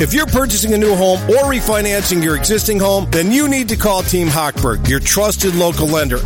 If you're purchasing a new home or refinancing your existing home, then you need to call Team Hochberg, your trusted local lender,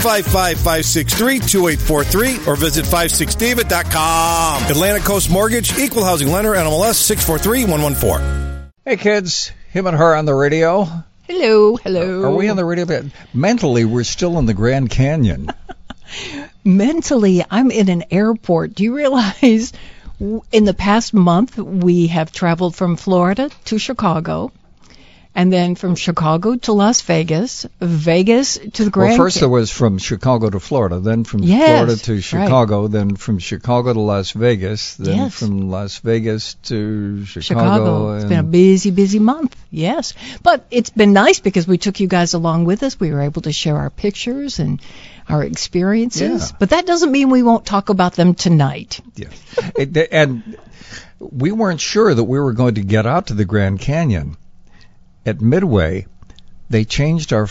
855-563-2843, or visit 56david.com. Atlantic Coast Mortgage, Equal Housing Lender, NMLS 643114. Hey kids, him and her on the radio. Hello, hello. Are we on the radio? Mentally, we're still in the Grand Canyon. Mentally, I'm in an airport. Do you realize in the past month we have traveled from Florida to Chicago, and then from Chicago to Las Vegas, Vegas to the Grand Canyon. Well, first there was from Chicago to Florida, then from Florida to Chicago, right. Then from Chicago to Las Vegas, then from Las Vegas to Chicago. It's been a busy, busy month, yes. But it's been nice because we took you guys along with us. We were able to share our pictures and our experiences. Yeah. But that doesn't mean we won't talk about them tonight. Yeah. And we weren't sure that we were going to get out to the Grand Canyon. At Midway, they changed our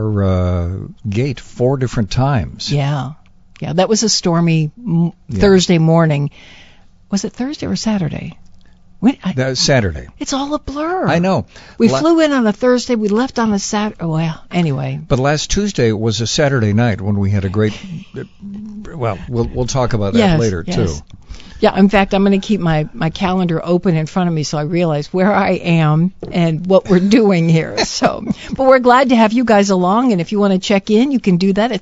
gate 4 different times. Yeah, that was a stormy Thursday morning. Was it Thursday or Saturday? That was Saturday. It's all a blur. I know. We flew in on a Thursday. We left on a Saturday. Oh, well, anyway. But last Tuesday was a Saturday night when we had a great. Well, we'll talk about that later too. Yeah, in fact, I'm going to keep my calendar open in front of me so I realize where I am and what we're doing here. But we're glad to have you guys along, and if you want to check in, you can do that at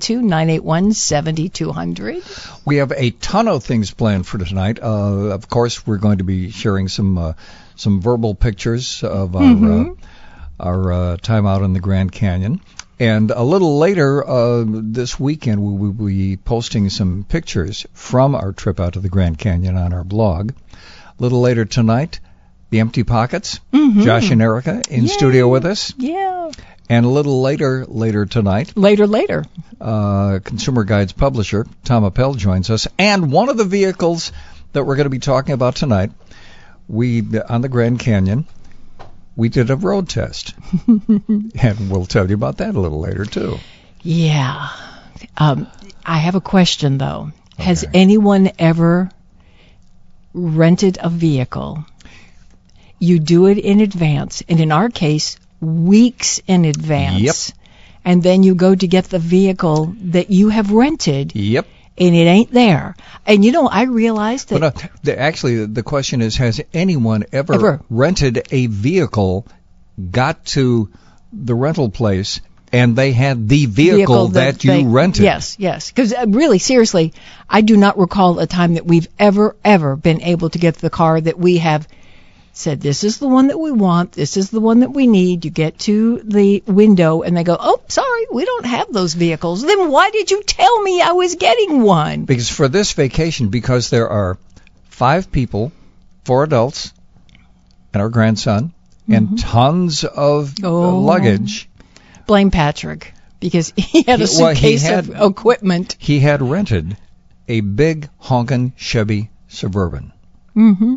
312-981-7200. We have a ton of things planned for tonight. Of course, we're going to be sharing some verbal pictures of our time out in the Grand Canyon. And a little later this weekend, we will be posting some pictures from our trip out to the Grand Canyon on our blog. A little later tonight, the Empty Pockets, Josh and Erica in studio with us. Yeah. And a little later tonight. Later. Consumer Guides publisher, Tom Appel, joins us. And one of the vehicles that we're going to be talking about tonight, on the Grand Canyon, we did a road test, and we'll tell you about that a little later, too. Yeah. I have a question, though. Okay. Has anyone ever rented a vehicle? You do it in advance, and in our case, weeks in advance. Yep. And then you go to get the vehicle that you have rented. Yep. And it ain't there. And, I realized that... But actually, the question is, has anyone ever rented a vehicle, got to the rental place, and they had the vehicle that you rented? Yes. Because really, seriously, I do not recall a time that we've ever been able to get the car that we have said, this is the one that we want, this is the one that we need. You get to the window and they go, oh, sorry, we don't have those vehicles. Then why did you tell me I was getting one? Because for this vacation, because there are 5 people, 4 adults, and our grandson, and tons of luggage. Blame Patrick, because he had a suitcase of equipment. He had rented a big honkin' Chevy Suburban. Mm-hmm.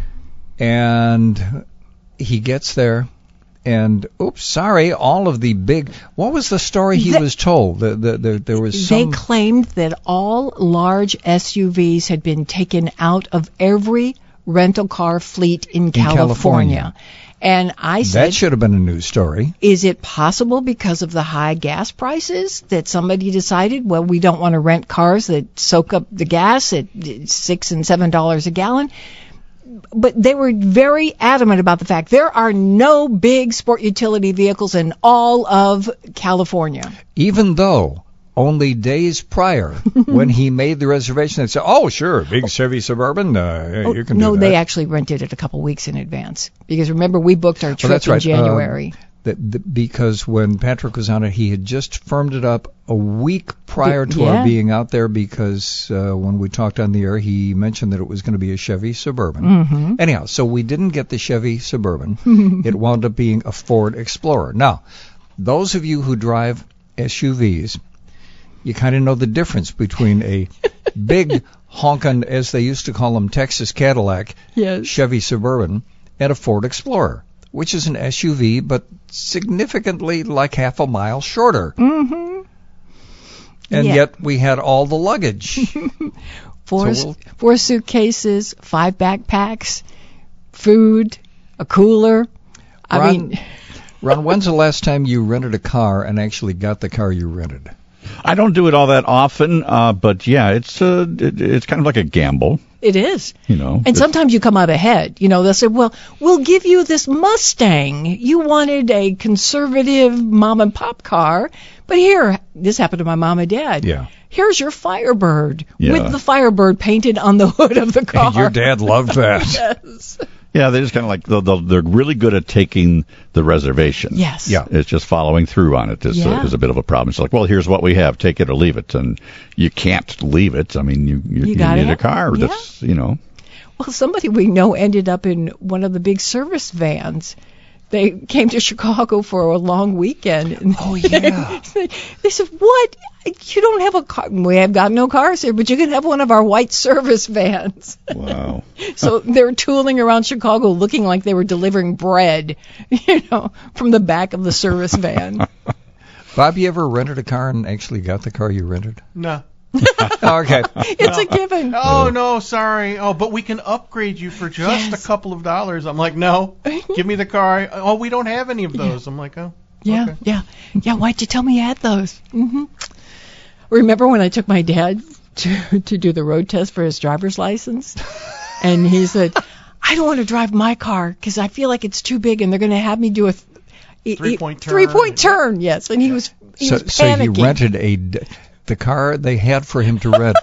And he gets there, and oops, sorry, all of the big. What was the story he was told? There was some. They claimed that all large SUVs had been taken out of every rental car fleet in California. And I said, that should have been a news story. Is it possible because of the high gas prices that somebody decided, well, we don't want to rent cars that soak up the gas at $6 and $7 a gallon? But they were very adamant about the fact there are no big sport utility vehicles in all of California. Even though only days prior, when he made the reservation, they said, oh, sure, big Chevy Suburban, you can do that. No, they actually rented it a couple weeks in advance. Because remember, we booked our trip in January. Because when Patrick was on it, he had just firmed it up a week prior to our being out there, because when we talked on the air, he mentioned that it was going to be a Chevy Suburban. Mm-hmm. Anyhow, so we didn't get the Chevy Suburban. It wound up being a Ford Explorer. Now, those of you who drive SUVs, you kind of know the difference between a big honkin', as they used to call them, Texas Cadillac, Chevy Suburban, and a Ford Explorer, which is an SUV, but significantly like half a mile shorter. Mm-hmm. And yet we had all the luggage. 4 suitcases, 5 backpacks, food, a cooler. Ron, when's the last time you rented a car and actually got the car you rented? I don't do it all that often, but yeah, it's kind of like a gamble. It is. And sometimes you come out ahead. They'll say, well, we'll give you this Mustang. You wanted a conservative mom and pop car, but here, this happened to my mom and dad. Yeah. Here's your Firebird with the Firebird painted on the hood of the car. And your dad loved that. Yes. Yeah, they're just kind of like, they're really good at taking the reservation. Yes. Yeah. It's just following through on it is a bit of a problem. It's like, well, here's what we have. Take it or leave it. And you can't leave it. I mean, you need a car that's, Well, somebody we know ended up in one of the big service vans. They came to Chicago for a long weekend. Oh, yeah. They said, what? You don't have a car? We have got no cars here, but you can have one of our white service vans. Wow. So they were tooling around Chicago looking like they were delivering bread, from the back of the service van. Bob, you ever rented a car and actually got the car you rented? No. Okay. It's a given. Oh, no, sorry. Oh, but we can upgrade you for just a couple of dollars. I'm like, no, give me the car. Oh, we don't have any of those. I'm like, oh, yeah, okay. Yeah, why'd you tell me you had those? Mm-hmm. Remember when I took my dad to do the road test for his driver's license? And he said, I don't want to drive my car because I feel like it's too big and they're going to have me do a three-point turn. Three-point turn, yes. And he was panicking. So he rented the car they had for him to rent.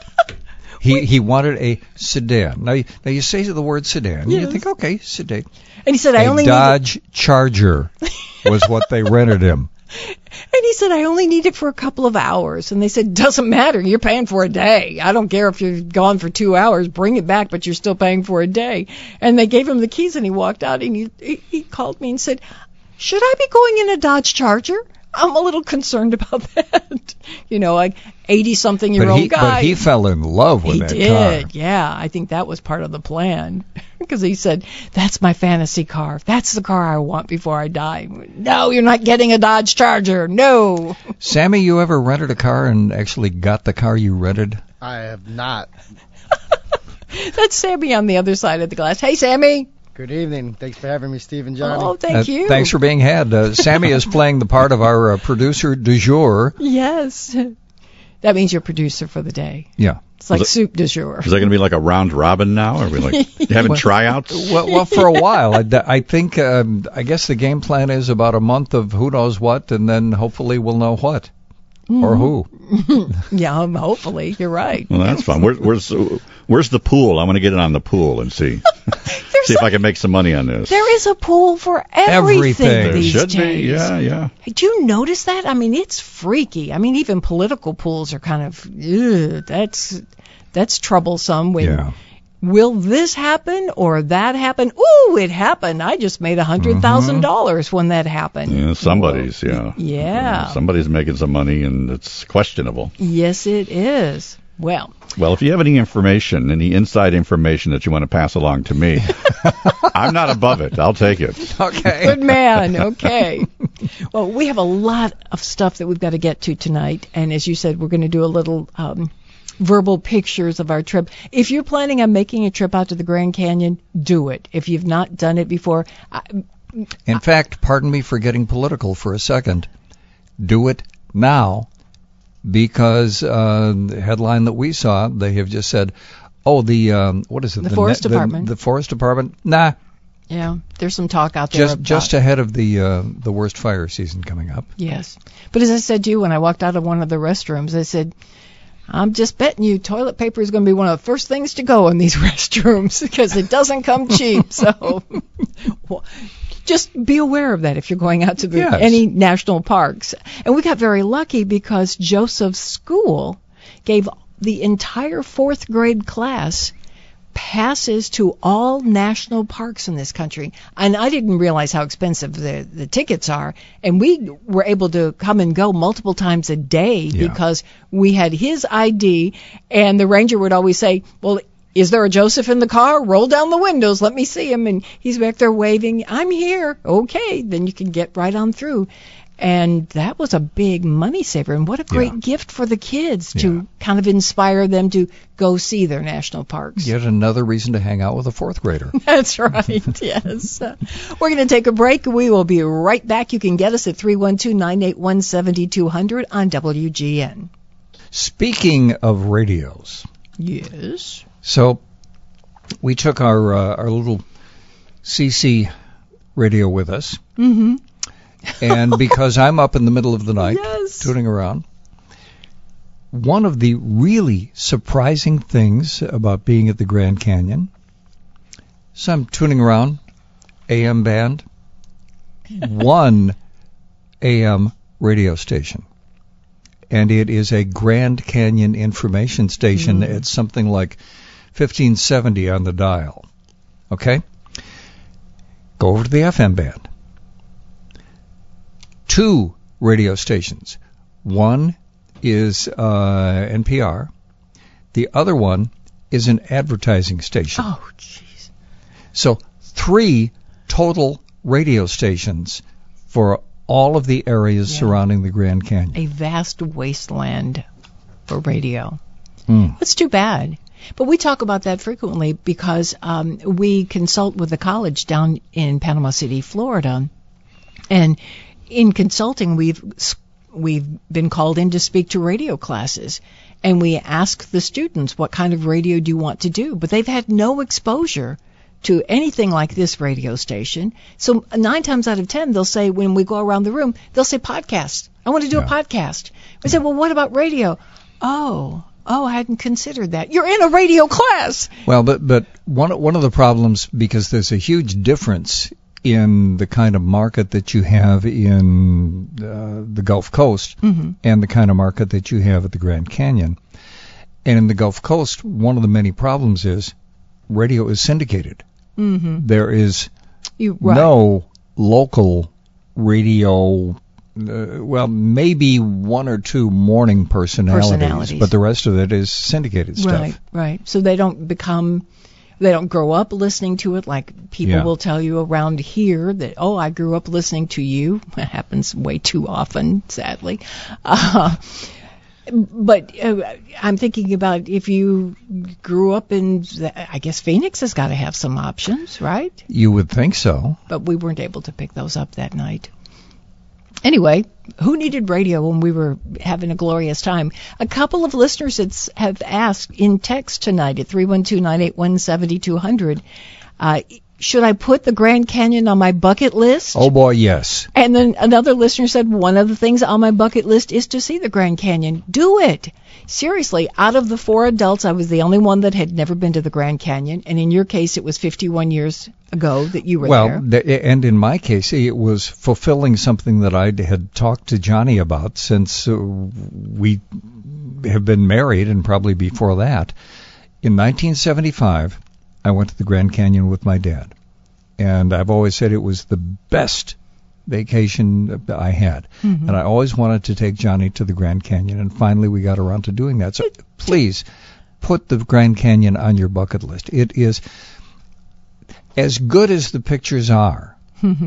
He wanted a sedan. Now you say the word sedan, yes. You think, okay, sedan. And he said, I only Dodge Charger was what they rented him. And he said, I only need it for a couple of hours. And they said, doesn't matter. You're paying for a day. I don't care if you're gone for 2 hours. Bring it back, but you're still paying for a day. And they gave him the keys, and he walked out, and he called me and said, should I be going in a Dodge Charger? I'm a little concerned about that. Like 80-something-year-old guy. But he fell in love with that car. He did, yeah. I think that was part of the plan. Because he said, that's my fantasy car. That's the car I want before I die. No, you're not getting a Dodge Charger. No. Sammy, you ever rented a car and actually got the car you rented? I have not. That's Sammy on the other side of the glass. Hey, Sammy. Good evening. Thanks for having me, Steve and Johnny. Oh, thank you. Thanks for being had. Sammy is playing the part of our producer du jour. Yes. That means you're producer for the day. Yeah. It's like soup du jour. Is that going to be like a round robin now? Are we having tryouts? Well, for a while. I think, I guess the game plan is about a month of who knows what, and then hopefully we'll know what. Or who. Yeah, hopefully. You're right. Well, that's fun. Where's the pool? I want to get it on the pool and see. See if I can make some money on this. There is a pool for everything these should days. Be, yeah. Hey, do you notice that? I mean, it's freaky. I mean, even political pools are kind of, that's troublesome. Will this happen or that happen? Ooh, it happened. I just made $100,000 when that happened. Yeah, somebody's, Yeah. Somebody's making some money, and it's questionable. Yes, it is. Well, if you have any information, any inside information that you want to pass along to me, I'm not above it. I'll take it. Okay. Good man. Okay. Well, we have a lot of stuff that we've got to get to tonight. And as you said, we're going to do a little verbal pictures of our trip. If you're planning on making a trip out to the Grand Canyon, do it. If you've not done it before. In fact, pardon me for getting political for a second. Do it now. Because the headline that we saw, they have just said, what is it? The Forest Department. The Forest Department, nah. Yeah, there's some talk out there just ahead of the worst fire season coming up. Yes. But as I said to you when I walked out of one of the restrooms, I said, I'm just betting you toilet paper is going to be one of the first things to go in these restrooms because it doesn't come cheap. So just be aware of that if you're going out to any national parks. And we got very lucky because Joseph's school gave the entire 4th grade class passes to all national parks in this country. And I didn't realize how expensive the tickets are. And we were able to come and go multiple times a day because we had his ID. And the ranger would always say, well, is there a Joseph in the car? Roll down the windows. Let me see him. And he's back there waving. I'm here. Okay. Then you can get right on through. And that was a big money saver. And what a great gift for the kids to kind of inspire them to go see their national parks. Yet another reason to hang out with a fourth grader. That's right, yes. We're going to take a break. We will be right back. You can get us at 312-981-7200 on WGN. Speaking of radios. Yes. So we took our little CC radio with us. Mm-hmm. And because I'm up in the middle of the night, yes, tooting around, one of the really surprising things about being at the Grand Canyon, so I'm tuning around, AM band, one AM radio station. And it is a Grand Canyon information station. It's something like 1570 on the dial. Okay? Go over to the FM band. 2 radio stations. One is NPR. The other one is an advertising station. Oh, jeez. So 3 total radio stations for all of the areas surrounding the Grand Canyon. A vast wasteland for radio. That's too bad. But we talk about that frequently because we consult with the college down in Panama City, Florida. And in consulting, we've been called in to speak to radio classes, and we ask the students, what kind of radio do you want to do? But they've had no exposure to anything like this radio station. So 9 times out of 10, they'll say, when we go around the room, they'll say podcast. I want to do a podcast. We say, well, what about radio? Oh, I hadn't considered that. You're in a radio class. Well, but one of the problems, because there's a huge difference in the kind of market that you have in the Gulf Coast and the kind of market that you have at the Grand Canyon. And in the Gulf Coast, one of the many problems is radio is syndicated. There is no local radio, well, maybe 1 or 2 morning personalities, but the rest of it is syndicated stuff. Right. So they don't grow up listening to it like people will tell you around here that, oh, I grew up listening to you. That happens way too often, sadly. But I'm thinking about if you grew up in, I guess Phoenix has got to have some options, right? You would think so. But we weren't able to pick those up that night. Anyway, who needed radio when we were having a glorious time? A couple of listeners have asked in text tonight at 312-981-7200, should I put the Grand Canyon on my bucket list? Oh, boy, yes. And then another listener said, one of the things on my bucket list is to see the Grand Canyon. Do it. Seriously, out of the 4 adults, I was the only one that had never been to the Grand Canyon. And in your case, it was 51 years ago that you were there. Well, and in my case, it was fulfilling something that I had talked to Johnny about since we have been married, and probably before that. In 1975, I went to the Grand Canyon with my dad, and I've always said it was the best vacation I had, and I always wanted to take Johnny to the Grand Canyon, and finally we got around to doing that. So please put the Grand Canyon on your bucket list. It is as good as the pictures are.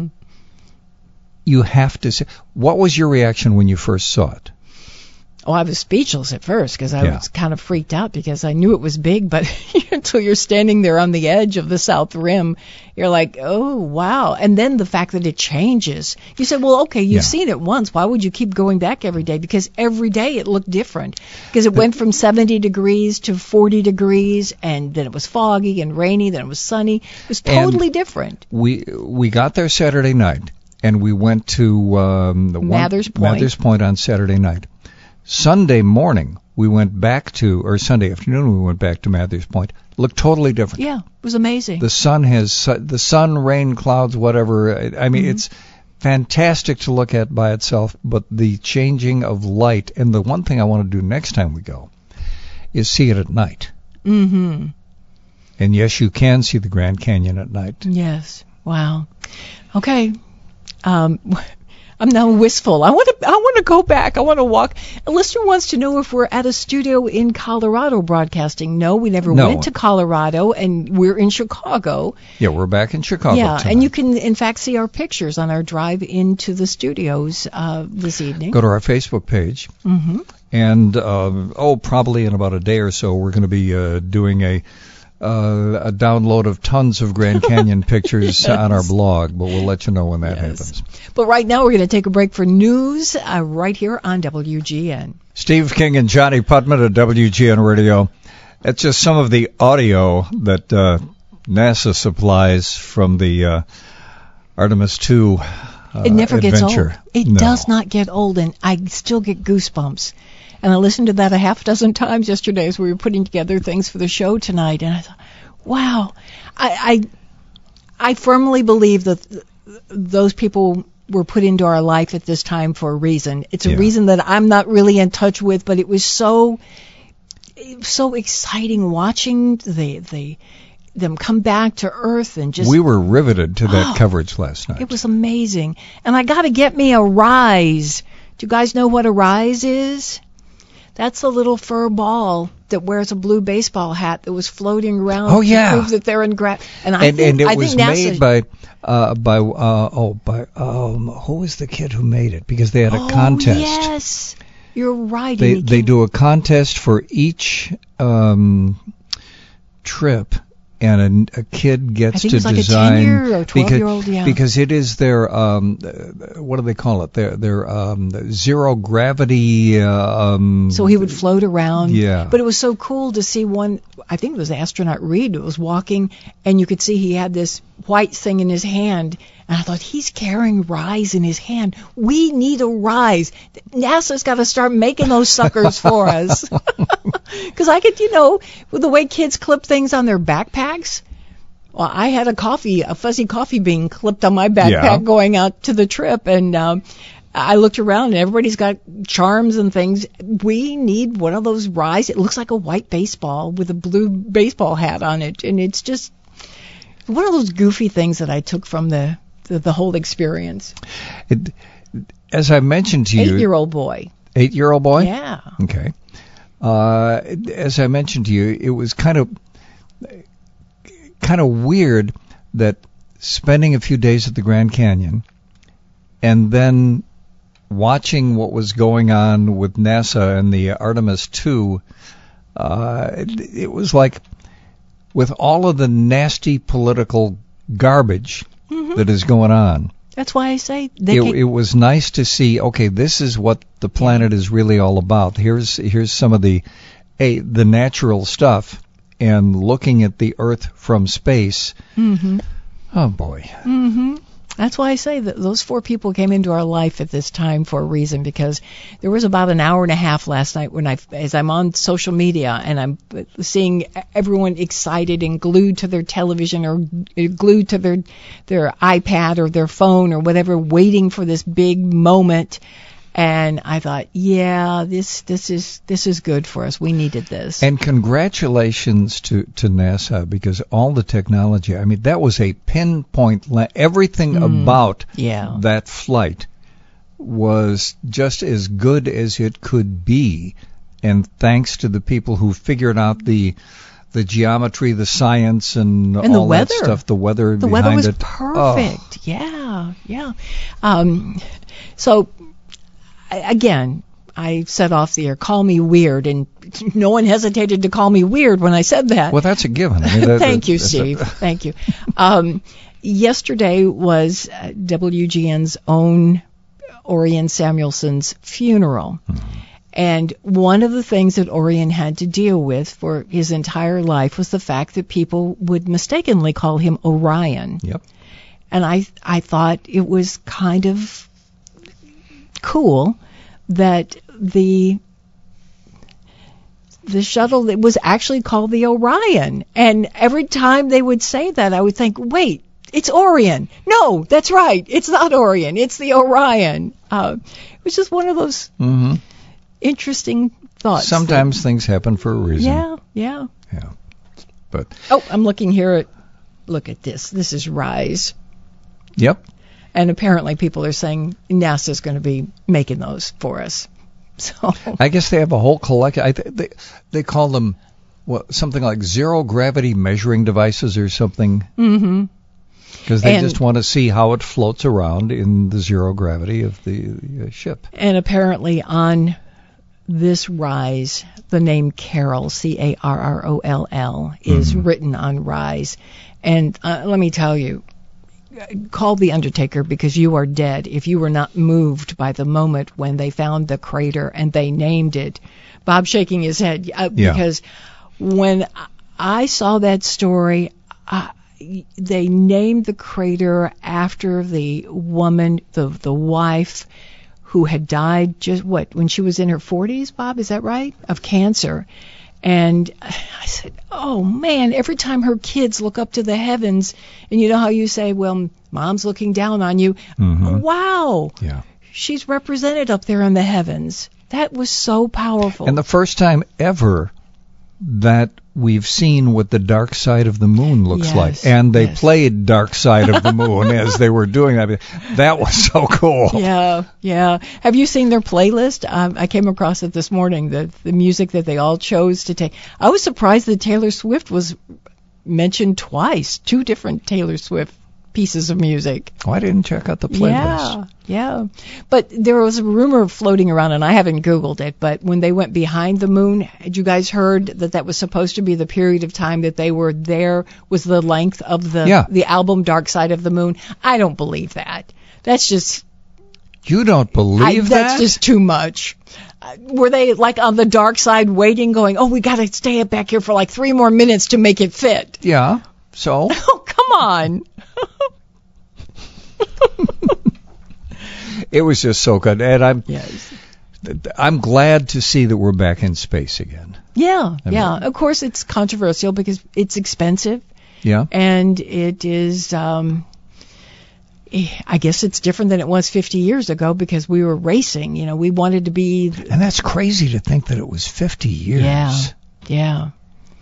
You have to say, what was your reaction when you first saw it? Oh, I was speechless at first because I was kind of freaked out because I knew it was big, but until you're standing there on the edge of the South Rim, you're like, oh, wow. And then the fact that it changes. You said, well, okay, you've seen it once. Why would you keep going back every day? Because every day it looked different. Because it went from 70 degrees to 40 degrees, and then it was foggy and rainy, then it was sunny. It was totally different. We got there Saturday night, and we went to Mather's Point on Saturday night. Sunday morning, we went back to, or Sunday afternoon, we went back to Mather's Point. Looked totally different. Yeah, it was amazing. The sun, rain, clouds, whatever. I mean, it's fantastic to look at by itself, but the changing of light, and the one thing I want to do next time we go is see it at night. And yes, you can see the Grand Canyon at night. Yes. Wow. Okay. I'm now wistful. I want to go back. I want to walk. A listener wants to know if we're at a studio in Colorado broadcasting. No, we never went to Colorado, and we're in Chicago. Yeah, we're back in Chicago tonight. And you can, in fact, see our pictures on our drive into the studios this evening. Go to our Facebook page. Mm-hmm. And, probably in about a day or so, we're going to be doing a download of tons of Grand Canyon pictures on our blog, but we'll let you know when that happens. But right now we're going to take a break for news right here on WGN. Steve King and Johnny Putman at WGN Radio. That's just some of the audio that NASA supplies from the Artemis II It never gets adventure. old. It does not get old, and I still get goosebumps. And I listened to that a half dozen times yesterday as we were putting together things for the show tonight, and I thought, wow. I firmly believe that those people were put into our life at this time for a reason. It's a reason that I'm not really in touch with, but it was so exciting watching them come back to Earth and just... We were riveted to that coverage last night. It was amazing. And I got to get me a Rise. Do you guys know what a Rise is? That's a little fur ball that wears a blue baseball hat that was floating around to prove that they're in And it was made by who was the kid who made it? Because they had a contest. Yes, you're right. They do a contest for each trip, and a kid gets to design, like a 10-year or 12-year-old, because it is their what do they call it? Their zero gravity. So he would float around. Yeah. But it was so cool to see one. I think it was astronaut Reed that was walking, and you could see he had this white thing in his hand. And I thought, he's carrying Rise in his hand. We need a Rise. NASA's got to start making those suckers for us. Because I could, with the way kids clip things on their backpacks. Well, I had a fuzzy coffee bean clipped on my backpack going out to the trip. And I looked around, and everybody's got charms and things. We need one of those Rise. It looks like a white baseball with a blue baseball hat on it. And it's just one of those goofy things that I took from the whole experience. As I mentioned to you... 8-year-old boy. 8-year-old boy? Yeah. Okay. As I mentioned to you, it was kind of weird that spending a few days at the Grand Canyon and then watching what was going on with NASA and the Artemis II, it was like with all of the nasty political garbage that is going on. That's why I say it was nice to see. Okay, this is what the planet is really all about. Here's some of the natural stuff, and looking at the Earth from space. Mm-hmm. Oh boy. Mm-hmm. That's why I say that those 4 people came into our life at this time for a reason, because there was about an hour and a half last night as I'm on social media and I'm seeing everyone excited and glued to their television or glued to their iPad or their phone or whatever, waiting for this big moment. And I thought, this is good for us. We needed this. And congratulations to NASA, because all the technology, I mean, that was a pinpoint, everything about that flight was just as good as it could be. And thanks to the people who figured out the geometry, the science, and all weather. That stuff, the weather behind it. The weather was perfect. Oh. Yeah. So... Again, I said off the air, call me weird, and no one hesitated to call me weird when I said that. Well, that's a given. I mean, Thank you, Steve. Thank you. Yesterday was WGN's own Orion Samuelson's funeral. And one of the things that Orion had to deal with for his entire life was the fact that people would mistakenly call him Orion. Yep. And I thought it was kind of cool that the shuttle that was actually called the Orion, and every time they would say that, I would think, wait, it's Orion. No, that's right, it's not Orion, it's the Orion. It was just one of those interesting thoughts. Sometimes things happen for a reason. Yeah. But I'm looking here look at this. This is Rise. Yep. And apparently people are saying NASA's going to be making those for us. So I guess they have a whole collection. They call them something like zero gravity measuring devices or something. Mm-hmm. Because they just want to see how it floats around in the zero gravity of the ship. And apparently on this Rise, the name Carroll, Carroll, is written on Rise. And let me tell you, call the Undertaker because you are dead if you were not moved by the moment when they found the crater and they named it. Bob shaking his head because when I saw that story, they named the crater after the woman, the wife, who had died when she was in her 40s, Bob, is that right? Of cancer. And I said, oh, man, every time her kids look up to the heavens, and you know how you say, well, Mom's looking down on you. Mm-hmm. Wow. Yeah. She's represented up there in the heavens. That was so powerful. And the first time ever that we've seen what the dark side of the moon looks like. And they played Dark Side of the Moon as they were doing that. That was so cool. Yeah. Have you seen their playlist? I came across it this morning, the music that they all chose to take. I was surprised that Taylor Swift was mentioned twice, 2 different Taylor Swift pieces of music. Oh, I didn't check out the playlist. Yeah. But there was a rumor floating around, and I haven't Googled it, but when they went behind the moon, had you guys heard that was supposed to be the period of time that they were there was the length of the album Dark Side of the Moon? I don't believe that. That's just... You don't believe that? That's just too much. Were they like on the dark side waiting, going, oh, we got to stay back here for like 3 more minutes to make it fit? Yeah, so? Oh, come on. It was just so good, and I'm glad to see that we're back in space again. Yeah. Of course, it's controversial because it's expensive. Yeah. And it is, I guess it's different than it was 50 years ago because we were racing. You know, we wanted to be. And that's crazy to think that it was 50 years. Yeah.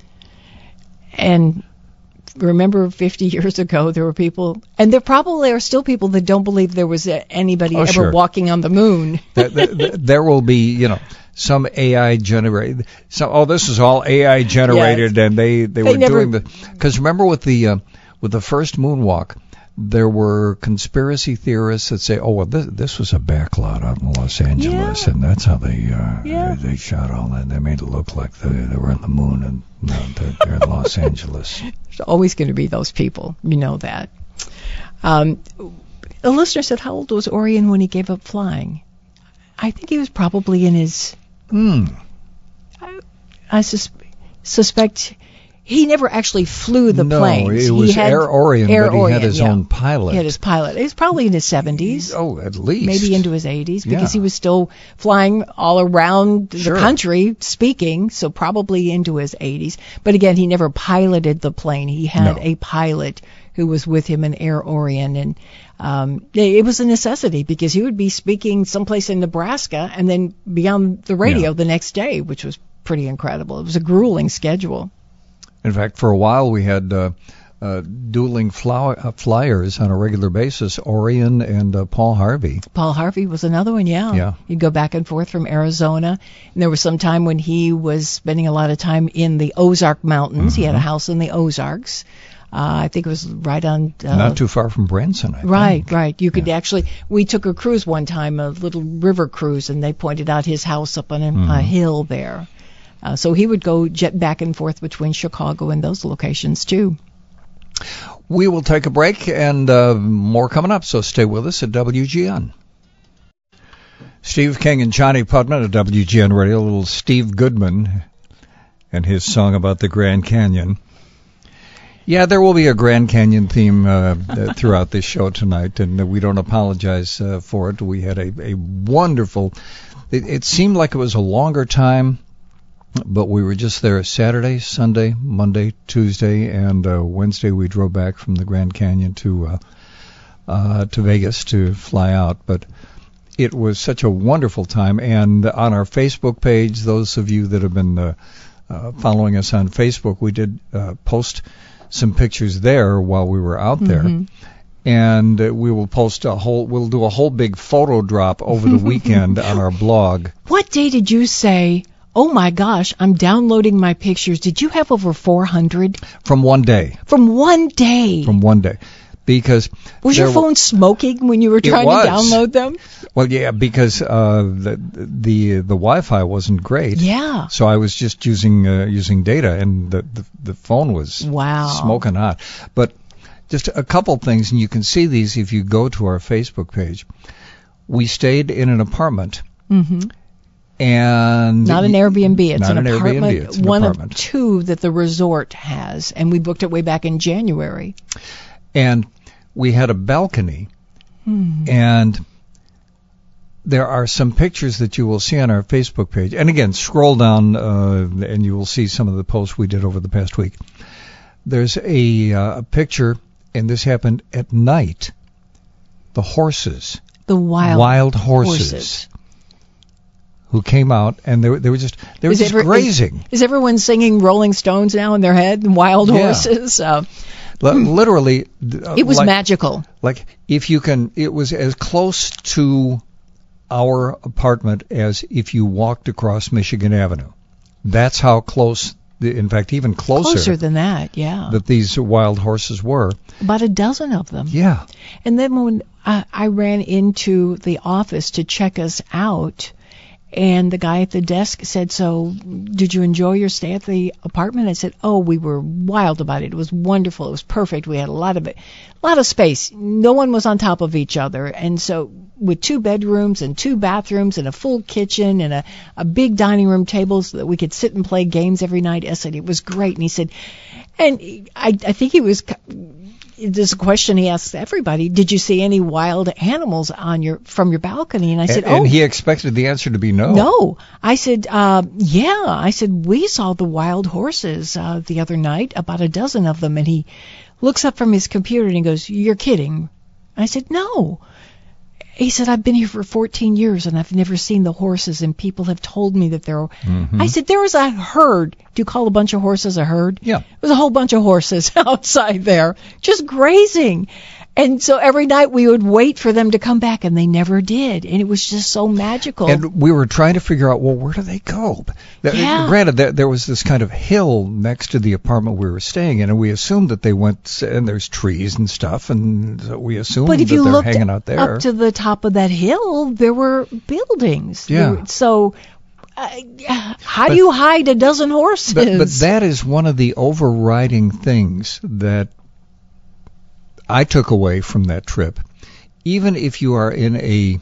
And remember 50 years ago there were people, and there probably are still people that don't believe there was anybody ever walking on the moon. There will be, some AI generated. This is all AI generated, and they were doing because remember with the first moonwalk, there were conspiracy theorists that say, this was a backlot out in Los Angeles, and that's how they shot all that. They made it look like they were on the moon, and they're in Los Angeles. There's always going to be those people. You know that. A listener said, how old was Orion when he gave up flying? I think he was probably in his... I suspect... He never actually flew the planes. No, it was Air Orion, but he had his own pilot. He had his pilot. He was probably in his 70s. Oh, at least. Maybe into his 80s, because he was still flying all around the country speaking, so probably into his 80s. But again, he never piloted the plane. He had a pilot who was with him in Air Orion, and it was a necessity because he would be speaking someplace in Nebraska and then be on the radio the next day, which was pretty incredible. It was a grueling schedule. In fact, for a while we had dueling flyers on a regular basis, Orion and Paul Harvey. Paul Harvey was another one, yeah. He'd go back and forth from Arizona. And there was some time when he was spending a lot of time in the Ozark Mountains. Mm-hmm. He had a house in the Ozarks. I think it was right on... not too far from Branson, I think. Right. You could actually... We took a cruise one time, a little river cruise, and they pointed out his house up on a hill there. So he would go jet back and forth between Chicago and those locations, too. We will take a break, and more coming up, so stay with us at WGN. Steve King and Johnny Putman at WGN Radio, a little Steve Goodman and his song about the Grand Canyon. Yeah, there will be a Grand Canyon theme throughout this show tonight, and we don't apologize for it. We had a wonderful... It seemed like it was a longer time, but we were just there Saturday, Sunday, Monday, Tuesday, and Wednesday we drove back from the Grand Canyon to Vegas to fly out. But it was such a wonderful time. And on our Facebook page, those of you that have been following us on Facebook, we did post some pictures there while we were out there. and we will post we'll do a whole big photo drop over the weekend on our blog. What day did you say, oh my gosh, I'm downloading my pictures? Did you have over 400? From one day. From one day. Because was your phone smoking when you were trying to download them? Well, yeah, because the Wi-Fi wasn't great. Yeah. So I was just using data, and the phone was smoking hot. But just a couple things, and you can see these if you go to our Facebook page. We stayed in an apartment. Mm-hmm. And not an Airbnb. It's an apartment. Airbnb. It's an one apartment. Of two that the resort has, and we booked it way back in January. And we had a balcony, and there are some pictures that you will see on our Facebook page. And again, scroll down, and you will see some of the posts we did over the past week. There's a picture, and this happened at night. The horses, the wild horses, who came out, and they were just grazing. Is everyone singing Rolling Stones now in their head? Wild horses. Literally, it was magical. Like if you can, it was as close to our apartment as if you walked across Michigan Avenue. That's how close. In fact, even closer than that. Yeah. That these wild horses were. About a dozen of them. Yeah. And then when I ran into the office to check us out, and the guy at the desk said, so did you enjoy your stay at the apartment? I said, oh, we were wild about it. It was wonderful. It was perfect. We had a lot of space. No one was on top of each other. And so with 2 bedrooms and 2 bathrooms and a full kitchen and a big dining room table so that we could sit and play games every night, I said, it was great. And he said, and I think he was... There's a question he asks everybody: did you see any wild animals from your balcony? And I said, and he expected the answer to be no. No. I said, yeah. I said, we saw the wild horses the other night, about a dozen of them. And he looks up from his computer and he goes, you're kidding. I said, no. He said, I've been here for 14 years and I've never seen the horses, and people have told me that they're... Mm-hmm. I said, there was a herd. Do you call a bunch of horses a herd? Yeah. It was a whole bunch of horses outside there, just grazing. And so every night we would wait for them to come back, and they never did. And it was just so magical. And we were trying to figure out, well, where do they go? Yeah. Granted, there was this kind of hill next to the apartment we were staying in, and we assumed that they went, and there's trees and stuff, and so we assumed that they're hanging out there. But if you looked up to the top of that hill, there were buildings. Yeah. So... how do you hide a dozen horses? But that is one of the overriding things that I took away from that trip. Even if you are in a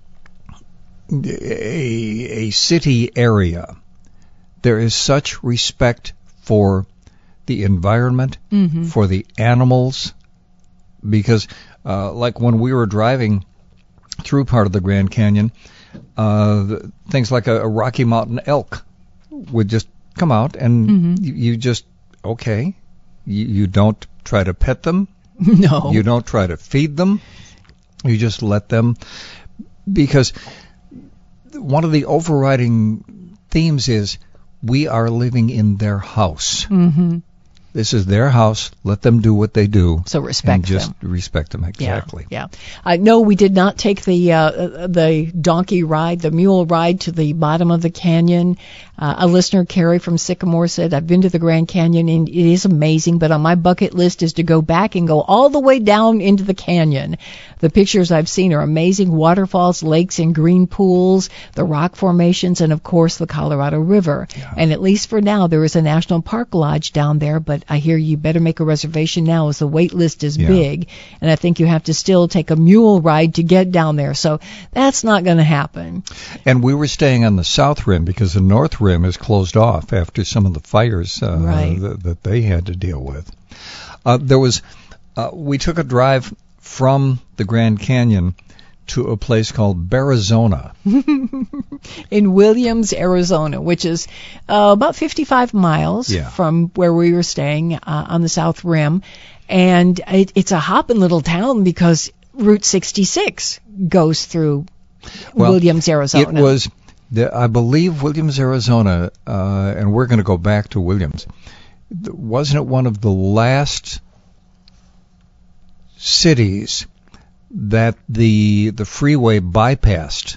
city area, there is such respect for the environment, for the animals, because like when we were driving through part of the Grand Canyon, things like a Rocky Mountain elk would just come out, and you just, okay, you don't try to pet them. No. You don't try to feed them. You just let them, because one of the overriding themes is we are living in their house. Mm-hmm. This is their house. Let them do what they do. So respect them. Just respect them, exactly. Yeah. No, we did not take the donkey ride, the mule ride to the bottom of the canyon. A listener, Carrie from Sycamore, said, I've been to the Grand Canyon, and it is amazing, but on my bucket list is to go back and go all the way down into the canyon. The pictures I've seen are amazing: waterfalls, lakes, and green pools, the rock formations, and, of course, the Colorado River. Yeah. And at least for now, there is a national park lodge down there, but I hear you better make a reservation now as the wait list is big, and I think you have to still take a mule ride to get down there, so that's not going to happen. And we were staying on the south rim because the north rim is closed off after some of the fires that they had to deal with. We took a drive from the Grand Canyon to a place called Bearizona. In Williams, Arizona, which is about 55 miles from where we were staying on the South Rim. And it's a hopping little town because Route 66 goes through Williams, Arizona. It was, I believe, Williams, Arizona, and we're going to go back to Williams. Wasn't it one of the last cities that the freeway bypassed.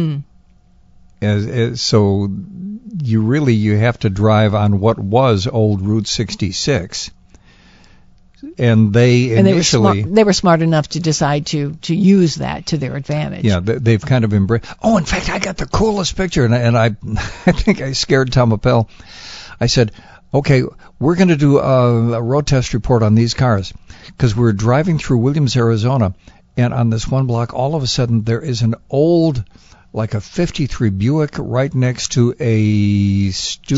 So you have to drive on what was old Route 66. And they were smart enough to decide to use that to their advantage. Yeah, they've kind of embraced. Oh, in fact, I got the coolest picture, and I think I scared Tom Appel. I said, okay, we're going to do a road test report on these cars, because we're driving through Williams, Arizona, and on this one block, all of a sudden, there is an old, like a 53 Buick right next to a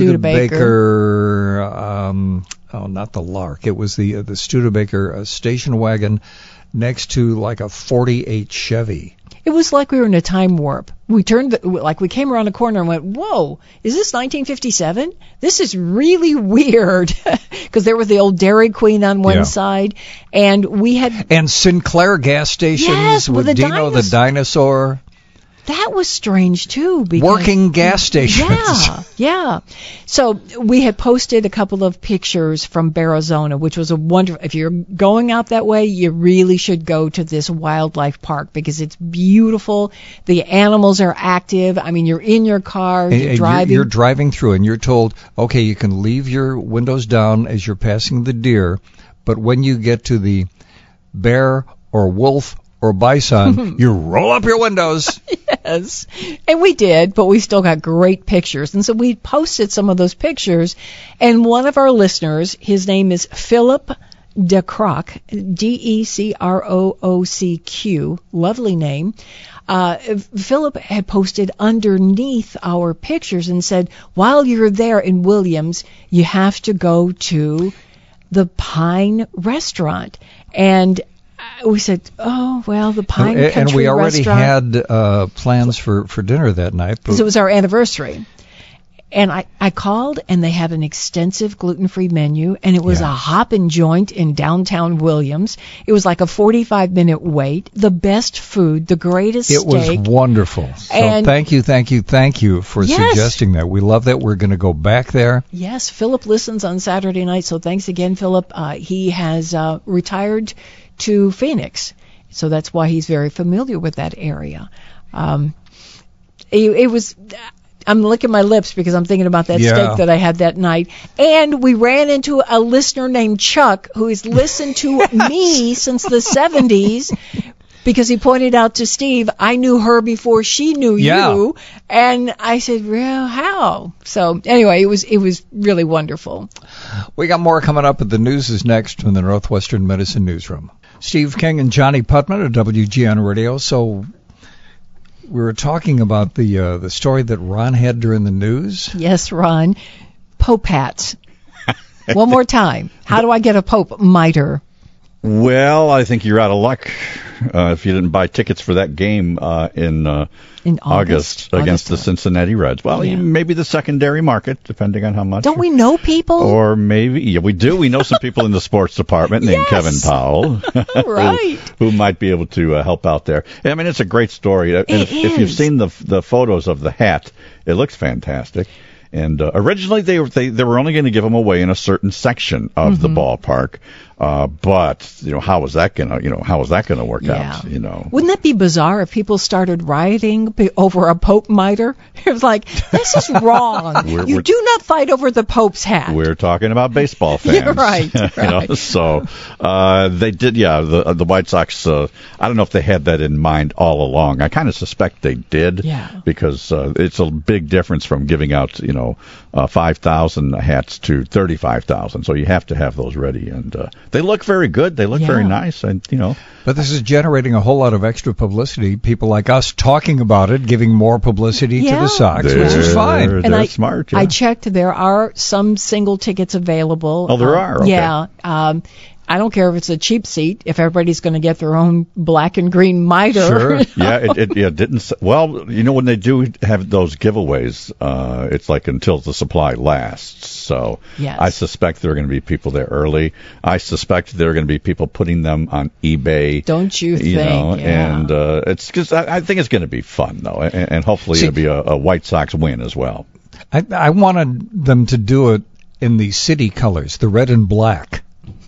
Studebaker. Not the Lark. It was the Studebaker station wagon next to like a 48 Chevy. It was like we were in a time warp. We we came around a corner and went, whoa, is this 1957? This is really weird. Because there was the old Dairy Queen on one side, and we had... And Sinclair gas stations with Dino the dinosaur. That was strange, too. Working gas stations. Yeah. So we had posted a couple of pictures from Arizona, which was a wonderful... If you're going out that way, you really should go to this wildlife park because it's beautiful. The animals are active. I mean, you're in your car, you're driving. You're driving through, and you're told, okay, you can leave your windows down as you're passing the deer, but when you get to the bear or wolf or bison, you roll up your windows. Yes, and we did, but we still got great pictures. And so we posted some of those pictures, and one of our listeners, his name is Philip DeCroc, DeCroocq, lovely name. Philip had posted underneath our pictures and said, while you're there in Williams, you have to go to the Pine Restaurant. And we said, oh, well, the Pine Country Restaurant. And we already had plans for dinner that night. Because it was our anniversary. And I called, and they had an extensive gluten-free menu, and it was a hoppin' joint in downtown Williams. It was like a 45-minute wait, the best food, the greatest steak. It was wonderful. So and thank you for suggesting that. We love that. We're going to go back there. Yes, Philip listens on Saturday night, so thanks again, Philip. He has retired to Phoenix, so that's why he's very familiar with that area. It was... I'm licking my lips because I'm thinking about that steak that I had that night. And we ran into a listener named Chuck who has listened to me since the 70s because he pointed out to Steve, I knew her before she knew you. And I said, well, how? So anyway, it was really wonderful. We got more coming up, but the news is next from the Northwestern Medicine Newsroom. Steve King and Johnny Putman at WGN Radio. So... we were talking about the story that Ron had during the news. Yes, Ron. Pope hats. One more time. How do I get a Pope mitre? Well, I think you're out of luck if you didn't buy tickets for that game in August against the Cincinnati Reds. Well, maybe the secondary market, depending on how much. Don't we know people? Or maybe, we do. We know some people in the sports department named Kevin Powell, right? who might be able to help out there. I mean, it's a great story. If you've seen the photos of the hat, it looks fantastic. And originally they were only going to give them away in a certain section of the ballpark, but how was that going to work out? Wouldn't that be bizarre if people started rioting over a Pope mitre? It was like, this is wrong. You do not fight over the Pope's hat. We're talking about baseball fans. You're right. So they did. The White Sox. I don't know if they had that in mind all along. I kind of suspect they did. Yeah. Because it's a big difference from giving out 5,000 hats to 35,000. So you have to have those ready, and they look very good. They look very nice, and But this is generating a whole lot of extra publicity. People like us talking about it, giving more publicity to the Sox, which is fine. They're smart. Yeah. I checked. There are some single tickets available. Oh, there are. Okay. Yeah. I don't care if it's a cheap seat, if everybody's going to get their own black and green mitre. Sure. It didn't. Well, when they do have those giveaways, it's like until the supply lasts. So I suspect there are going to be people there early. I suspect there are going to be people putting them on eBay. Don't you think? And it's because I think it's going to be fun though, and hopefully it'll be a White Sox win as well. I wanted them to do it in the city colors, the red and black.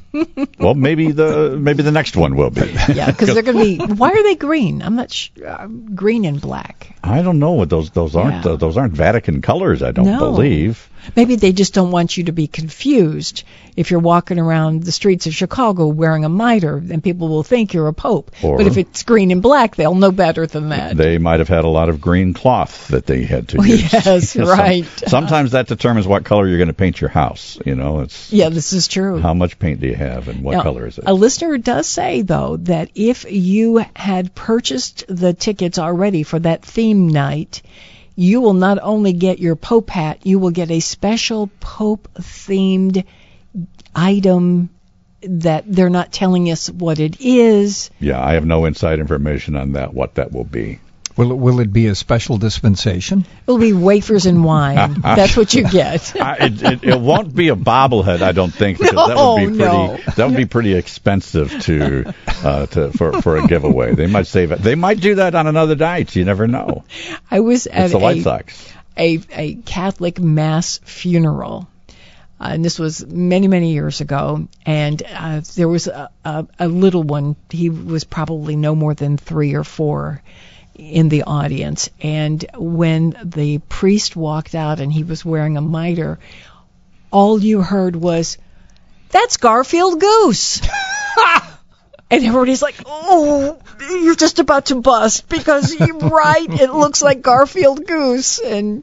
Well, maybe the next one will be. Yeah, because they're going to be. Why are they green? I'm not green and black. I don't know what those aren't. Yeah. Those aren't Vatican colors. I don't believe. Maybe they just don't want you to be confused if you're walking around the streets of Chicago wearing a mitre, then people will think you're a pope. But if it's green and black, they'll know better than that. They might have had a lot of green cloth that they had to use. Yes, right. Sometimes that determines what color you're going to paint your house. Yeah, this is true. How much paint do you have and what color is it? A listener does say, though, that if you had purchased the tickets already for that theme night, you will not only get your Pope hat, you will get a special Pope-themed item that they're not telling us what it is. Yeah, I have no inside information on what that will be. Will it be a special dispensation? It'll be wafers and wine. That's what you get. It won't be a bobblehead, I don't think, because that would be pretty expensive for a giveaway. They might save it. They might do that on another night. You never know. I was at the White Sox. A Catholic mass funeral. And this was many, many years ago. And there was a little one. He was probably no more than 3 or 4 in the audience. And when the priest walked out and he was wearing a mitre, all you heard was, "That's Garfield Goose." And everybody's like, "Oh, you're just about to bust because you're right. It looks like Garfield Goose." And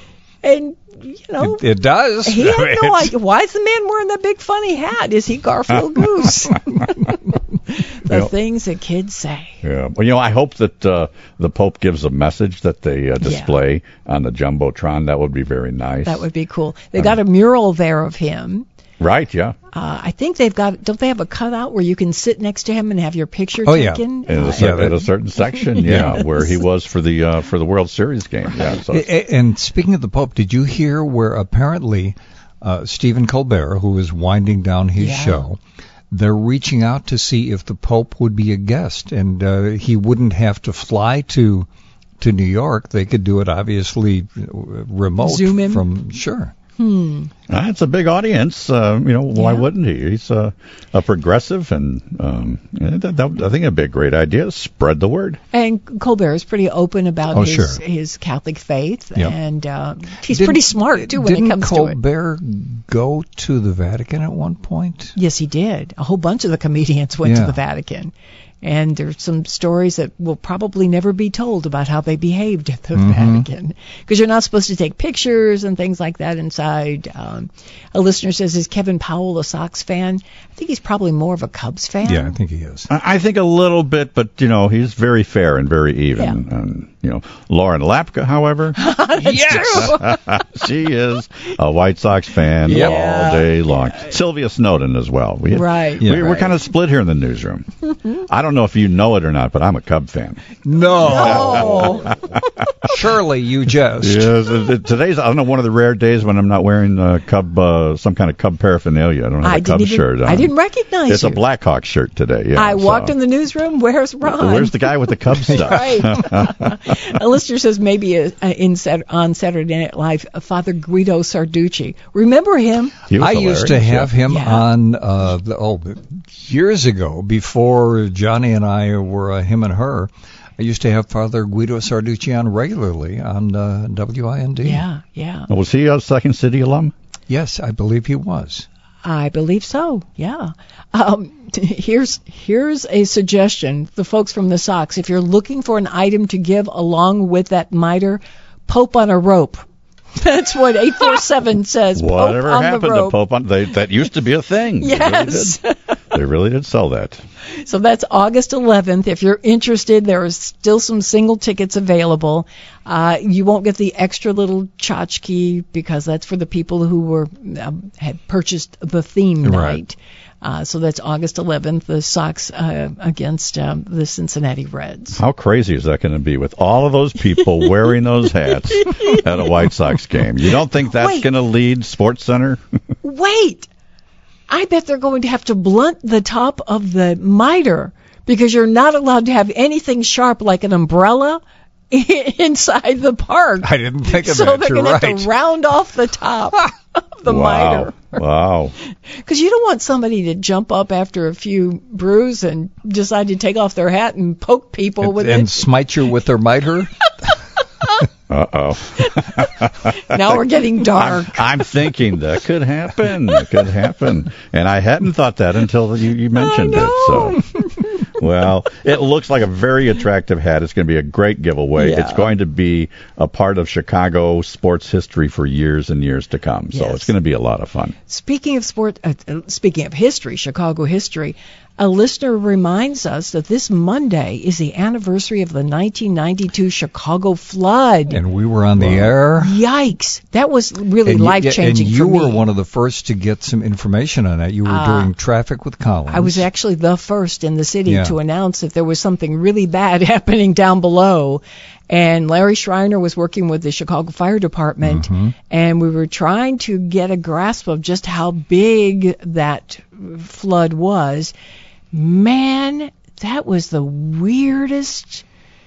it does. He had no idea. Why is the man wearing that big funny hat? Is he Garfield Goose? The things that kids say. Yeah. Well, I hope that the Pope gives a message that they display on the Jumbotron. That would be very nice. That would be cool. They got a mural there of him. Right, yeah. I think don't they have a cutout where you can sit next to him and have your picture taken? Yeah. At a certain section, where he was for the World Series game. Yeah. So. And speaking of the Pope, did you hear where apparently Stephen Colbert, who is winding down his show, they're reaching out to see if the Pope would be a guest, and he wouldn't have to fly to New York. They could do it, obviously, remote. Zoom in? From, sure. It's a big audience. Why wouldn't he? He's a progressive, and I think it'd be a great idea. Spread the word. And Colbert is pretty open about his Catholic faith, and he's pretty smart too when it comes to it. Didn't Colbert go to the Vatican at one point? Yes, he did. A whole bunch of the comedians went to the Vatican. And there's some stories that will probably never be told about how they behaved at the Vatican. Because you're not supposed to take pictures and things like that inside. A listener says, is Kevin Powell a Sox fan? I think he's probably more of a Cubs fan. Yeah, I think he is. I think a little bit, but, he's very fair and very even. Yeah. And, Lauren Lapka, however. True. She is a White Sox fan all day long. Sylvia Snowden as well. We're kind of split here in the newsroom. I don't know if you know it or not, but I'm a Cub fan. No. Surely you jest. Yes, today's, I don't know, one of the rare days when I'm not wearing some kind of Cub paraphernalia. I don't have a Cub shirt on. I didn't recognize It's a Blackhawk shirt today. Yeah, I walked in the newsroom. Where's Ron? Where's the guy with the Cub stuff? Right. A listener says maybe on Saturday Night Live, Father Guido Sarducci. Remember him? I used to have him on years ago, before Johnny and I were him and her. I used to have Father Guido Sarducci on regularly on WIND. Yeah. Was he a Second City alum? Yes, I believe he was. I believe so, yeah. Here's a suggestion. The folks from the Sox, if you're looking for an item to give along with that mitre, Pope on a rope. That's what 847 says. Whatever Pope happened on the rope. to Pope on that used to be a thing. Yes. They really did sell that. So that's August 11th. If you're interested, there are still some single tickets available. You won't get the extra little tchotchke because that's for the people who had purchased the theme night. So that's August 11th, the Sox against the Cincinnati Reds. How crazy is that going to be with all of those people wearing those hats at a White Sox game? You don't think that's going to lead SportsCenter? Wait! I bet they're going to have to blunt the top of the mitre because you're not allowed to have anything sharp like an umbrella inside the park. I didn't think of that. So they're going to have to round off the top of the mitre. Wow. Because you don't want somebody to jump up after a few brews and decide to take off their hat and poke people with and it. smite you with their mitre. Uh-oh. Now we're getting dark. I'm thinking that could happen. It could happen. And I hadn't thought that until you mentioned it. So, well, it looks like a very attractive hat. It's going to be a great giveaway. Yeah. It's going to be a part of Chicago sports history for years and years to come. So Yes. it's going to be a lot of fun. Speaking of history, Chicago history, a listener reminds us that this Monday is the anniversary of the 1992 Chicago flood. And we were on the air. Yikes. That was really And life-changing and for you me. were one of the first to get some information on that. You were doing Traffic with Collins. I was actually the first in the city Yeah. to announce that there was something really bad happening down below. And Larry Schreiner was working with the Chicago Fire Department, and we were trying to get a grasp of just how big that flood was. Man, that was the weirdest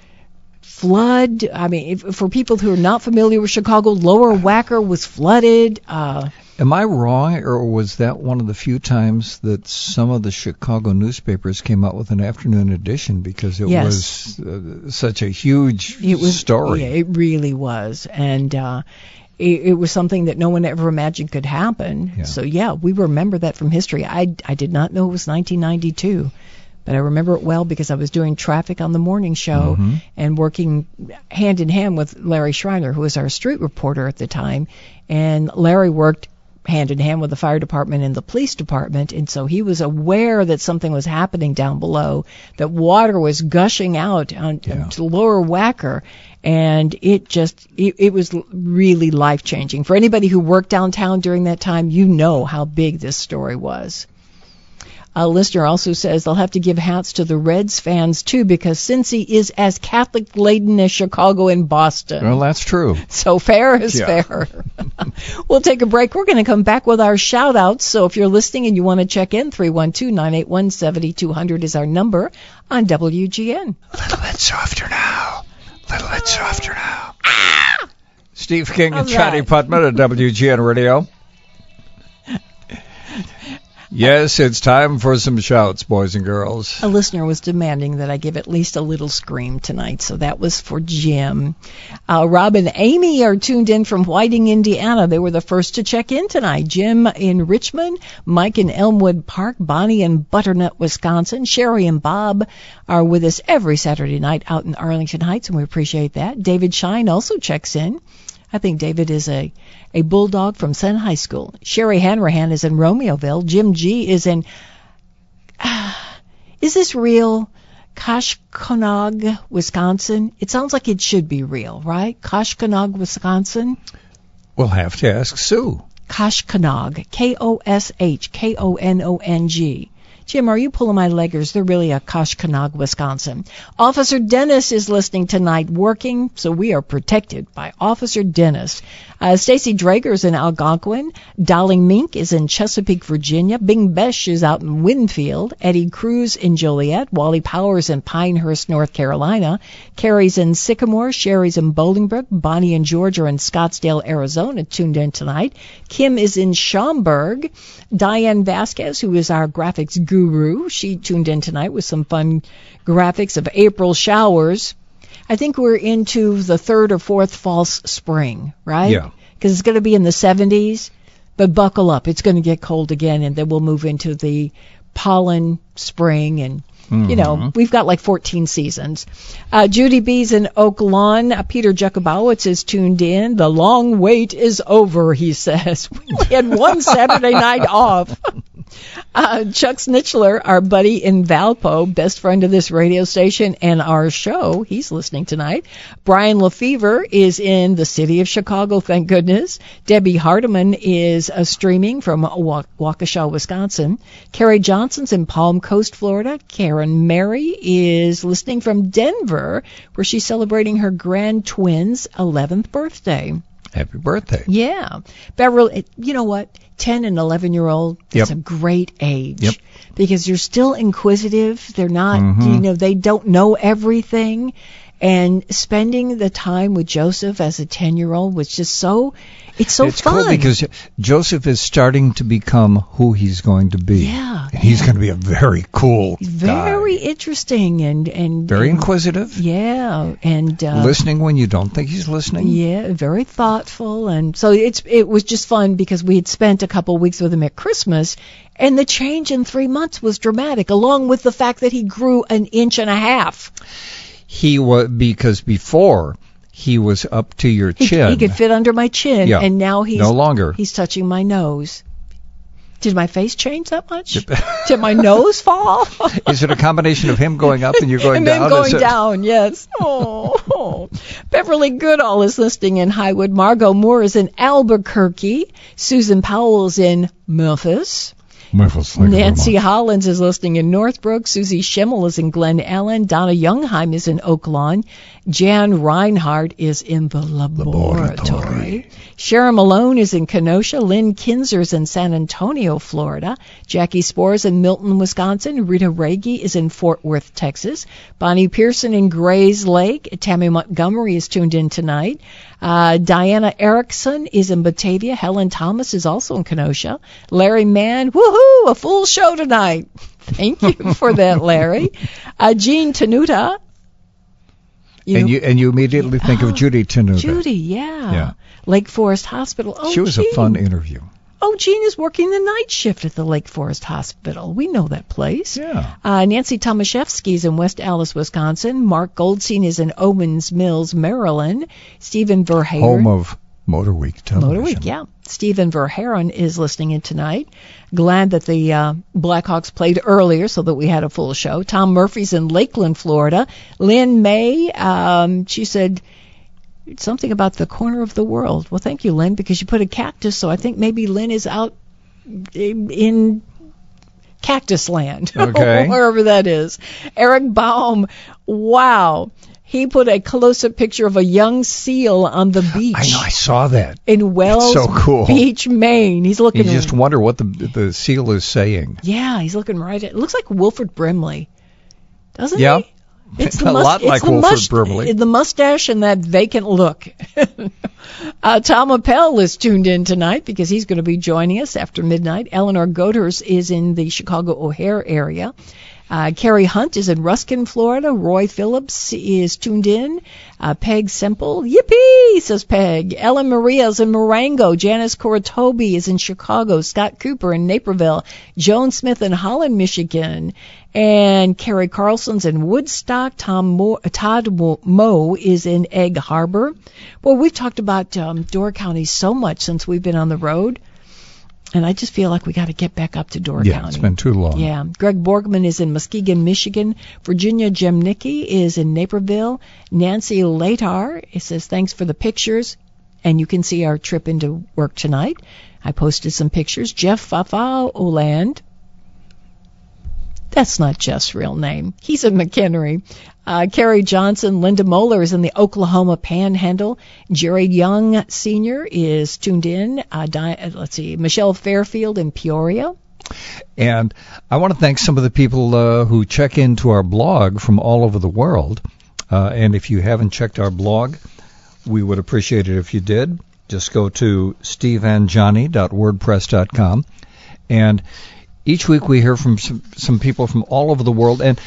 flood. I mean, for people who are not familiar with Chicago, Lower Wacker was flooded. Am I wrong, or was that one of the few times that some of the Chicago newspapers came out with an afternoon edition because it Yes. was such a huge story? Yeah, it really was. And it was something that no one ever imagined could happen. Yeah. So, yeah, we remember that from history. I did not know it was 1992. But I remember it well because I was doing traffic on the morning show and working hand in hand with Larry Schreiner, who was our street reporter at the time. And Larry worked hand in hand with the fire department and the police department, and so he was aware that something was happening down below, that water was gushing out to Lower Wacker, and it was really life-changing. For anybody who worked downtown during that time, you know how big this story was. A listener also says they'll have to give hats to the Reds fans, too, because Cincy is as Catholic-laden as Chicago and Boston. Well, that's true. So fair is fair. We'll take a break. We're going to come back with our shout-outs. So if you're listening and you want to check in, 312-981-7200 is our number on WGN. A little bit softer now. Little bit softer now. Ah! Steve King and Johnny Putman at WGN Radio. Yes, it's time for some shouts, boys and girls. A listener was demanding that I give at least a little scream tonight, so that was for Jim. Rob and Amy are tuned in from Whiting, Indiana. They were the first to check in tonight. Jim in Richmond, Mike in Elmwood Park, Bonnie in Butternut, Wisconsin. Sherry and Bob are with us every Saturday night out in Arlington Heights, and we appreciate that. David Shine also checks in. I think David is a bulldog from Sen High School. Sherry Hanrahan is in Romeoville. Jim G is in, is this real? Koshkonong, Wisconsin. It sounds like it should be real, right? Koshkonong, Wisconsin. We'll have to ask Sue. Koshkonong, Koshkonong. Jim, are you pulling my leg, or is there really a Koshkonong, Wisconsin? Officer Dennis is listening tonight, working, so we are protected by Officer Dennis. Stacy Drager is in Algonquin. Dolly Mink is in Chesapeake, Virginia. Bing Besh is out in Winfield. Eddie Cruz in Joliet. Wally Powers in Pinehurst, North Carolina. Carrie's in Sycamore. Sherry's in Bolingbrook. Bonnie and George are in Scottsdale, Arizona, tuned in tonight. Kim is in Schaumburg. Diane Vasquez, who is our graphics guru, she tuned in tonight with some fun graphics of April showers. I think we're into the third or fourth false spring, right? Yeah. Because it's going to be in the 70s, but buckle up. It's going to get cold again, and then we'll move into the pollen spring, and you know, we've got like 14 seasons. Judy B's in Oak Lawn. Peter Jakubowicz is tuned in. The long wait is over, he says. We only had one Saturday night off. Chuck Snitchler, our buddy in Valpo, best friend of this radio station and our show, he's listening tonight. Brian Lefevre is in the city of Chicago, thank goodness. Debbie Hardiman is streaming from Waukesha, Wisconsin. Carrie Johnson's in Palm Coast, Florida. Karen Mary is listening from Denver, where she's celebrating her grand twins' 11th birthday. Happy birthday. Yeah. Beverly, you know what? 10 and 11-year-old, it's a great age. Because you're still inquisitive. They're not, you know, they don't know everything. And spending the time with Joseph as a 10-year-old was just so it's fun. It's cool because Joseph is starting to become who he's going to be. Yeah. And he's going to be a very cool very guy. interesting and Very inquisitive. Yeah, and listening when you don't think he's listening. Yeah, very thoughtful, and so it was just fun because we had spent a couple of weeks with him at Christmas, and the change in 3 months was dramatic, along with the fact that he grew 1.5 inches. He was, because before he was up to your chin. He could fit under my chin, Yeah. and now he's No longer. He's touching my nose. Did my face change that much? Did my nose fall? Is it a combination of him going up and you going and down? then going down, yes. Oh. Beverly Goodall is listening in Highwood. Margot Moore is in Albuquerque. Susan Powell is in Memphis. Nancy Hollins is listening in Northbrook. Susie Schimmel is in Glen Ellen. Donna Youngheim is in Oak Lawn. Jan Reinhardt is in the laboratory. Sharon Malone is in Kenosha. Lynn Kinzer is in San Antonio, Florida. Jackie Spores in Milton, Wisconsin. Rita Raggi is in Fort Worth, Texas. Bonnie Pearson in Grays Lake. Tammy Montgomery is tuned in tonight. Diana Erickson is in Batavia. Helen Thomas is also in Kenosha. Larry Mann, woohoo, a full show tonight. Thank you for that, Larry. Jean Tenuta. And you immediately think of Judy Tenuta. Judy, yeah. Lake Forest Hospital. Oh, she was Jean. a fun interview. Oh, Jean is working the night shift at the Lake Forest Hospital. We know that place. Yeah. Nancy Tomaszewski is in West Allis, Wisconsin. Mark Goldstein is in Owens Mills, Maryland. Stephen Verheyen. Home of Motor Week television. Motor Week, yeah. Stephen Verheyen is listening in tonight. Glad that the Blackhawks played earlier so that we had a full show. Tom Murphy's in Lakeland, Florida. Lynn May, she said something about the corner of the world. Well, thank you, Lynn, because you put a cactus, so I think maybe Lynn is out in Cactus Land, okay. wherever that is. Eric Baum, wow. He put a close-up picture of a young seal on the beach. I know, I saw that. In Wells so cool. Beach, Maine. He's looking. You just wonder what the seal is saying. Yeah, he's looking right at. It looks like Wilford Brimley, doesn't yeah. he? It's a lot like Wilford Brimley. The mustache and that vacant look. Tom Appel is tuned in tonight because he's going to be joining us after midnight. Eleanor Goders is in the Chicago O'Hare area. Carrie Hunt is in Ruskin, Florida. Roy Phillips is tuned in. Peg Semple, yippee, says Peg. Ellen Maria is in Marengo. Janice Koratobi is in Chicago. Scott Cooper in Naperville. Joan Smith in Holland, Michigan. And Carrie Carlson's in Woodstock. Todd Moe is in Egg Harbor. Well, we've talked about Door County so much since we've been on the road. And I just feel like we got to get back up to Door County. Yeah, it's been too long. Yeah. Greg Borgman is in Muskegon, Michigan. Virginia Jemnicki is in Naperville. Nancy Latar says, thanks for the pictures. And you can see our trip into work tonight. I posted some pictures. Jeff Fafa Oland. That's not Jeff's real name. He's in McHenry. Carrie Johnson, Linda Moeller is in the Oklahoma Panhandle. Jerry Young Sr. is tuned in. Let's see, Michelle Fairfield in Peoria. And I want to thank some of the people who check into our blog from all over the world. And if you haven't checked our blog, we would appreciate it if you did. Just go to steveandjohnny.wordpress.com. And each week we hear from some people from all over the world. And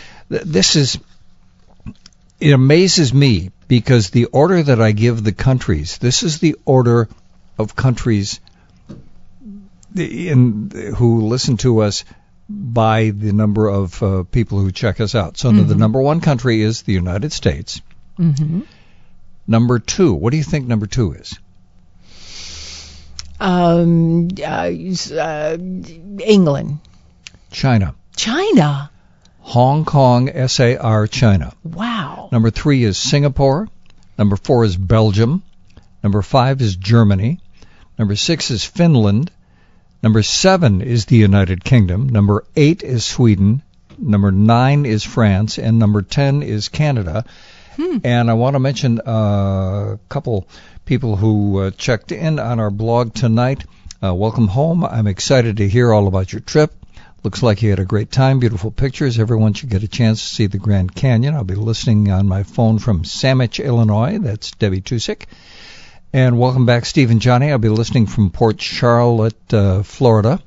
it amazes me because the order that I give the countries, this is the order of countries who listen to us by the number of people who check us out. So the number one country is the United States. Mm-hmm. Number two, what do you think number two is? England. China. China. Hong Kong, SAR, China. Wow. Number 3 is Singapore. Number 4 is Belgium. Number 5 is Germany. Number 6 is Finland. Number 7 is the United Kingdom. Number 8 is Sweden. Number 9 is France. And number 10 is Canada. And I want to mention a couple people who checked in on our blog tonight. Welcome home. I'm excited to hear all about your trip. Looks like you had a great time. Beautiful pictures. Everyone should get a chance to see the Grand Canyon. I'll be listening on my phone from Sandwich, Illinois. That's Debbie Tusick. And welcome back, Steve and Johnny. I'll be listening from Port Charlotte, Florida.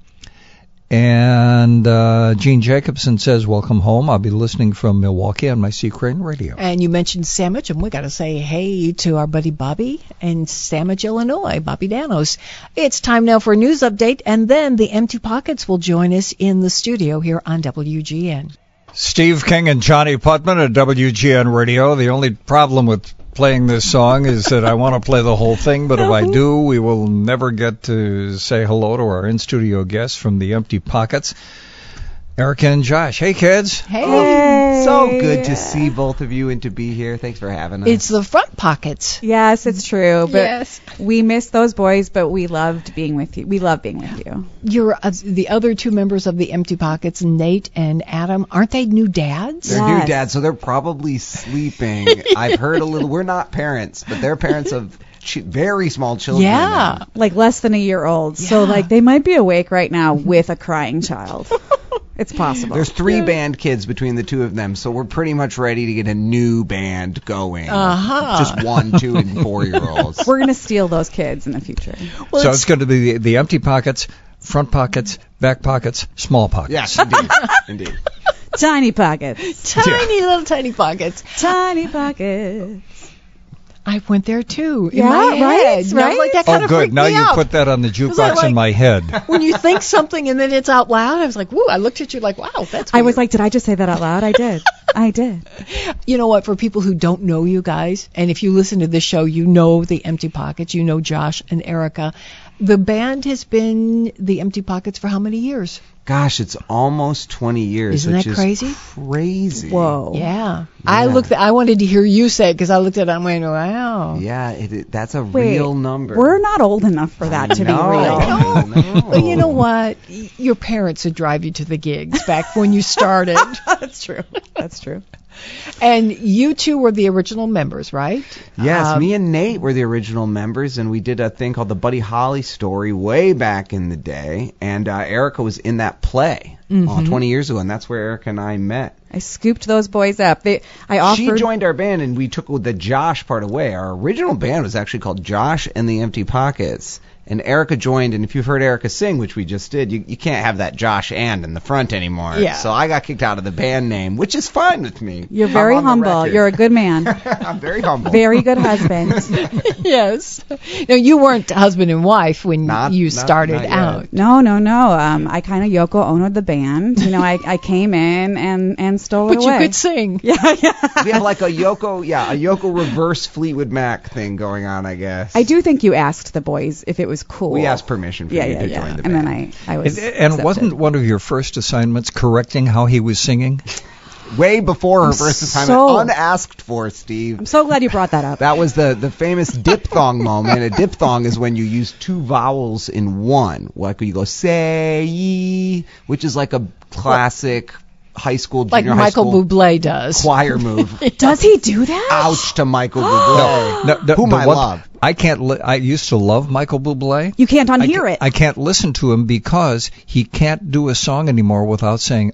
And Gene Jacobson says, welcome home. I'll be listening from Milwaukee on my Sea Crane Radio. And you mentioned Sandwich, and we got to say hey to our buddy Bobby in Sandwich, Illinois, Bobby Danos. It's time now for a news update, and then the Empty Pockets will join us in the studio here on WGN. Steve King and Johnny Putman at WGN Radio. The only problem with playing this song is that I want to play the whole thing, but if I do, we will never get to say hello to our in-studio guests from the Empty Pockets, Erica and Josh. Hey, kids. Hey. So good to see both of you and to be here. Thanks for having us. It's the Front Pockets. Yes, it's true. But Yes. we miss those boys, but we loved being with you. We love being with you. You're the other two members of the Empty Pockets, Nate and Adam. Aren't they new dads? They're Yes. new dads, so they're probably sleeping. I've heard a little. We're not parents, but they're parents of very small children. Yeah. Like less than a year old. So Yeah. like they might be awake right now with a crying child. It's possible. There's 3 band kids between the two of them, so we're pretty much ready to get a new band going. Uh-huh. Just 1, 2, and 4-year-olds. We're going to steal those kids in the future. Well, So it's going to be the Empty Pockets, Front Pockets, Back Pockets, Small Pockets. Yes, indeed. Indeed. Tiny pockets. tiny little tiny pockets. Tiny pockets. I went there too. In Yeah, my right, head. And I was right. like, that kind Oh, of good. freaked Now me you out. put that on the jukebox like- in my head. When you think something and then it's out loud, I was like, woo, I looked at you like, wow, that's I weird. was like, did I just say that out loud? I did. I did. You know what, for people who don't know you guys, and if you listen to this show, you know the Empty Pockets, you know Josh and Erica. The band has been the Empty Pockets for how many years? Gosh, it's almost 20 years. Isn't which that is crazy? Crazy. Whoa. Yeah. I wanted to hear you say it because I looked at it and I went, wow. Yeah, that's a Wait, real number. We're not old enough for that to be real. I know. Well, you know what? Your parents would drive you to the gigs back when you started. That's true. That's true. And you two were the original members, right? Yes, me and Nate were the original members, and we did a thing called the Buddy Holly Story way back in the day, and Erica was in that play 20 years ago, and that's where Erica and I met. I scooped those boys up. I offered. She joined our band, and we took the Josh part away. Our original band was actually called Josh and the Empty Pockets. And Erica joined, and if you've heard Erica sing, which we just did, you can't have that Josh and in the front anymore. Yeah. So I got kicked out of the band name, which is fine with me. You're I'm very on the humble. record. You're a good man. I'm very humble. Very good husband. Yes. No, you weren't husband and wife when you started not yet. out. No. I kind of Yoko Ono'd the band. You know, I came in and stole But it away. you could sing. Yeah. We have like a Yoko reverse Fleetwood Mac thing going on, I guess. I do think you asked the boys if it was cool. We asked permission for you to join the band. And then I was And accepted. wasn't one of your first assignments correcting how he was singing? Way before her first assignment, so- unasked for, Steve. I'm so glad you brought that up. That was the famous diphthong moment. A diphthong is when you use 2 vowels in one. Like you go say, which is like a classic high school, Like junior high Michael school Bublé does. choir move. Does he do that? Ouch to Michael Bublé. Whom I love. I can't. I used to love Michael Bublé. You can't unhear it. I can't listen to him because he can't do a song anymore without saying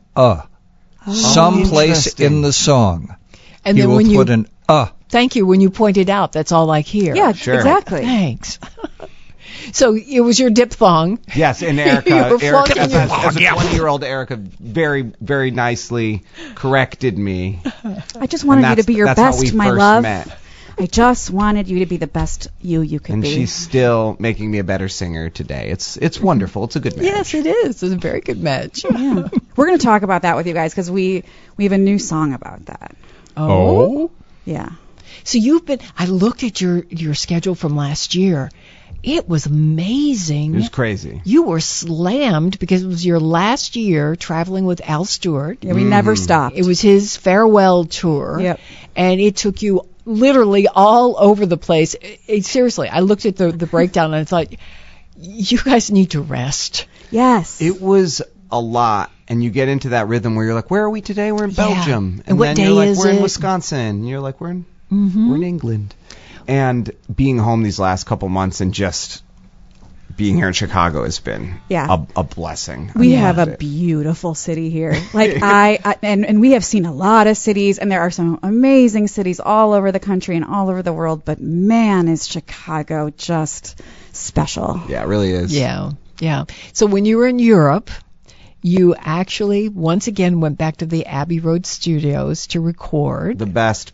someplace Interesting. in the song. And He then will when you put an thank you when you pointed out, that's all I hear. Yeah, Sure. exactly. Thanks. So it was your diphthong. Yes, and You Erica, were flunking as your- a 20-year-old Erica, very, very nicely corrected me. I just wanted you to be your that's how best, we my first love. met. I just wanted you to be the best you could And be. she's still making me a better singer today. It's wonderful. It's a good match. Yes, it is. It's a very good match. Yeah. We're going to talk about that with you guys because we have a new song about that. Oh. Yeah. So I looked at your schedule from last year. It was amazing. It was crazy. You were slammed because it was your last year traveling with Al Stewart. Yeah, we never stopped. It was his farewell tour. Yep. And it took you literally all over the place. Seriously, I looked at the breakdown and I thought, you guys need to rest. Yes. It was a lot, and you get into that rhythm where you're like, where are we today? We're in Belgium. And what then day you're like, is we're in it? Wisconsin. And you're like, we're in England. And being home these last couple months and just being here in Chicago has been a blessing. We have a beautiful city here. Like and we have seen a lot of cities, and there are some amazing cities all over the country and all over the world, but man, is Chicago just special. Yeah, it really is. Yeah. So when you were in Europe, you actually once again went back to the Abbey Road Studios to record. The best.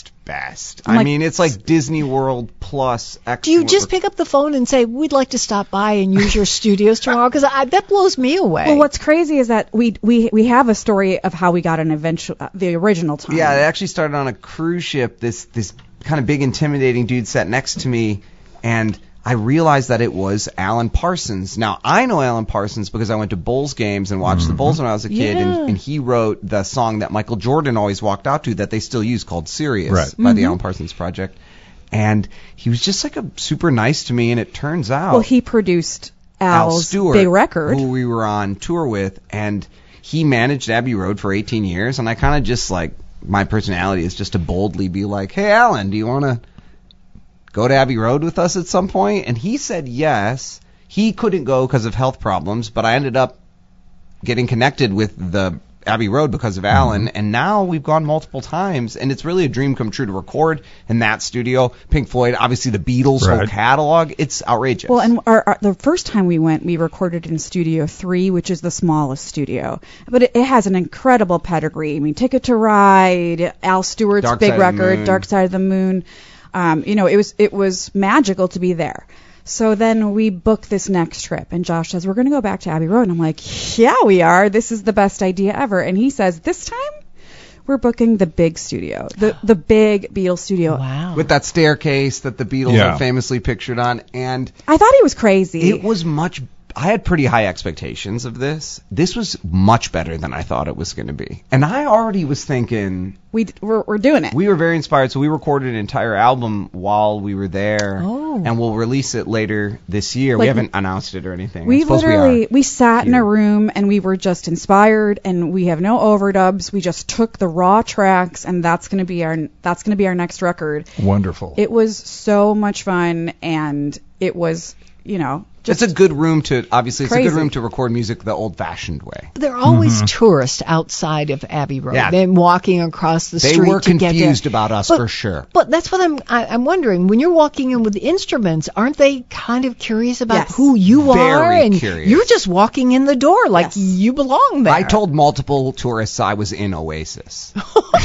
I mean, it's like Disney World plus excellent. Do you just pick up the phone and say, we'd like to stop by and use your studios tomorrow? Because that blows me away. Well, what's crazy is that we have a story of how we got the original time. Yeah, it actually started on a cruise ship. This kind of big, intimidating dude sat next to me, and I realized that it was Alan Parsons. Now, I know Alan Parsons because I went to Bulls games and watched the Bulls when I was a kid, and he wrote the song that Michael Jordan always walked out to that they still use called Sirius by the Alan Parsons Project. And he was just like a super nice to me, and it turns out... Well, he produced Al Stewart, big record, who we were on tour with, and he managed Abbey Road for 18 years, and I kind of just like... My personality is just to boldly be like, hey, Alan, do you want to go to Abbey Road with us at some point? And he said yes. He couldn't go because of health problems, but I ended up getting connected with the Abbey Road because of Alan, and now we've gone multiple times, and it's really a dream come true to record in that studio. Pink Floyd, obviously the Beatles, whole catalog. It's outrageous. Well, and the first time we went, we recorded in Studio 3, which is the smallest studio. But it has an incredible pedigree. I mean, Ticket to Ride, Al Stewart's big record, Dark Side of the Moon. It was magical to be there. So then we booked this next trip, and Josh says, we're going to go back to Abbey Road. And I'm like, yeah, we are. This is the best idea ever. And he says, this time we're booking the big studio, the big Beatles studio. Wow. With that staircase that the Beatles are famously pictured on. And I thought he was crazy. It was I had pretty high expectations of this. This was much better than I thought it was going to be. And I already was thinking... We're doing it. We were very inspired, so we recorded an entire album while we were there. Oh. And we'll release it later this year. We haven't announced it or anything. We sat in a room, and we were just inspired, and we have no overdubs. We just took the raw tracks, and that's going to be our next record. Wonderful. It was so much fun, and it was, it's a good room to record music the old-fashioned way. There are always tourists outside of Abbey Road. Yeah. They're walking across the street. They were to get there. confused about us for sure. But that's what I'm wondering. When you're walking in with the instruments, aren't they kind of curious about who you are? And curious. You're just walking in the door like you belong there. I told multiple tourists I was in Oasis.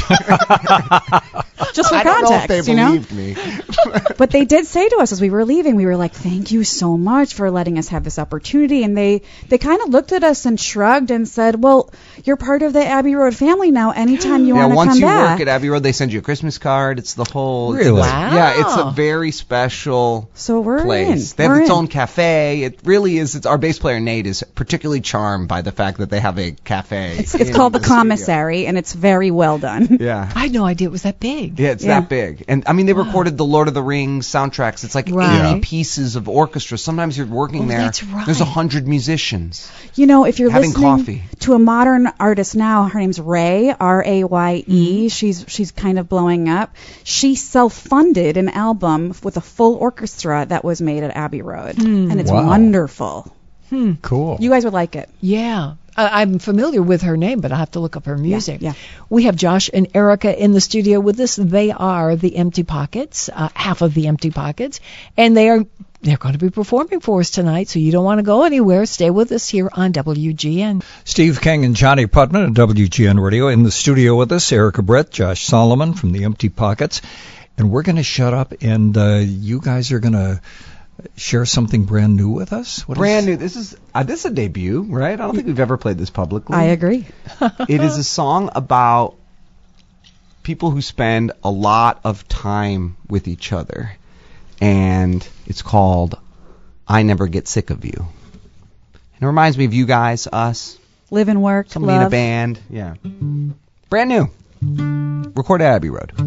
Just for I context, don't know if they believed me. But they did say to us as we were leaving, we were like, thank you so much for letting us have this opportunity. And they kind of looked at us and shrugged and said, well, you're part of the Abbey Road family now. Anytime you want to come back. Once you work at Abbey Road, they send you a Christmas card. It's the whole... Really? Wow. Yeah, it's a very special place. They have its own cafe. It really is. Our bass player, Nate, is particularly charmed by the fact that they have a cafe. It's called the Commissary, and it's very well done. Yeah. I had no idea it was that big. Yeah, it's that big. And, I mean, they recorded the Lord of the Rings soundtracks. It's like 80 pieces of orchestra. Sometimes you're working there. That's right. There's 100 musicians. If you're having listening coffee. to a modern artist now, her name's Raye, R-A-Y-E. She's kind of blowing up. She self-funded an album with a full orchestra that was made at Abbey Road. And it's wonderful. Cool. You guys would like it. Yeah. I'm familiar with her name, but I'll have to look up her music. Yeah. We have Josh and Erica in the studio with us. They are the Empty Pockets, half of the Empty Pockets, and they're going to be performing for us tonight, so you don't want to go anywhere. Stay with us here on WGN. Steve King and Johnny Putman at WGN Radio in the studio with us. Erica Brett, Josh Solomon from the Empty Pockets. And we're going to shut up, and you guys are going to share something brand new with us? Brand new. This is a debut, right? I don't think we've ever played this publicly. I agree. It is a song about people who spend a lot of time with each other. And it's called I Never Get Sick of You. And it reminds me of you guys, us. Live and work, somebody in a band. Yeah. Brand new. Record at Abbey Road.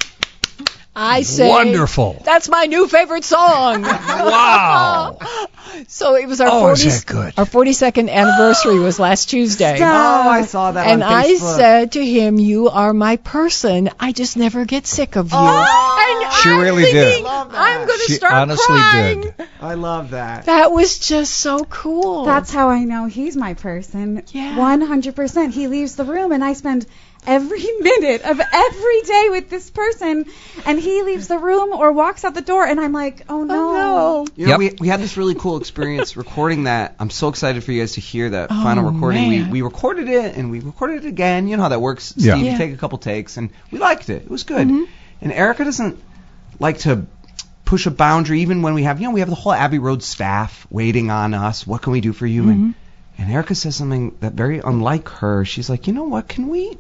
I say, wonderful. That's my new favorite song. Wow. So it was our Oh, is 40, that good? our 42nd anniversary was last Tuesday. Stop. Oh, I saw that And on I Facebook. said to him, "You are my person. I just never get sick of you." And She I'm really did. thinking, I'm going to She start honestly crying. did. I love that. That was just so cool. That's how I know he's my person. Yeah. 100%. He leaves the room, and I spend every minute of every day with this person, and he leaves the room or walks out the door, and I'm like, oh no. Oh, no. You know, Yep. we had this really cool experience recording that. I'm so excited for you guys to hear that Oh, final recording. man. We recorded it, and we recorded it again. You know how that works, Yeah. Steve. Yeah. You take a couple takes, and we liked it. It was good. Mm-hmm. And Erica doesn't like to push a boundary, even when we have the whole Abbey Road staff waiting on us. What can we do for you? Mm-hmm. And Erica says something that very unlike her. She's like, you know what? Can we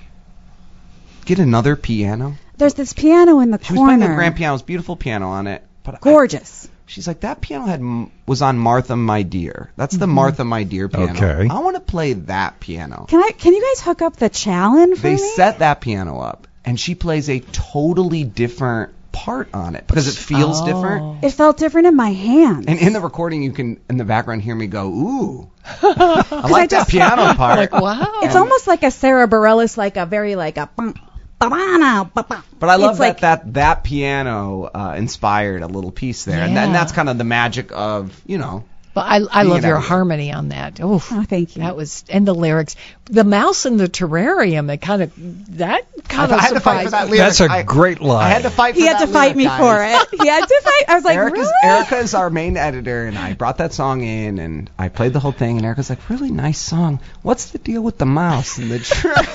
get another piano? There's this piano in the She was playing corner. the grand piano. It was beautiful piano on it. But Gorgeous. she's like, that piano was on Martha, My Dear. That's the Martha, My Dear piano. Okay. I want to play that piano. Can you guys hook up the Challen for They me? set that piano up, and she plays a totally different part on it because it feels different. It felt different in my hands. And in the recording, you can, in the background, hear me go, ooh. I like that piano part. Like, wow. It's almost like a Sarah Bareilles, like a very like a bum, ba-ba-na, ba-ba. But I love It's that piano inspired a little piece there. And Yeah. that's kind of the magic of, But I Being love an your actor. harmony on that. Oh, Oh, thank you. That was, and the lyrics, the mouse in the terrarium. It kind of I had to fight for surprised that me. lyric. That's a great line. I had to fight for He had that to fight lyric, me guys. for it. He had to fight. I was like, really? Erica's our main editor, and I brought that song in, and I played the whole thing, and Erica's like, really nice song. What's the deal with the mouse and the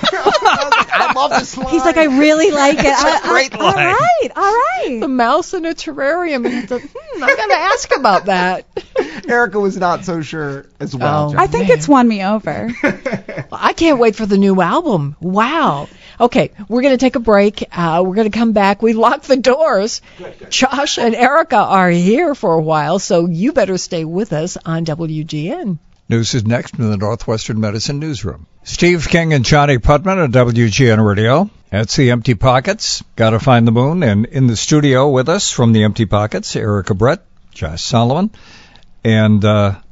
I love this line. He's like, I really like it. It's a great All line. right, all right. The mouse in a terrarium. And I got to ask about that. Erica was not so sure as well. Oh. Jen. I think it's won me over. I can't wait for the new album. Wow. Okay, we're going to take a break. We're going to come back. We locked the doors. Good. Josh and Erica are here for a while, so you better stay with us on WGN. News is next from the Northwestern Medicine Newsroom. Steve King and Johnny Putman at WGN Radio. That's the Empty Pockets. Gotta Find the Moon. And in the studio with us from the Empty Pockets, Erica Brett, Josh Solomon. And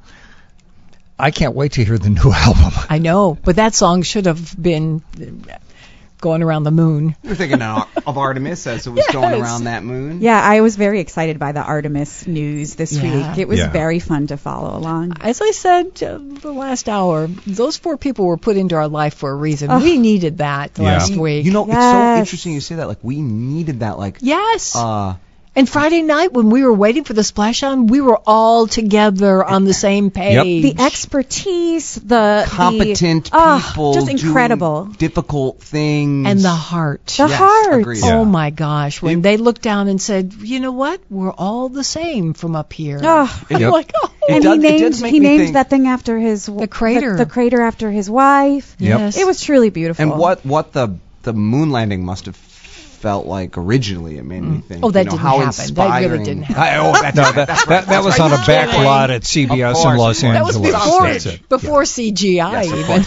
I can't wait to hear the new album. I know, but that song should have been going around the moon. You're thinking of Artemis as it was going around that moon. Yeah, I was very excited by the Artemis news this Yeah. week. It was Yeah. very fun to follow along. As I said the last hour, those 4 people were put into our life for a reason. Oh. We needed that last week. You know, it's so Yes. interesting you say that. Like, we needed that. Like, Yes. uh, And Friday night when we were waiting for the splash on, we were all together on the same page. The expertise, the competent the, people just doing incredible. difficult things. And the heart. The Yes, heart. agreed. Yeah. Oh my gosh, when they looked down and said, you know what, we're all the same from up here. Oh. I'm Yep. like, oh. And does- he it does named make he me named think- that thing after his The crater. the crater after his wife. Yep. Yes. It was truly beautiful. And what the moon landing must have felt like originally, it made me think. Oh, that you know, didn't how happen. That really inspiring- didn't happen. Oh, that's No, right, that, that's that, right, that was that's on a right. back lot at CBS Of course in Los it was. That was Angeles. before, That's it. before CGI Yes, of even.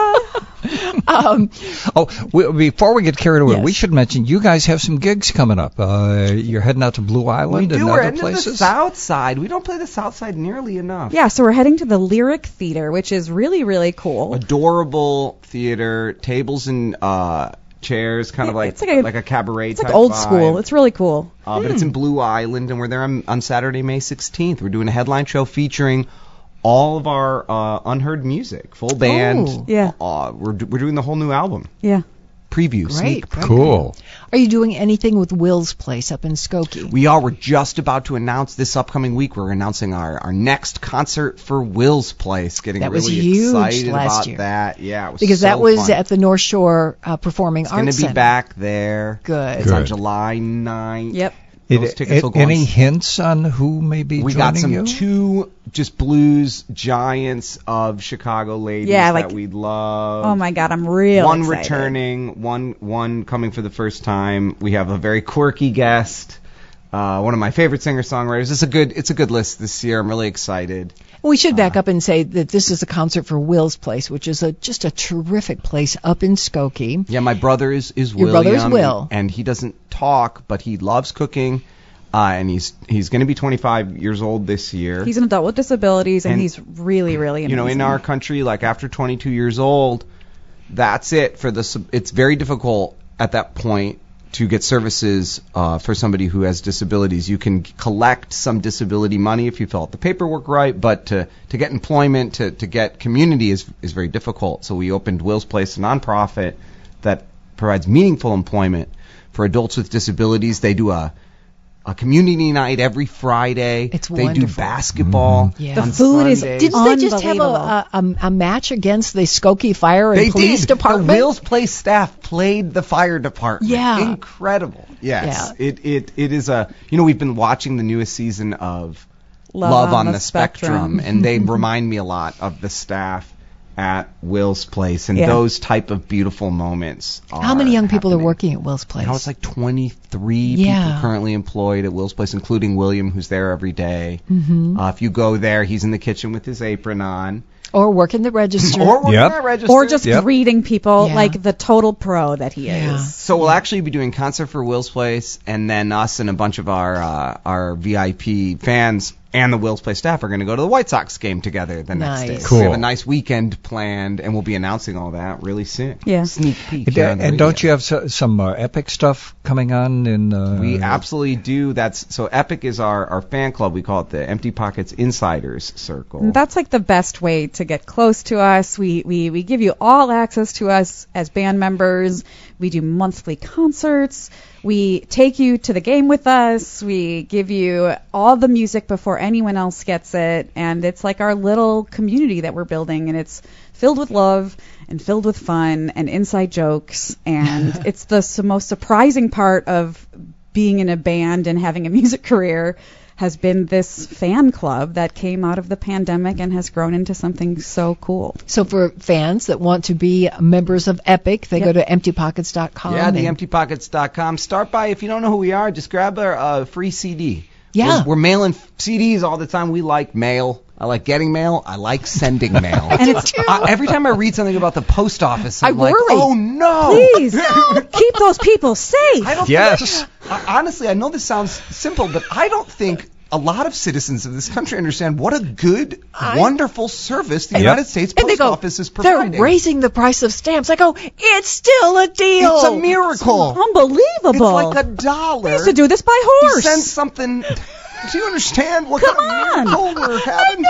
Before we get carried away, Yes. we should mention you guys have some gigs coming up. You're heading out to Blue We Island do. and We're other heading to the places. South Side. We don't play the South Side nearly enough. Yeah, so we're heading to the Lyric Theater, which is really, really cool. Adorable theater, tables and chairs, kind of like It's like a- a cabaret. It's like type old vibe. school. It's really cool. But it's in Blue Island, and we're there on Saturday, May 16th. We're doing a headline show featuring all of our unheard music, full band. Oh. Yeah. We're doing the whole new album Yeah. preview. Great. Sneak. Great. Cool. Are you doing anything with Will's Place up in Skokie? We're just about to announce this upcoming week. We're announcing our next concert for Will's Place. Getting That was really huge excited last about year. that. Yeah, it was Because so that was fun. at the North Shore Performing It's going Arts to be Center. back there. Good. It's on Good. July 9th. Yep. Those tickets will go Any on. hints on who may be We joining got some you? 2 just blues giants of Chicago ladies Yeah, that like- we love. Oh my God, I'm real One excited. returning, one coming for the first time. We have a very quirky guest. One of my favorite singer-songwriters. It's a good list this year. I'm really excited. We should back up and say that this is a concert for Will's Place, which is just a terrific place up in Skokie. Yeah, my brother is Your brother is William, Will. and he doesn't talk, but he loves cooking. And he's going to be 25 years old this year. He's an adult with disabilities, and he's really, really amazing. You know, in our country, like after 22 years old, that's it for the. It's very difficult at that point to get services for somebody who has disabilities. You can collect some disability money if you fill out the paperwork right, but to get employment, to get community is very difficult. So we opened Will's Place, a nonprofit that provides meaningful employment for adults with disabilities. They do a community night every Friday. It's they wonderful. do basketball. Yeah. The on food is Sundays. Didn't they just have a match against the Skokie Fire and Police Department? The Will's Place staff played the fire department. Yeah. Incredible. Yes. Yeah. It is a, we've been watching the newest season of Love on the Spectrum, and they remind me a lot of the staff at Will's Place, and those type of beautiful moments are How many young people are happening. working at Will's Place? Now it's like 23 people currently employed at Will's Place, including William, who's there every day. Mm-hmm. If you go there, he's in the kitchen with his apron on. Or working the register. Or working that register. Or just greeting people Yeah. like the total pro that he Yeah. is. So we'll actually be doing concert for Will's Place, and then us and a bunch of our VIP fans and the Will's Place staff are going to go to the White Sox game together the next day. Nice. So we have Cool. a nice weekend planned, and we'll be announcing all that really soon. Yeah. Sneak peek. And, here on the and radio. don't you have some Epic stuff coming on? We absolutely do. So Epic is our fan club. We call it the Empty Pockets Insiders Circle. And that's like the best way to get close to us. We give you all access to us as band members. We do monthly concerts. We take you to the game with us. We give you all the music before anyone else gets it. And it's like our little community that we're building. And it's filled with love and filled with fun and inside jokes. And it's the most surprising part of being in a band and having a music career has been this fan club that came out of the pandemic and has grown into something so cool. So for fans that want to be members of Epic, they go to emptypockets.com. Yeah, the emptypockets.com. Start by, if you don't know who we are, just grab our free CD. Yeah. We're mailing CDs all the time. We like mail. I like getting mail. I like sending mail. And it's every time I read something about the post office, I'm like, worry. oh no! please keep those people safe. I don't Yes. honestly, I know this sounds simple, but I don't think a lot of citizens of this country understand what a good, wonderful service the United States And they Post go, Office is providing. they're raising the price of stamps. I go, it's still a deal. It's a miracle. Unbelievable. It's like $1. We used to do this by You horse. send something. Do you understand what Come kind of on. miracle we're having?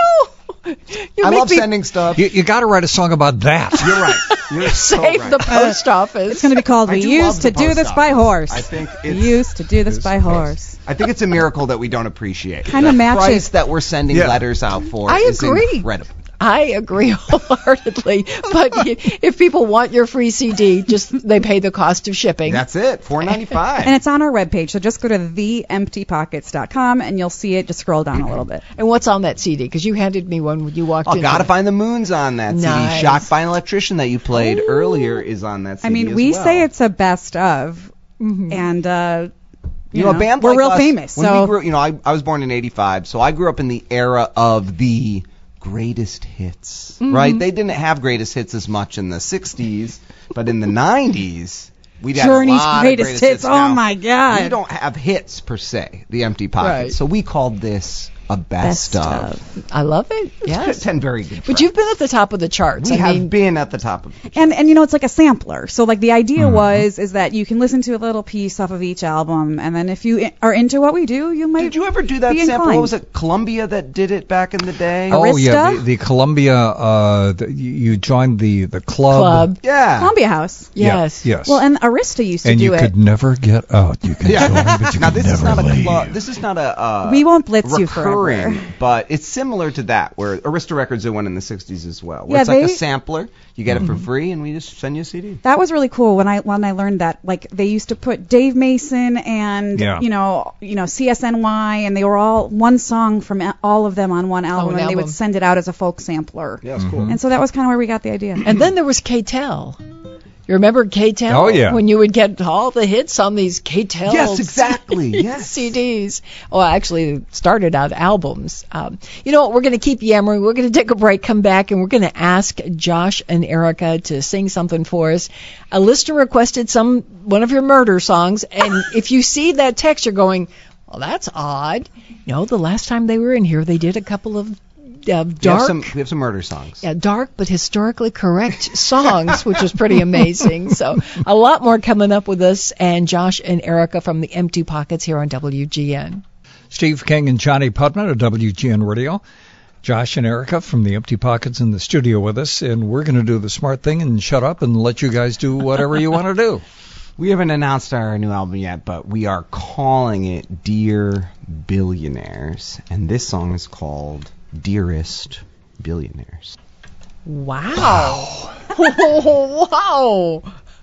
You I make love me sending stuff. You got to write a song about that. You're right. You're so save right. the post office. It's going to be called I We do Used love to the Do post This by office. Horse. I think We it's- used to do this by horse. I think it's a miracle that we don't appreciate. Kinda the matches. price that we're sending Yeah. letters out for I is agree. incredible. I agree wholeheartedly. But if people want your free CD, just they pay the cost of shipping. That's it. $4.95. And it's on our webpage, so just go to theemptypockets.com and you'll see it. Just scroll down a little bit. And what's on that CD? Because you handed me one when you walked in. Gotta find the moons on that Nice. CD. Shocked by an Electrician that you played earlier is on that CD I mean, as we well. say it's a best of, and You know, a band we're like real us, famous. When So we grew, I was born in '85, so I grew up in the era of the greatest hits. Right? They didn't have greatest hits as much in the '60s, but in the '90s, we had Journey's a lot greatest of hits. now. Oh my God. We don't have hits per se, the Empty Pockets. Right. So we called this a best, of. I love it. Yes. 10 very good. But you've been at the top of the charts. We I have mean, been at the top of the and you know, it's like a sampler. So like the idea is that you can listen to a little piece off of each album, and then if you are into what we do, you might. Did you ever do that be sample? inclined. What was it? Columbia that did it back in the day? Oh yeah, Arista? the Columbia. You joined the club. Yeah. Columbia House. yes. Yeah, yes. Well, and Arista used to and do you it. could never get out. You can join, but you Now could this is never not a leave. club. This is not a We won't blitz you recurring, forever. but it's similar to that where Arista Records did one in the '60s as well. Where Yeah, it's like a they- sampler. You get it for free, and we just send you a CD. That was really cool when I learned that. Like they used to put Dave Mason and Yeah. you know CSNY, and they were all one song from all of them on one album, an and they would album. send it out as a folk sampler. Yeah, it's cool. And so that was kind of where we got the idea. And then there was K-Tel. You remember K-Tel? Oh, yeah. When you would get all the hits on these K-Tel Yes, exactly. Yes. CDs. Well, actually, it started out albums. You know what? We're going to keep yammering. We're going to take a break, come back, and we're going to ask Josh and Erica to sing something for us. A listener requested one of your murder songs, and if you see that text, you're going, Well, that's odd. The last time they were in here, they did a couple of dark. We have some murder songs. Yeah, dark but historically correct songs, which was pretty amazing. So a lot more coming up with us and Josh and Erica from the Empty Pockets here on WGN. Steve King and Johnny Putman at WGN Radio. Josh and Erica from the Empty Pockets in the studio with us, and we're going to do the smart thing and shut up and let you guys do whatever you want to do. We haven't announced our new album yet, but we are calling it Dear Billionaires, and this song is called Dearest Billionaires. Wow. Wow.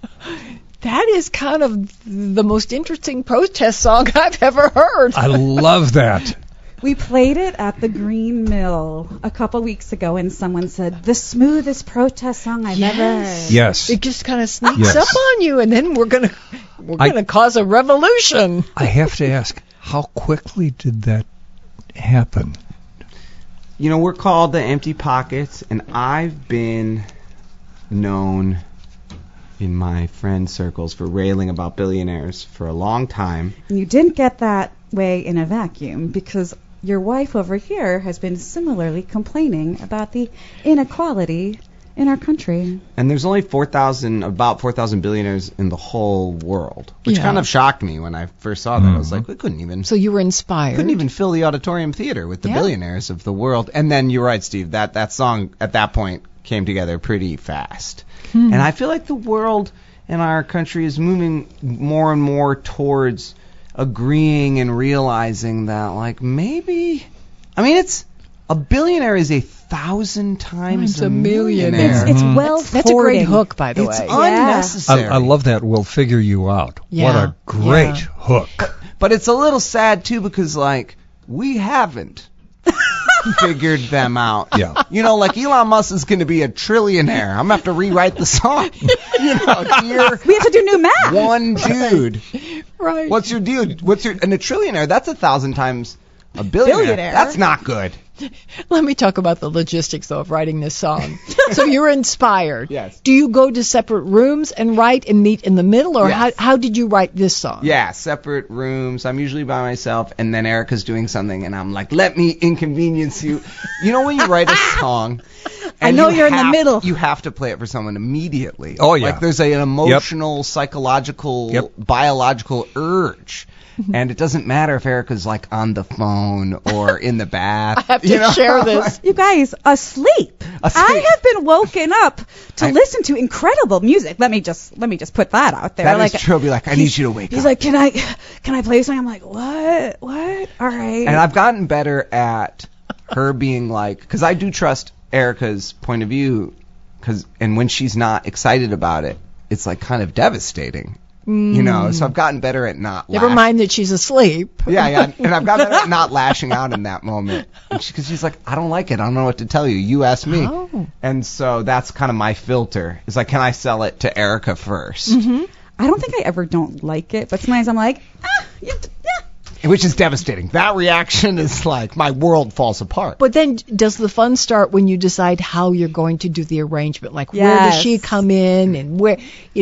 That is kind of the most interesting protest song I've ever heard. I love that. We played it at the Green Mill a couple weeks ago, and someone said, the smoothest protest song I've ever heard. Yes. It just kind of sneaks up on you, and then we're gonna cause a revolution. I have to ask, how quickly did that happen? We're called the Empty Pockets, and I've been known in my friend circles for railing about billionaires for a long time. And you didn't get that way in a vacuum, because your wife over here has been similarly complaining about the inequality in our country. And there's only about 4,000 billionaires in the whole world, which kind of shocked me when I first saw that. I was like, we couldn't even. So you were inspired. Couldn't even fill the auditorium theater with the billionaires of the world. And then you're right, Steve. That song at that point came together pretty fast. And I feel like the world and our country is moving more and more towards agreeing and realizing that, like, maybe, it's a billionaire is 1,000 times a millionaire. It's well That's a great hook, by the way. It's unnecessary. I love that. We'll figure you out. Yeah. What a great hook. But it's a little sad, too, because, like, we haven't figured them out. Yeah. Like Elon Musk is going to be a trillionaire. I'm going to have to rewrite the song. We have to do new math. One dude. Right. What's your deal? And a trillionaire, that's 1,000 times a billionaire. That's not good. Let me talk about the logistics, though, of writing this song. So you're inspired. Yes. Do you go to separate rooms and write and meet in the middle, or Yes. how did you write this song? Yeah, separate rooms. I'm usually by myself, and then Erica's doing something, and I'm like, let me inconvenience you. When you write a song, I know you're in the middle. You have to play it for someone immediately. Oh, yeah. Like there's an emotional, psychological, biological urge. And it doesn't matter if Erica's like on the phone or in the bath. I have to share this. You guys, asleep. I have been woken up to listen to incredible music. Let me just put that out there. That is true. I'll be like, I need you to wake up. He's like, can I play something? I'm like, what? All right. And I've gotten better at her being like, because I do trust Erica's point of view, and when she's not excited about it, it's like kind of devastating. So I've gotten better at not Never mind that she's asleep. Yeah, and I've gotten better at not lashing out in that moment. Because she's like, I don't like it. I don't know what to tell you. You asked me. Oh. And so that's kind of my filter. It's like, can I sell it to Erica first? Mm-hmm. I don't think I ever don't like it, but sometimes I'm like, yeah. Which is devastating. That reaction is like, my world falls apart. But then does the fun start when you decide how you're going to do the arrangement? Like, where does she come in, and where,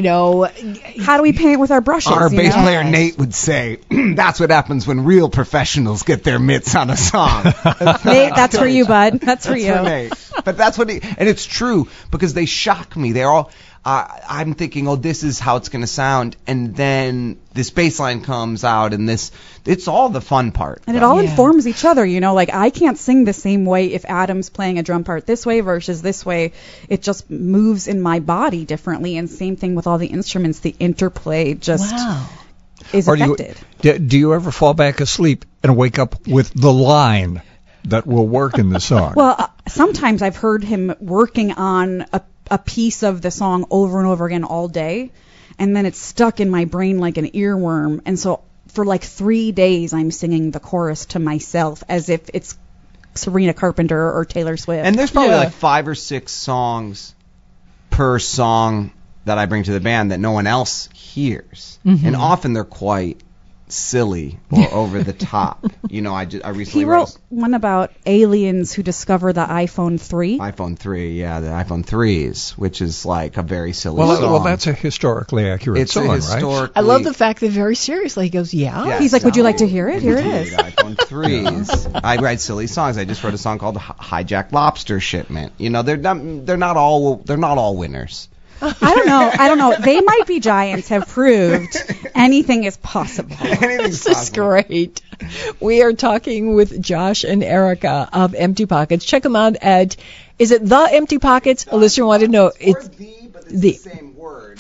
how do we paint with our brushes? Our bass player Nate would say, that's what happens when real professionals get their mitts on a song. Nate, that's for you, bud. That's for you. For Nate. But that's what and it's true, because they shock me. They're all, I'm thinking, this is how it's going to sound, and then this bass line comes out, and it's all the fun part. And it all informs each other, like I can't sing the same way if Adam's playing a drum part this way versus this way. It just moves in my body differently, and same thing with all the instruments. The interplay just is affected. Do you ever fall back asleep and wake up with the line that will work in the song? Well, sometimes I've heard him working on a piece of the song over and over again all day, and then it's stuck in my brain like an earworm, and so for like 3 days I'm singing the chorus to myself as if it's Sabrina Carpenter or Taylor Swift. And there's probably like 5 or 6 songs per song that I bring to the band that no one else hears. Mm-hmm. And often they're quite silly or over the top. You know, I recently He wrote one about aliens who discover the iPhone 3. iPhone 3, yeah, the iPhone 3s, which is like a very silly song. Well, that's a historically accurate song, right? I love the fact that very seriously he goes, yeah. Yes, He's like, would you like to hear it? Here it is. iPhone 3s. I write silly songs. I just wrote a song called "Hijack Lobster Shipment." You know, they're not all winners. I don't know. They Might Be Giants have proved anything is possible. This is great. We are talking with Josh and Erica of Empty Pockets. Check them out at, is it The Empty Pockets? A listener wanted to know. It's the same word.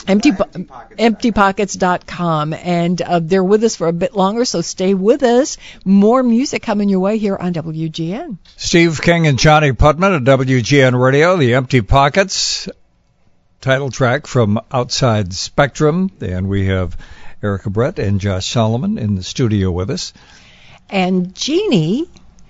Emptypockets.com. And they're with us for a bit longer, so stay with us. More music coming your way here on WGN. Steve King and Johnny Putman at WGN Radio, The Empty Pockets. Title track from Outside Spectrum, and we have Erica Brett and Josh Solomon in the studio with us. And Jeannie,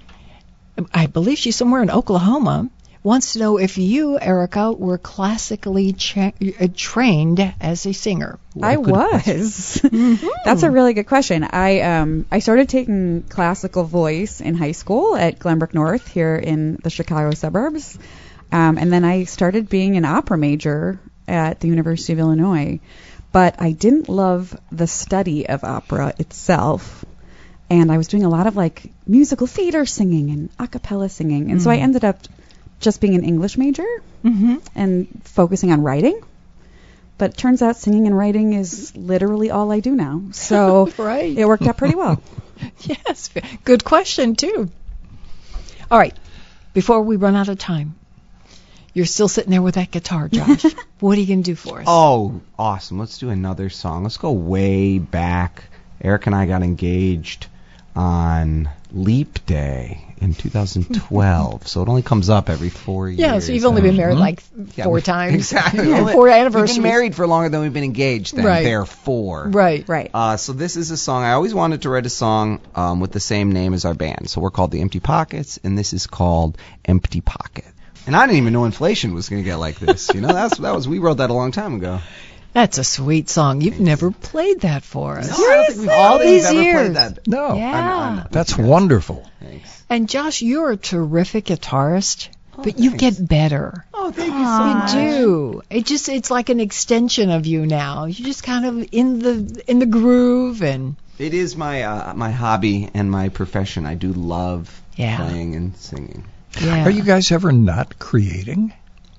I believe she's somewhere in Oklahoma, wants to know if you, Erica, were classically trained as a singer. I was. That's a really good question. I started taking classical voice in high school at Glenbrook North here in the Chicago suburbs. And then I started being an opera major at the University of Illinois. But I didn't love the study of opera itself. And I was doing a lot of like musical theater singing and a cappella singing. And so I ended up just being an English major and focusing on writing. But it turns out singing and writing is literally all I do now. So right. It worked out pretty well. Yes. Good question, too. All right. Before we run out of time, you're still sitting there with that guitar, Josh. What are you going to do for us? Oh, awesome. Let's do another song. Let's go way back. Eric and I got engaged on Leap Day in 2012. So it only comes up every 4 years. Yeah, so you've only been married like four times. Exactly. 4 anniversaries. We've been married for longer than we've been engaged then, therefore. Right. So this is a song. I always wanted to write a song with the same name as our band. So we're called the Empty Pockets, and this is called Empty Pocket. And I didn't even know inflation was going to get like this. You know, we wrote that a long time ago. That's a sweet song. You've never played that for us. No, I don't think we've all these ever years. played that. No. Yeah. That's wonderful. Thanks. And Josh, you're a terrific guitarist, but you get better. Oh, thank you so much. You do. It's like an extension of you now. You're just kind of in the groove, and it is my my hobby and my profession. I do love playing and singing. Yeah. Are you guys ever not creating?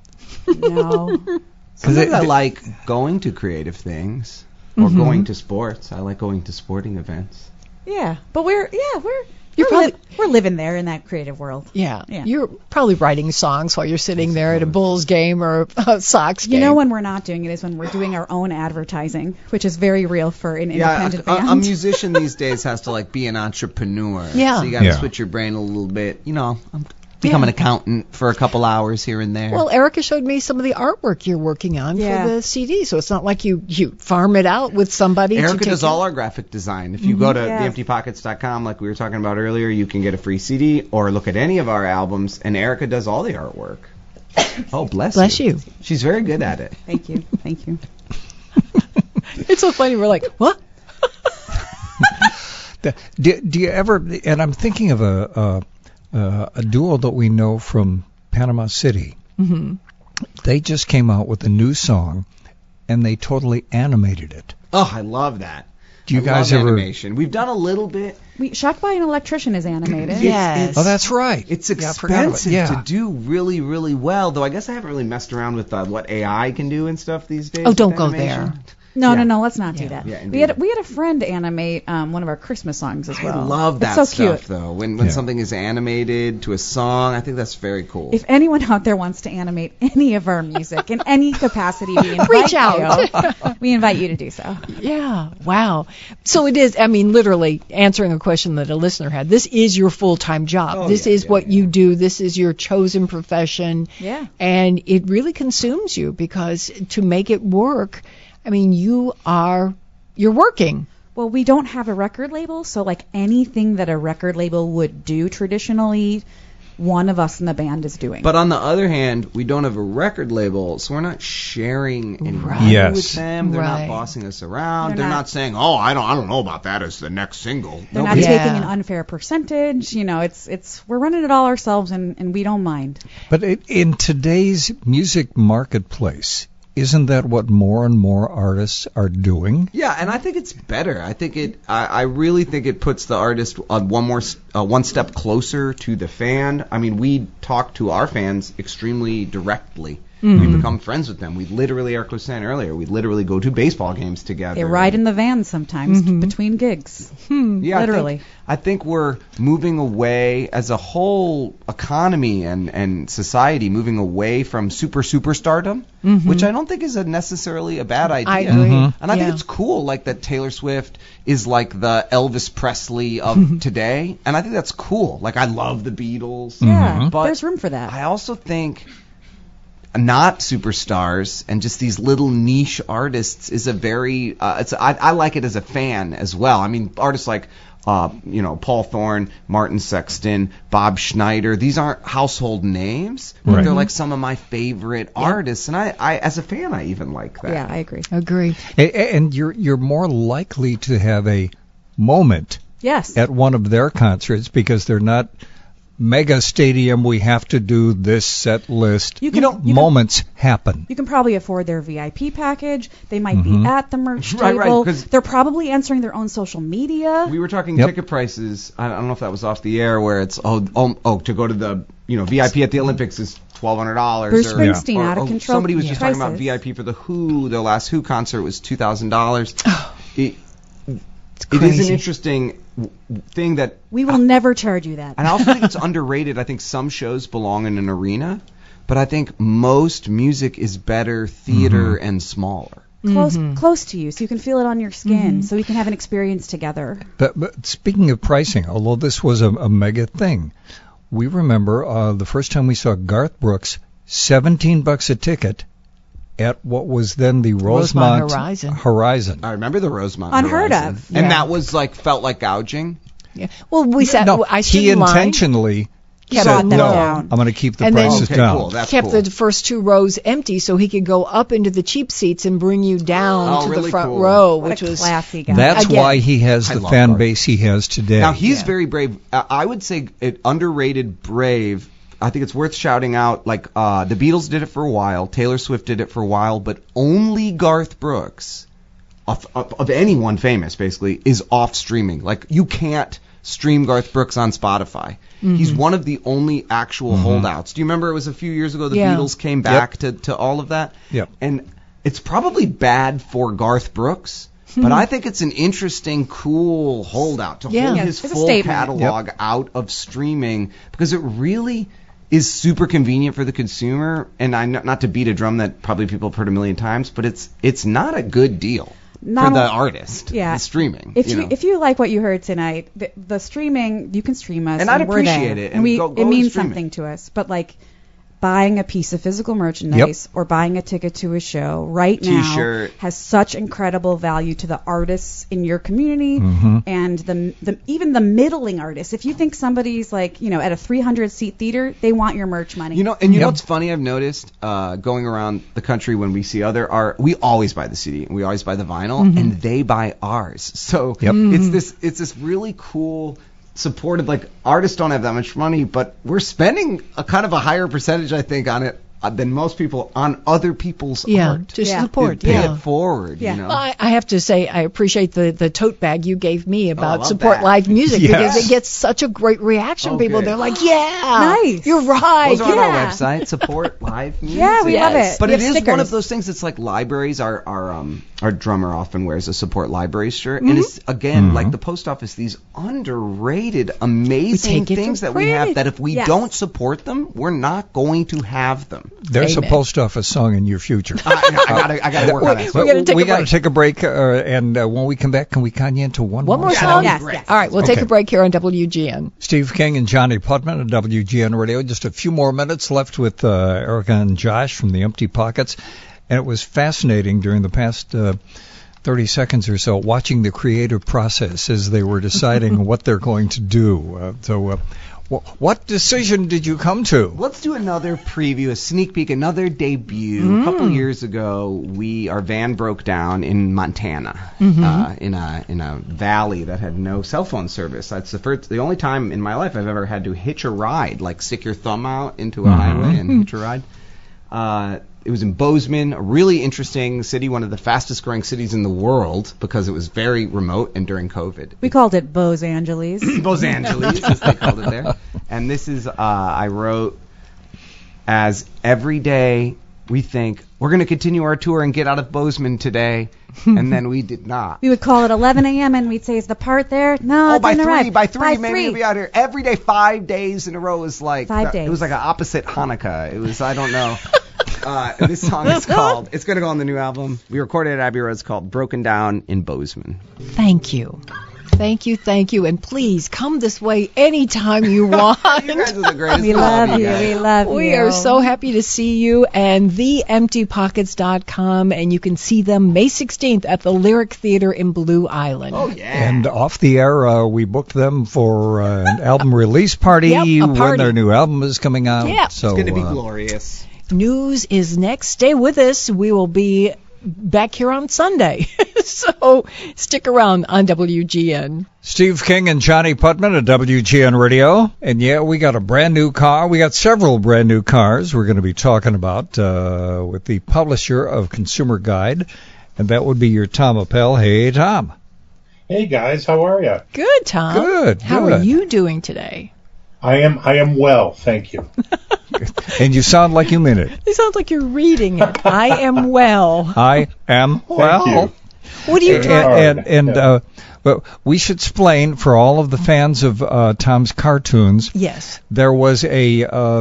No. Sometimes I like going to creative things or going to sports. I like going to sporting events. Yeah, but we're living there in that creative world. Yeah. You're probably writing songs while you're sitting there at a Bulls game or a Sox game. You know when we're not doing it is when we're doing our own advertising, which is very real for an independent band. A musician these days has to like be an entrepreneur. Yeah. So you got to switch your brain a little bit. You know, become an accountant for a couple hours here and there. Well, Erica showed me some of the artwork you're working on for the CD, so it's not like you farm it out with somebody. Erica does all our graphic design. If you go to theemptypockets.com, like we were talking about earlier, you can get a free CD or look at any of our albums, and Erica does all the artwork. Oh, bless you. She's very good at it. Thank you. It's so funny. We're like, what? Do you ever? And I'm thinking of a duo that we know from Panama City. Mm-hmm. They just came out with a new song, and they totally animated it. Oh, I love that. Do you guys ever? Animation. We've done a little bit. Shocked by an Electrician is animated. Yes. Oh, that's right. It's expensive to do really, really well, though I guess I haven't really messed around with what AI can do and stuff these days. Oh, don't go there. No, let's not do that. Yeah, we had a friend animate one of our Christmas songs as well. I love that it's so stuff, cute. though. When something is animated to a song, I think that's very cool. If anyone out there wants to animate any of our music in any capacity, we invite Reach out. we invite you to do so. Yeah, wow. So it is, I mean, literally answering a question that a listener had. This is your full-time job. This is what you do. This is your chosen profession. Yeah. And it really consumes you because to make it work, I mean, you're working. Well, we don't have a record label, so like anything that a record label would do traditionally, one of us in the band is doing. But on the other hand, we don't have a record label, so we're not sharing any Right. money Yes. with them. They're Right. not bossing us around. They're They're not- not saying, "Oh, I don't know about that as the next single." They're Nobody- not taking Yeah. an unfair percentage. You know, it's we're running it all ourselves, and we don't mind. But in today's music marketplace, isn't that what more and more artists are doing? Yeah, and I think it's better. I think I really think it puts the artist on one step closer to the fan. I mean, we talk to our fans extremely directly. We become friends with them. We literally, Eric was saying earlier, we literally go to baseball games together. They ride in the van sometimes between gigs. Yeah, Literally. I think we're moving away as a whole economy and society, moving away from superstardom, which I don't think is necessarily a bad idea. I agree. And I think Yeah. it's cool, like that Taylor Swift is like the Elvis Presley of today, and I think that's cool. Like I love the Beatles. Yeah, But there's room for that. I also think not superstars and just these little niche artists is a very I like it as a fan as well. I mean, artists like Paul Thorne, Martin Sexton, Bob Schneider, these aren't household names, but they're like some of my favorite artists, and I as a fan I even like that. Yeah, I agree. Agree. And you're more likely to have a moment Yes. at one of their concerts because they're not mega stadium, we have to do this set list. You can- you can- Moments happen. You can probably afford their VIP package. They might be at the merch Right, right, table. 'cause- They're probably answering their own social media. We were talking Yep. ticket prices. I don't know if that was off the air, where it's to go to the VIP at the Olympics is $1,200. Bruce or, Springsteen, or- out of or control Somebody was just talking about prices. VIP for the Who. Their last Who concert was $2,000. It is crazy. an interesting thing that, We will never charge you that. and I also think it's underrated. I think some shows belong in an arena, but I think most music is better theater and smaller. Close to you, so you can feel it on your skin, so we can have an experience together. But speaking of pricing, although this was a mega thing, we remember the first time we saw Garth Brooks, $17 a ticket at what was then the Rosemont Horizon. I remember the Rosemont Unheard Horizon. of. And Yeah. that was felt like gouging. Yeah. Well, we sat. No, I stood he in line, intentionally kept said, them no, down. I'm going to keep the And then- prices Okay, down. cool. That's kept cool. the first two rows empty so he could go up into the cheap seats and bring you down Oh, to really the front cool. row, What which a was classy guy. That's Again, why he has I the love fan Garth. base he has today. Now he's Yeah. very brave. I would say it underrated brave. I think it's worth shouting out. Like the Beatles did it for a while, Taylor Swift did it for a while, but only Garth Brooks, of anyone famous basically, is off streaming. Like you can't stream Garth Brooks on Spotify. He's one of the only actual holdouts. Do you remember it was a few years ago the Yeah. Beatles came back to all of that? Yep. And it's probably bad for Garth Brooks. But I think it's an interesting, cool holdout to Yeah. hold Yeah, his it's a full statement. catalog out of streaming because it really is super convenient for the consumer. And I not to beat a drum that probably people have heard a million times, but it's not a good deal Not for the a- artist. Yeah. the streaming. If you you know. if you like what you heard tonight, the streaming, you can stream us, And I'd we're there. appreciate it, and and we go it to means stream it. something to us. But like buying a piece of physical merchandise or buying a ticket to a show right now T-shirt. has such incredible value to the artists in your community and the even the middling artists. If you think somebody's like at a 300 seat theater, they want your merch money. You know what's funny? I've noticed going around the country when we see other art, we always buy the CD and we always buy the vinyl, and they buy ours. So it's this really cool. Supported, like artists don't have that much money, but we're spending a kind of a higher percentage, I think, on it than most people on other people's art. to Yeah. support. Pay Yeah. it forward. Yeah. You know? I have to say, I appreciate the tote bag you gave me I about love support that. live music Yes. because it gets such a great reaction. Oh, People, good. they're like, yeah, Nice. you're right. Those are on our yeah. website. Support live music. Yeah, we love Yes. it. But We it have is one stickers. of those things. It's like libraries. Our drummer often wears a support library shirt, and it's again like the post office. These underrated, amazing take it for things that we have. granted. That if we Yes. don't support them, we're not going to have them. There's Amen. a post office song in your future. I gotta work on that. We're gonna take a break. take a break, and when we come back, can we con you into one One more song? song? Yes, yes. All right, we'll take Okay. a break here on WGN. Steve King and Johnny Putman at WGN Radio. Just a few more minutes left with Erica and Josh from the Empty Pockets. And it was fascinating during the past 30 seconds or so watching the creative process as they were deciding what they're going to do. So What decision did you come to? Let's do another preview, a sneak peek, another debut. A couple years ago, our van broke down in Montana, in a valley that had no cell phone service. That's the only time in my life I've ever had to hitch a ride, like stick your thumb out into a highway and hitch a ride. It was in Bozeman, a really interesting city, one of the fastest growing cities in the world because it was very remote and during COVID. We called it Bose Angeles. Bose Angeles, as they called it there. And this is, I wrote, as every day we think, we're going to continue our tour and get out of Bozeman today, and then we did not. We would call it 11 a.m. and we'd say, is the part there? No, by didn't arrive. By 3, maybe we'll be out here. Every day, 5 days in a row was like... 5 days. It was like an opposite Hanukkah. It was, I don't know... this song is called, it's going to go on the new album. We recorded it at Abbey Road. It's called Broken Down in Bozeman. Thank you. Thank you. And please come this way anytime you want. You guys are the greatest. We love you. We love you. We are so happy to see you, and theemptypockets.com, and you can see them May 16th at the Lyric Theater in Blue Island. Oh, yeah. And off the air, we booked them for an album release party, when their new album is coming out. Yeah. So, it's going to be glorious. News is next. Stay with us. We will be back here on Sunday. So stick around on WGN. Steve King and Johnny Putman at WGN Radio. And we got a brand new car. We got several brand new cars we're going to be talking about with the publisher of Consumer Guide. And that would be your Tom Appel. Hey, Tom. Hey, guys. How are you? Good, Tom. Good. How are you doing today? I am well, thank you. And you sound like you mean it. It sounds like you're reading it. I am well. I am well. Thank you. What are you doing? But we should explain for all of the fans of Tom's cartoons. Yes. There was a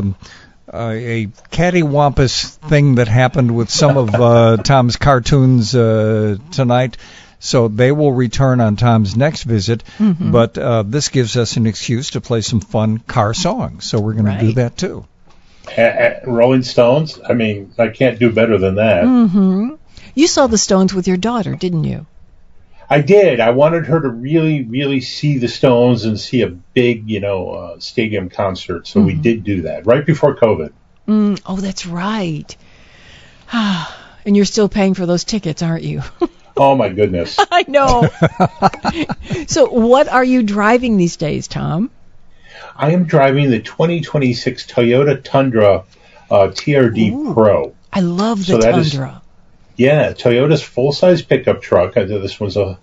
cattywampus thing that happened with some of Tom's cartoons tonight. So they will return on Tom's next visit, but this gives us an excuse to play some fun car songs. So we're going to do that too. Rolling Stones? I mean, I can't do better than that. Mm-hmm. You saw the Stones with your daughter, didn't you? I did. I wanted her to really, really see the Stones and see a big, stadium concert. So we did do that right before COVID. Oh, that's right. And you're still paying for those tickets, aren't you? Oh, my goodness. I know. So what are you driving these days, Tom? I am driving the 2026 Toyota Tundra TRD Pro. I love the Tundra. Toyota's full-size pickup truck. This one's they're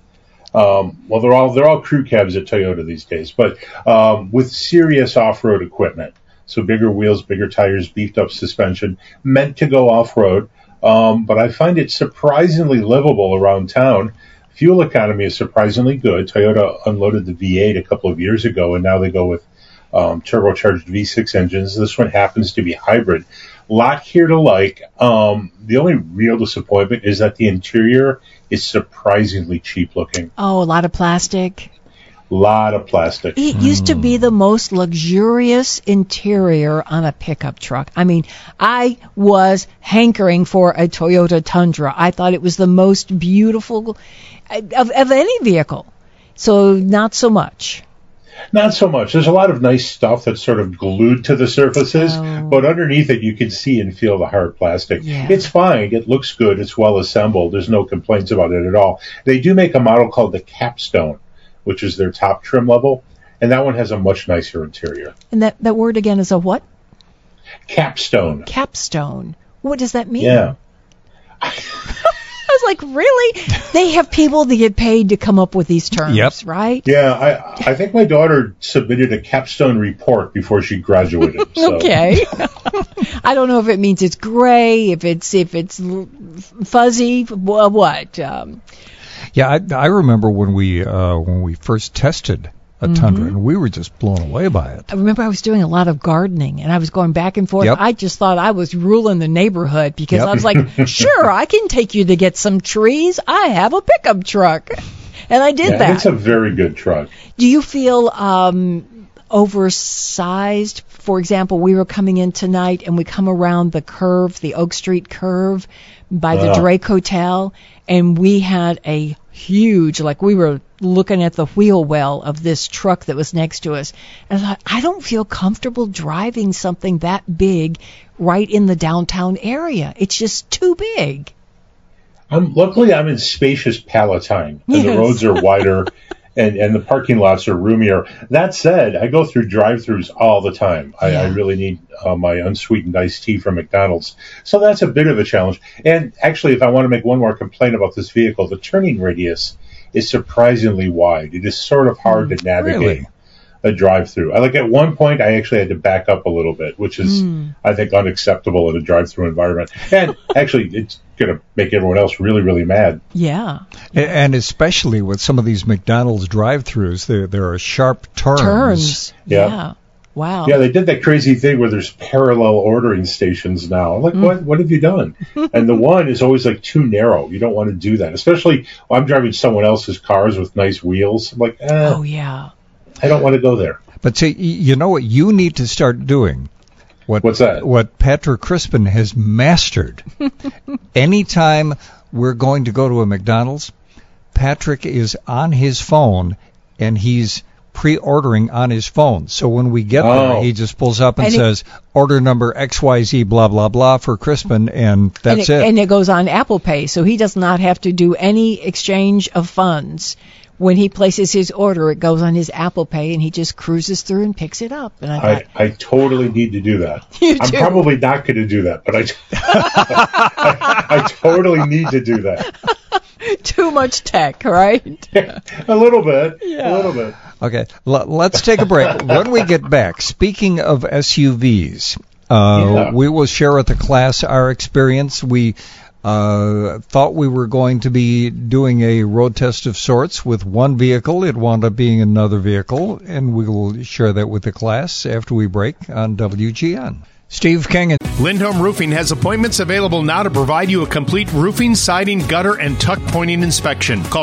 all crew cabs at Toyota these days, but with serious off-road equipment. So bigger wheels, bigger tires, beefed-up suspension, meant to go off-road. But I find it surprisingly livable around town. Fuel economy is surprisingly good. Toyota unloaded the V8 a couple of years ago, and now they go with turbocharged V6 engines. This one happens to be hybrid. Lot here to like. The only real disappointment is that the interior is surprisingly cheap looking. Oh, a lot of plastic. Lot of plastic. It used to be the most luxurious interior on a pickup truck. I mean, I was hankering for a Toyota Tundra. I thought it was the most beautiful of any vehicle. So not so much. Not so much. There's a lot of nice stuff that's sort of glued to the surfaces, but underneath it you can see and feel the hard plastic. Yeah. It's fine. It looks good. It's well assembled. There's no complaints about it at all. They do make a model called the Capstone, which is their top trim level, and that one has a much nicer interior. And that word again is a what? Capstone. Capstone. What does that mean? Yeah. I was like, really? They have people that get paid to come up with these terms, right? Yeah, I think my daughter submitted a capstone report before she graduated. So. Okay. I don't know if it means it's gray, if it's fuzzy, what. I remember when we first tested a Tundra, and we were just blown away by it. I remember I was doing a lot of gardening, and I was going back and forth. Yep. I just thought I was ruling the neighborhood because I was like, sure, I can take you to get some trees. I have a pickup truck. And I did that. It's a very good truck. Do you feel oversized? For example, we were coming in tonight, and we come around the curve, the Oak Street curve by the Drake Hotel, and we had a huge, we were looking at the wheel well of this truck that was next to us, and I thought, I don't feel comfortable driving something that big right in the downtown area. It's just too big. Luckily, I'm in spacious Palatine, and the roads are wider, and the parking lots are roomier. That said, I go through drive-thrus all the time. I really need my unsweetened iced tea from McDonald's. So that's a bit of a challenge. And actually, if I want to make one more complaint about this vehicle, the turning radius is surprisingly wide. It is sort of hard to navigate a drive-through. Like at one point, I actually had to back up a little bit, which is, I think, unacceptable in a drive-through environment. And actually, it's going to make everyone else really, really mad. Yeah. And especially with some of these McDonald's drive-thrus, there are sharp turns. Yeah. Wow. Yeah, they did that crazy thing where there's parallel ordering stations now. I'm like, what have you done? And the one is always like too narrow. You don't want to do that, especially when I'm driving someone else's cars with nice wheels. I'm like, oh yeah, I don't want to go there. But see, you know what you need to start doing? What's that? What Patrick Crispin has mastered. Anytime we're going to go to a McDonald's, Patrick is on his phone and he's pre-ordering on his phone. So when we get there, he just pulls up and says, order number XYZ blah, blah, blah for Crispin, and that's it. And it goes on Apple Pay, so he does not have to do any exchange of funds. When he places his order, it goes on his Apple Pay, and he just cruises through and picks it up. And I totally need to do that. I'm probably not going to do that, but I totally need to do that. Too much tech, right? A little bit. Yeah. A little bit. Okay, let's take a break. When we get back, speaking of SUVs, we will share with the class our experience. We thought we were going to be doing a road test of sorts with one vehicle. It wound up being another vehicle, and we will share that with the class after we break on WGN. Steve King. Lindholm Roofing has appointments available now to provide you a complete roofing, siding, gutter, and tuck pointing inspection. Call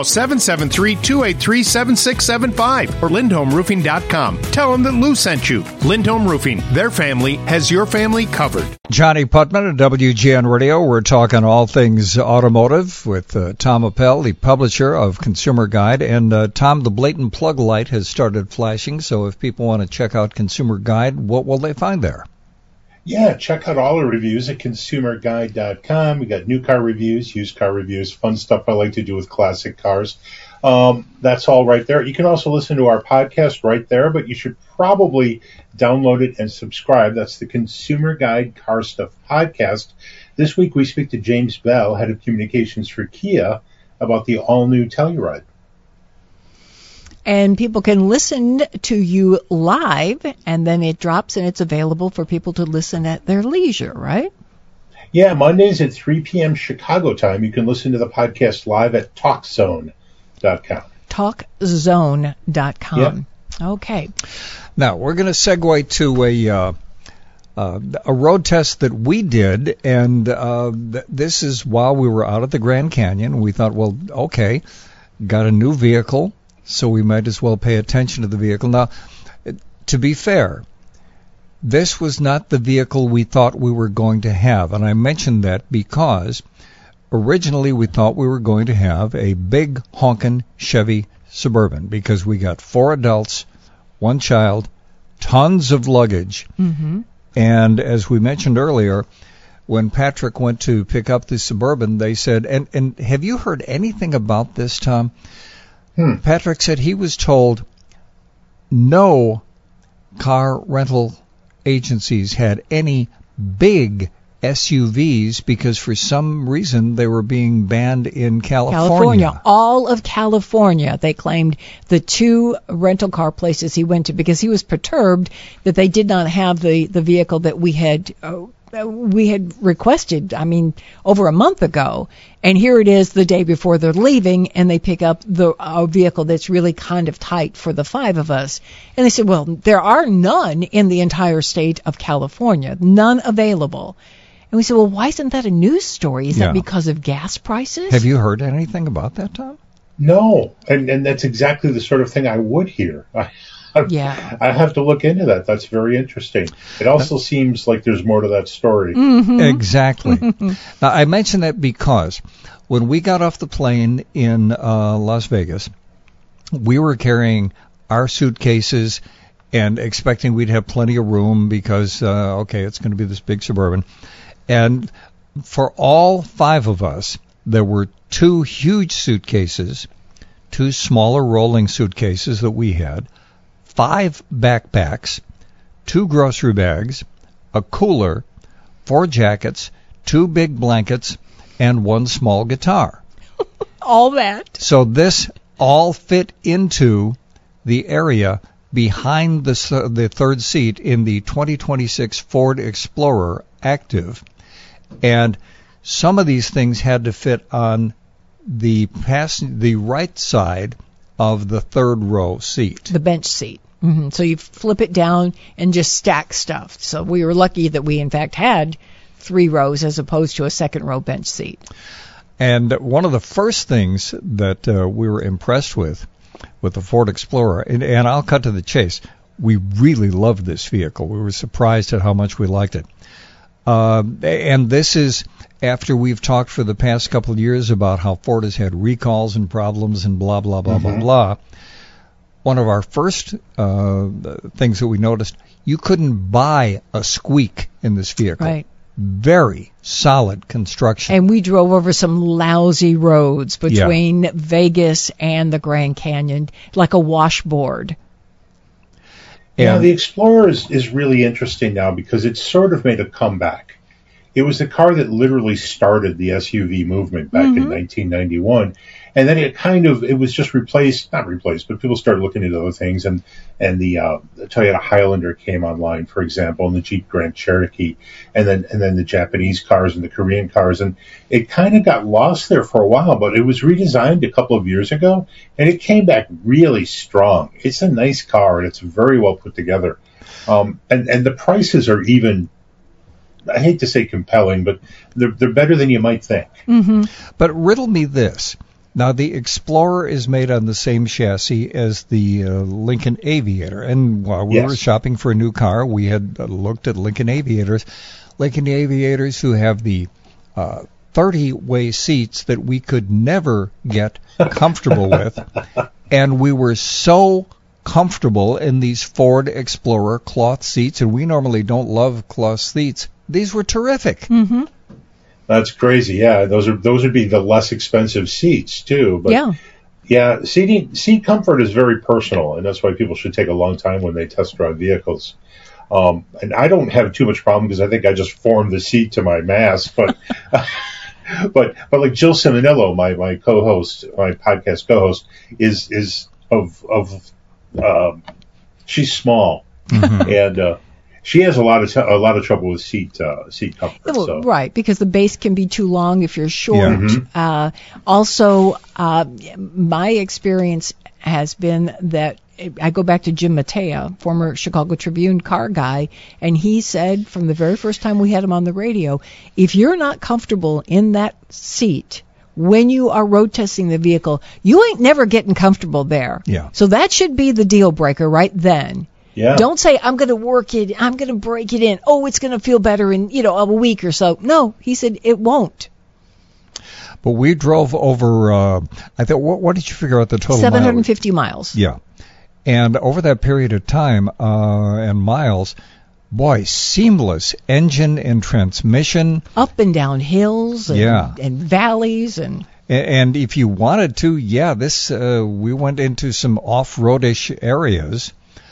773-283-7675 or lindholmroofing.com. Tell them that Lou sent you. Lindholm Roofing, their family has your family covered. Johnny Putman at WGN Radio. We're talking all things automotive with Tom Appel, the publisher of Consumer Guide. And Tom, the blatant plug light has started flashing, so if people want to check out Consumer Guide, what will they find there? Yeah, check out all the reviews at consumerguide.com. We got new car reviews, used car reviews, fun stuff I like to do with classic cars. That's all right there. You can also listen to our podcast right there, but you should probably download it and subscribe. That's the Consumer Guide Car Stuff podcast. This week we speak to James Bell, head of communications for Kia, about the all-new Telluride. And people can listen to you live, and then it drops, and it's available for people to listen at their leisure, right? Yeah, Mondays at 3 p.m. Chicago time. You can listen to the podcast live at TalkZone.com. TalkZone.com. Yep. Okay. Now, we're going to segue to a road test that we did, and this is while we were out at the Grand Canyon. We thought, well, okay, got a new vehicle, so we might as well pay attention to the vehicle. Now, to be fair, this was not the vehicle we thought we were going to have, and I mentioned that because originally we thought we were going to have a big honkin' Chevy Suburban because we got 4 adults, 1 child, tons of luggage, and as we mentioned earlier, when Patrick went to pick up the Suburban, they said, and have you heard anything about this, Tom? Patrick said he was told no car rental agencies had any big SUVs because for some reason they were being banned in California. All of California. They claimed the 2 rental car places he went to because he was perturbed that they did not have the vehicle that we had requested, over a month ago. And here it is the day before they're leaving, and they pick up a vehicle that's really kind of tight for the 5 of us. And they said, well, there are none in the entire state of California, none available. And we said, well, why isn't that a news story? Is that because of gas prices? Have you heard anything about that, Tom? No, and that's exactly the sort of thing I would hear. I have to look into that. That's very interesting. It also seems like there's more to that story. Exactly. Now, I mention that because when we got off the plane in Las Vegas, we were carrying our suitcases and expecting we'd have plenty of room because, it's going to be this big Suburban. And for all 5 of us, there were 2 huge suitcases, 2 smaller rolling suitcases that we had, 5 backpacks, 2 grocery bags, a cooler, 4 jackets, 2 big blankets, and 1 small guitar. All that. So this all fit into the area behind the third seat in the 2026 Ford Explorer Active. And some of these things had to fit on the right side of the third row seat. The bench seat. Mm-hmm. So you flip it down and just stack stuff. So we were lucky that we, in fact, had 3 rows as opposed to a second row bench seat. And one of the first things that we were impressed with the Ford Explorer, and I'll cut to the chase, we really loved this vehicle. We were surprised at how much we liked it. And this is after we've talked for the past couple of years about how Ford has had recalls and problems and blah, blah, blah, blah, blah. One of our first things that we noticed, you couldn't buy a squeak in this vehicle. Right. Very solid construction. And we drove over some lousy roads between Vegas and the Grand Canyon, like a washboard. Yeah, the Explorer is really interesting now because it's sort of made a comeback. It was the car that literally started the SUV movement back in 1991. And then it was just not replaced, but people started looking into other things. And the Toyota Highlander came online, for example, and the Jeep Grand Cherokee, and then the Japanese cars and the Korean cars. And it kind of got lost there for a while, but it was redesigned a couple of years ago, and it came back really strong. It's a nice car, and it's very well put together. And the prices are even, I hate to say compelling, but they're better than you might think. Mm-hmm. But riddle me this. Now, the Explorer is made on the same chassis as the Lincoln Aviator. And while we were shopping for a new car, we had looked at Lincoln Aviators. Lincoln Aviators who have the 30-way seats that we could never get comfortable with. And we were so comfortable in these Ford Explorer cloth seats, and we normally don't love cloth seats. These were terrific. Mm-hmm. That's crazy. Yeah, those would be the less expensive seats too. But seat comfort is very personal, and that's why people should take a long time when they test drive vehicles. And I don't have too much problem because I think I just formed the seat to my mass. But but like Jill Ciminillo, my co-host, my podcast co-host, is she's small and. She has a lot of trouble with seat comfort. So. Right, because the base can be too long if you're short. Yeah. Also, my experience has been that I go back to Jim Matea, former Chicago Tribune car guy, and he said from the very first time we had him on the radio, if you're not comfortable in that seat when you are road testing the vehicle, you ain't never getting comfortable there. Yeah. So that should be the deal breaker right then. Yeah. Don't say, I'm going to work it, I'm going to break it in. Oh, it's going to feel better in, a week or so. No, he said it won't. But we drove over, I thought, what did you figure out the total 750 miles. Yeah. And over that period of time and miles, boy, seamless engine and transmission. Up and down hills and valleys and if you wanted to, we went into some off-roadish areas.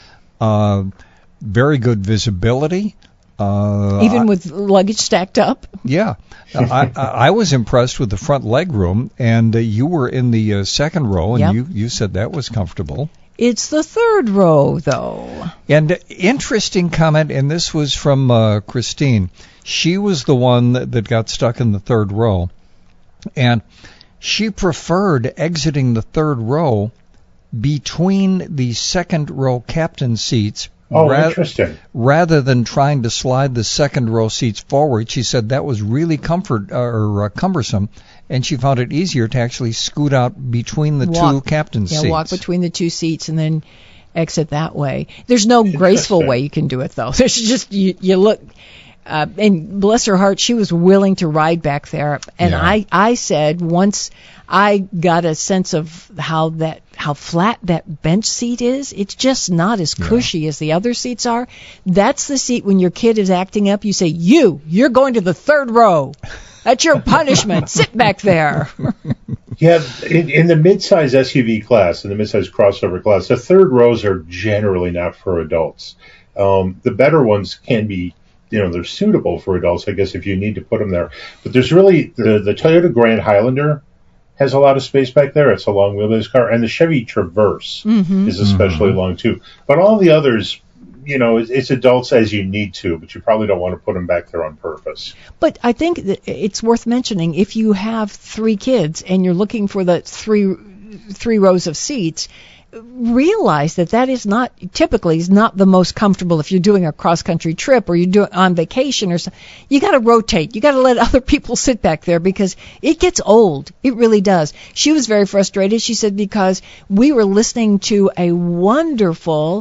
Very good visibility. Even with luggage stacked up? Yeah. I was impressed with the front leg room, and you were in the second row, and you said that was comfortable. It's the third row, though. And interesting comment, and this was from Christine. She was the one that got stuck in the third row, and she preferred exiting the third row between the second row captain seats. Interesting. Rather than trying to slide the second row seats forward, she said that was really cumbersome, and she found it easier to actually scoot out between the two captain seats. Yeah, walk between the two seats and then exit that way. There's no graceful way you can do it, though. There's just you look. and bless her heart, she was willing to ride back there. And I said once I got a sense of how flat that bench seat is, it's just not as cushy as the other seats are. That's the seat when your kid is acting up, you say, you're going to the third row. That's your punishment. Sit back there. Yeah, in the mid-size SUV class, in the mid-size crossover class, the third rows are generally not for adults. The better ones can be, they're suitable for adults, I guess, if you need to put them there. But there's really, the Toyota Grand Highlander has a lot of space back there. It's a long wheelbase car. And the Chevy Traverse is especially long, too. But all the others, it's adults as you need to, but you probably don't want to put them back there on purpose. But I think that it's worth mentioning, if you have 3 kids and you're looking for the three rows of seats, realize that is not the most comfortable if you're doing a cross-country trip or you're doing on vacation or something. You got to rotate. You got to let other people sit back there because it gets old. It really does. She was very frustrated. She said because we were listening to a wonderful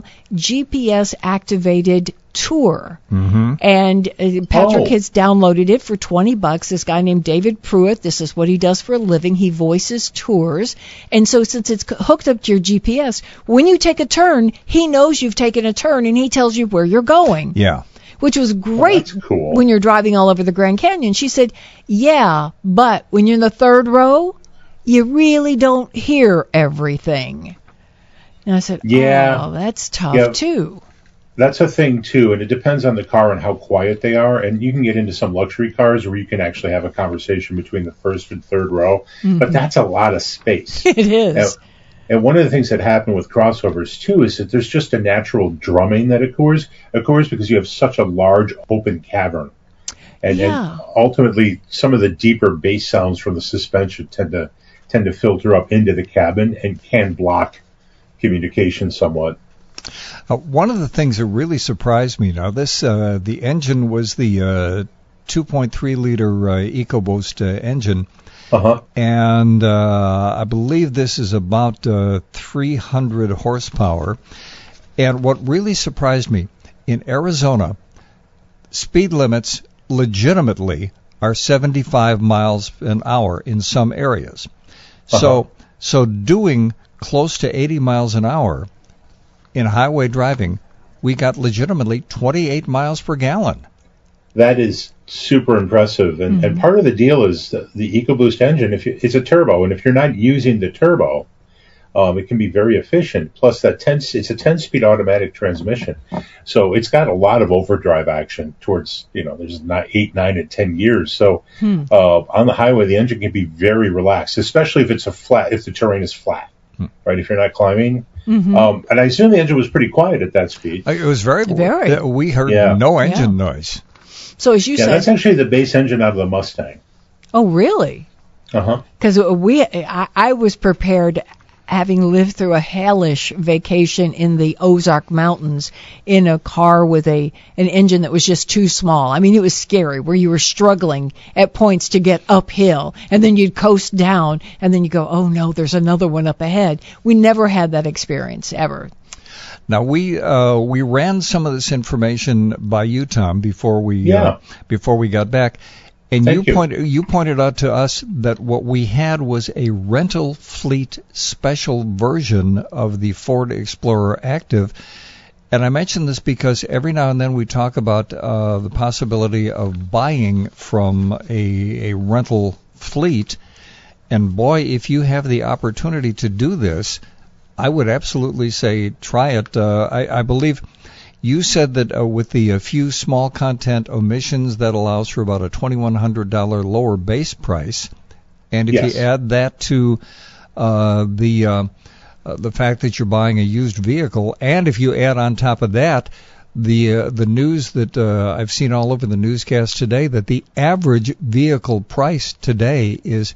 GPS-activated tour, and Patrick has downloaded it for $20. This guy named David Pruitt, this is what he does for a living. He voices tours, and so since it's hooked up to your GPS, when you take a turn, he knows you've taken a turn, and he tells you where you're going. Yeah. Which was great cool. When you're driving all over the Grand Canyon. She said, yeah, but when you're in the third row, you really don't hear everything. And I said, oh, that's tough, too. That's a thing, too, and it depends on the car and how quiet they are. And you can get into some luxury cars where you can actually have a conversation between the first and third row, but that's a lot of space. It is. And one of the things that happen with crossovers, too, is that there's just a natural drumming that occurs because you have such a large open cavern. And ultimately, some of the deeper bass sounds from the suspension tend to filter up into the cabin and can block communication somewhat. One of the things that really surprised me the engine was the 2.3 liter EcoBoost engine, and I believe this is about 300 horsepower. And what really surprised me, in Arizona, speed limits legitimately are 75 miles an hour in some areas. So doing close to 80 miles an hour in highway driving, we got legitimately 28 miles per gallon. That is super impressive. And part of the deal is the EcoBoost engine, it's a turbo, and if you're not using the turbo, it can be very efficient. Plus, it's a 10-speed automatic transmission. So it's got a lot of overdrive action towards, there's 8, 9, and 10 gears. So on the highway, the engine can be very relaxed, especially if if the terrain is flat, right? If you're not climbing. And I assume the engine was pretty quiet at that speed. It was very. We heard no engine noise. So as you said, that's actually the base engine out of the Mustang. Oh, really? Because I was prepared, having lived through a hellish vacation in the Ozark Mountains in a car with an engine that was just too small. I mean, it was scary, where you were struggling at points to get uphill, and then you'd coast down, and then you go, oh no, there's another one up ahead. We never had that experience, ever. Now, we ran some of this information by you, Tom, before we got back. And you pointed out to us that what we had was a rental fleet special version of the Ford Explorer Active. And I mention this because every now and then we talk about the possibility of buying from a rental fleet. And boy, if you have the opportunity to do this, I would absolutely say try it. I believe you said that with the few small content omissions, that allows for about a $2,100 lower base price. And if you add that to the fact that you're buying a used vehicle, and if you add on top of that the news that I've seen all over the newscast today, that the average vehicle price today is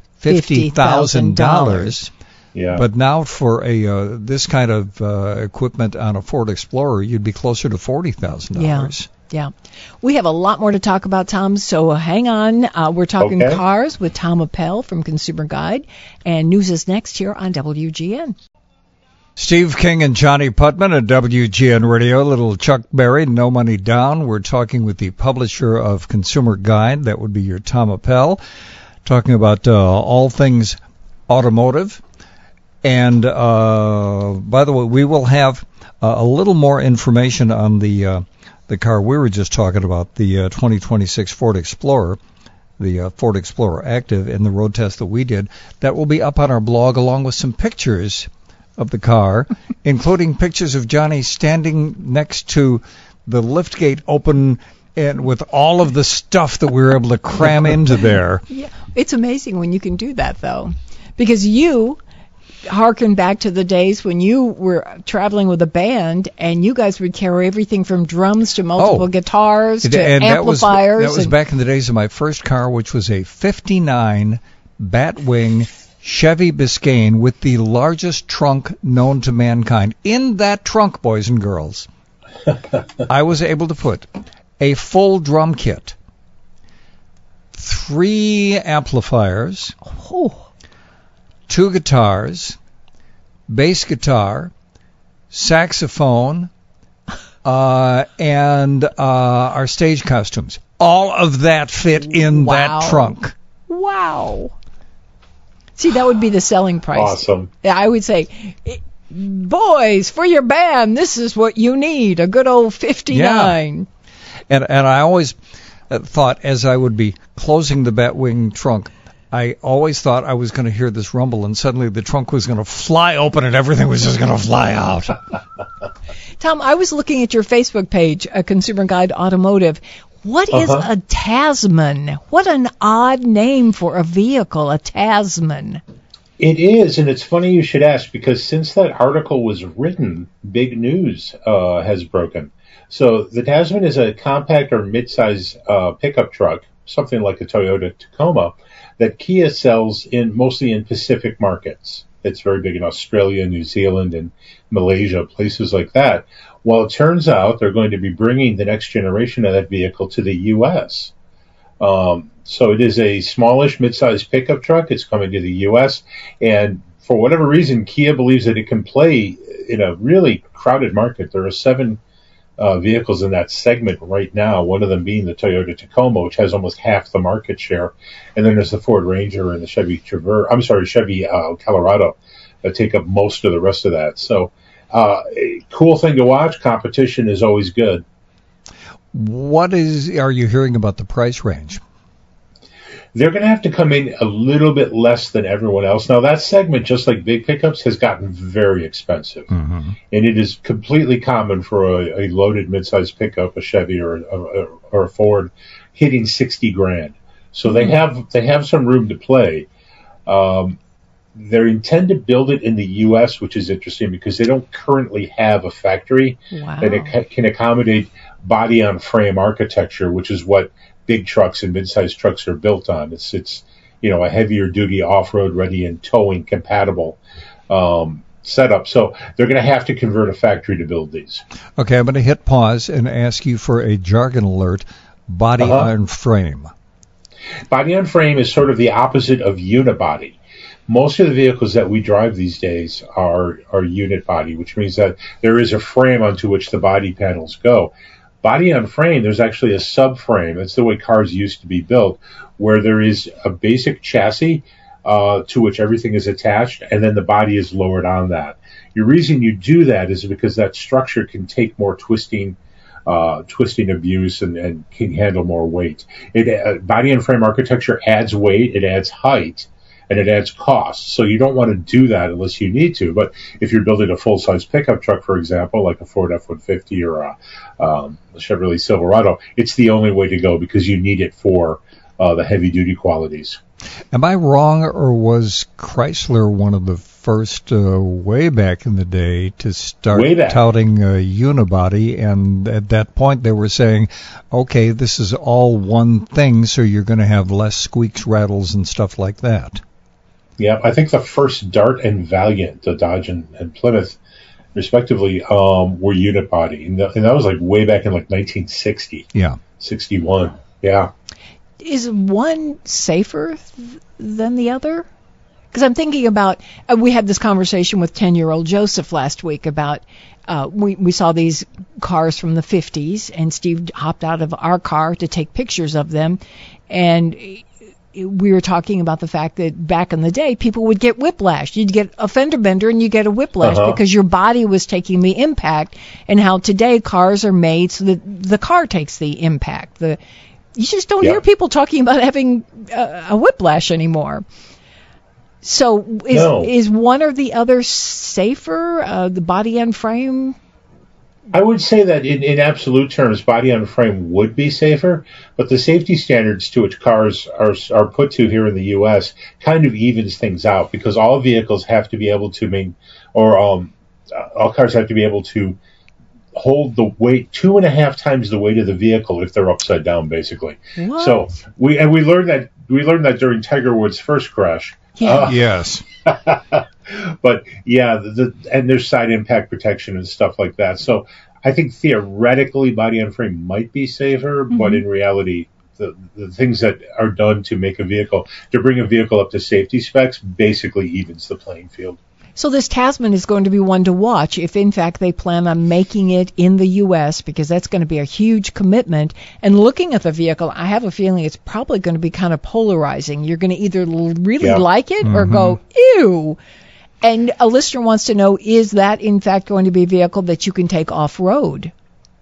$50,000. Yeah. But now for this kind of equipment on a Ford Explorer, you'd be closer to $40,000. Yeah. We have a lot more to talk about, Tom, so hang on. We're talking cars with Tom Appel from Consumer Guide, and news is next here on WGN. Steve King and Johnny Putman at WGN Radio. Little Chuck Berry, No Money Down. We're talking with the publisher of Consumer Guide. That would be your Tom Appel. Talking about all things automotive. And by the way, we will have a little more information on the car we were just talking about, the 2026 Ford Explorer, the Ford Explorer Active, and the road test that we did. That will be up on our blog along with some pictures of the car, including pictures of Johnny standing next to the liftgate open and with all of the stuff that we were able to cram into there. Yeah, it's amazing when you can do that, though, because you harken back to the days when you were traveling with a band and you guys would carry everything from drums to multiple guitars to amplifiers. That was back in the days of my first car, which was a 59 Batwing Chevy Biscayne with the largest trunk known to mankind. In that trunk, boys and girls, I was able to put a full drum kit, 3 amplifiers, 2 guitars, bass guitar, saxophone, and our stage costumes. All of that fit in that trunk. Wow. See, that would be the selling price. Awesome. I would say, boys, for your band, this is what you need, a good old 59. Yeah. And I always thought, as I would be closing the Batwing trunk, I always thought I was going to hear this rumble, and suddenly the trunk was going to fly open and everything was just going to fly out. Tom, I was looking at your Facebook page, Consumer Guide Automotive. What is a Tasman? What an odd name for a vehicle, a Tasman. It is, and it's funny you should ask, because since that article was written, big news has broken. So the Tasman is a compact or mid-size pickup truck, something like a Toyota Tacoma, that Kia sells mostly in Pacific markets. It's very big in Australia, New Zealand, and Malaysia, places like that. Well, it turns out they're going to be bringing the next generation of that vehicle to the U.S. So it is a smallish, mid-sized pickup truck. It's coming to the U.S., and for whatever reason, Kia believes that it can play in a really crowded market. There are 7 vehicles in that segment right now, one of them being the Toyota Tacoma, which has almost half the market share. And then there's the Ford Ranger and the Chevy Colorado that take up most of the rest of that. So, cool thing to watch. Competition is always good. What are you hearing about the price range? They're going to have to come in a little bit less than everyone else. Now, that segment, just like big pickups, has gotten very expensive. Mm-hmm. And it is completely common for a loaded midsize pickup, a Chevy or a Ford, hitting $60,000. So they have some room to play. They intend to build it in the U.S., which is interesting because they don't currently have a factory that can accommodate body-on-frame architecture, which is what big trucks and mid-sized trucks are built on. It's a heavier duty off-road ready and towing compatible setup. So they're going to have to convert a factory to build these. Okay, I'm going to hit pause and ask you for a jargon alert. Body on frame. Body on frame is sort of the opposite of unibody. Most of the vehicles that we drive these days are unit body, which means that there is a frame onto which the body panels go. Body on frame, there's actually a subframe. That's the way cars used to be built, where there is a basic chassis to which everything is attached, and then the body is lowered on that. The reason you do that is because that structure can take more twisting abuse and can handle more weight. Body and frame architecture adds weight, it adds height, and it adds cost. So you don't want to do that unless you need to. But if you're building a full-size pickup truck, for example, like a Ford F-150 or a Chevrolet Silverado, it's the only way to go because you need it for the heavy-duty qualities. Am I wrong, or was Chrysler one of the first way back in the day to start touting unibody? And at that point they were saying, okay, this is all one thing, so you're going to have less squeaks, rattles, and stuff like that. Yeah, I think the first Dart and Valiant, the Dodge and Plymouth, respectively, were unit body. And that was like way back in like 1960. Yeah. 61. Yeah. Is one safer than the other? Because I'm thinking about, we had this conversation with 10-year-old Joseph last week about, we saw these cars from the 50s, and Steve hopped out of our car to take pictures of them, and we were talking about the fact that back in the day, people would get whiplash. You'd get a fender bender and you get a whiplash because your body was taking the impact, and how today cars are made so that the car takes the impact. You just don't hear people talking about having a whiplash anymore. So is one or the other safer, the body and frame? I would say that in absolute terms, body on frame would be safer, but the safety standards to which cars are put to here in the U.S. kind of evens things out, because all vehicles have to be able to all cars have to be able to hold the weight 2.5 times the weight of the vehicle if they're upside down, basically. What? So we learned that during Tiger Woods' first crash. Yeah. Yes. But yeah, and there's side impact protection and stuff like that. So I think theoretically body on frame might be safer, but in reality, the things that are done to bring a vehicle up to safety specs basically evens the playing field. So this Tasman is going to be one to watch if, in fact, they plan on making it in the U.S., because that's going to be a huge commitment. And looking at the vehicle, I have a feeling it's probably going to be kind of polarizing. You're going to either really like it or go, ew. And a listener wants to know, is that, in fact, going to be a vehicle that you can take off-road?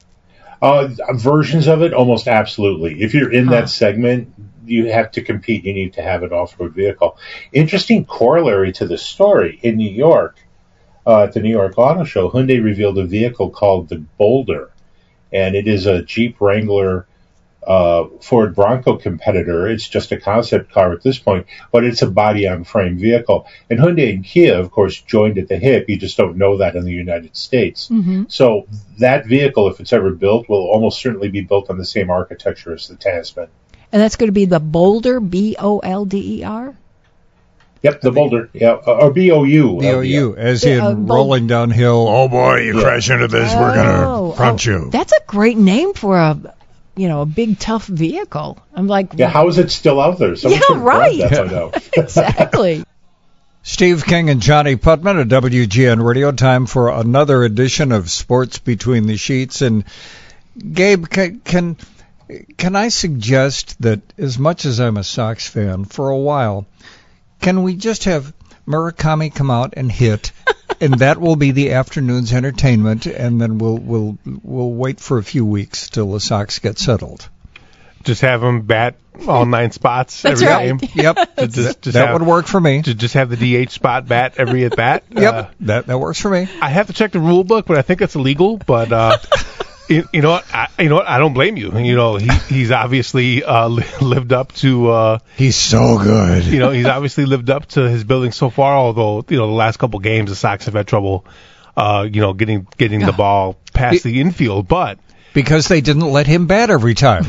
Versions of it, almost absolutely. If you're in that segment, you have to compete. You need to have an off-road vehicle. Interesting corollary to the story. In New York, at the New York Auto Show, Hyundai revealed a vehicle called the Boulder, and it is a Jeep Wrangler Ford Bronco competitor. It's just a concept car at this point, but it's a body-on-frame vehicle. And Hyundai and Kia, of course, joined at the hip. You just don't know that in the United States. So that vehicle, if it's ever built, will almost certainly be built on the same architecture as the Tasman. And that's going to be the Boulder, B-O-L-D-E-R? Yep, the Boulder, or B-O-U. B-O-U, as in rolling downhill. Oh boy, you crash into this, we're going to front you. That's a great name for a big tough vehicle. I'm like, how is it still out there? Someone right. That by now. Exactly. Steve King and Johnny Putman at WGN Radio. Time for another edition of Sports Between the Sheets. And Gabe, can I suggest that, as much as I'm a Sox fan, for a while, can we just have Murakami come out and hit, and that will be the afternoon's entertainment, and then we'll wait for a few weeks till the Sox get settled? Just have him bat all 9 spots every game. Yep, that would work for me. Just have the DH spot bat every at bat. Yep, that works for me. I have to check the rule book, but I think it's illegal. But you know what? I don't blame you. He's obviously lived up to. He's so good. He's obviously lived up to his billing so far. Although the last couple games the Sox have had trouble, getting the ball past the infield, but. Because they didn't let him bat every time.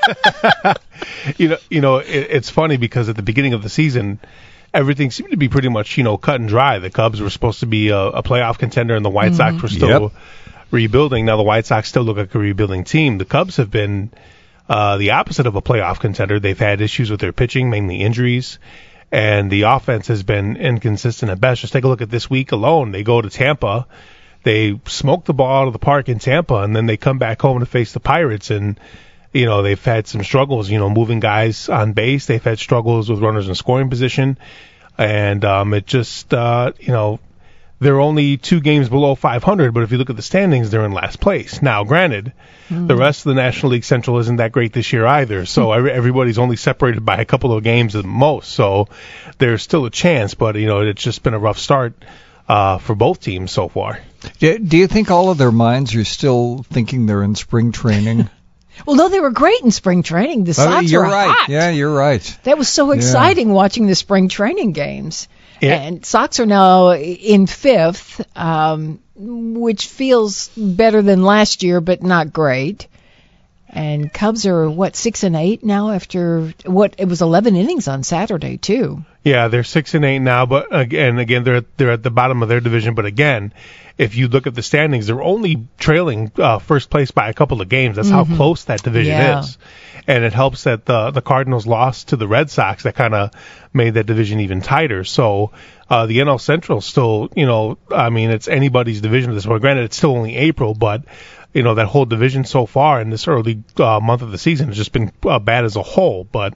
It's funny because at the beginning of the season, everything seemed to be pretty much, cut and dry. The Cubs were supposed to be a playoff contender, and the White Sox were still rebuilding. Now the White Sox still look like a rebuilding team. The Cubs have been the opposite of a playoff contender. They've had issues with their pitching, mainly injuries, and the offense has been inconsistent at best. Just take a look at this week alone. They go to Tampa. They smoke the ball out of the park in Tampa, and then they come back home to face the Pirates. And, they've had some struggles, moving guys on base. They've had struggles with runners in scoring position. And it just, they're only 2 games below 500, but if you look at the standings, they're in last place. Now, granted, the rest of the National League Central isn't that great this year either. So everybody's only separated by a couple of games at most. So there's still a chance, but, it's just been a rough start for both teams so far. Do you think all of their minds are still thinking they're in spring training? Well, no, they were great in spring training. The Sox were hot. Yeah, you're right. That was so exciting watching the spring training games. Yeah. And Sox are now in 5th, which feels better than last year, but not great. And Cubs are 6-8 now after it was 11 innings on Saturday too. Yeah, they're 6-8 now, but again they're at the bottom of their division. But again, if you look at the standings, they're only trailing first place by a couple of games. That's how close that division is. And it helps that the Cardinals lost to the Red Sox. That kind of made that division even tighter. So the NL Central still, it's anybody's division at this point. Granted, it's still only April, but that whole division so far in this early month of the season has just been bad as a whole. But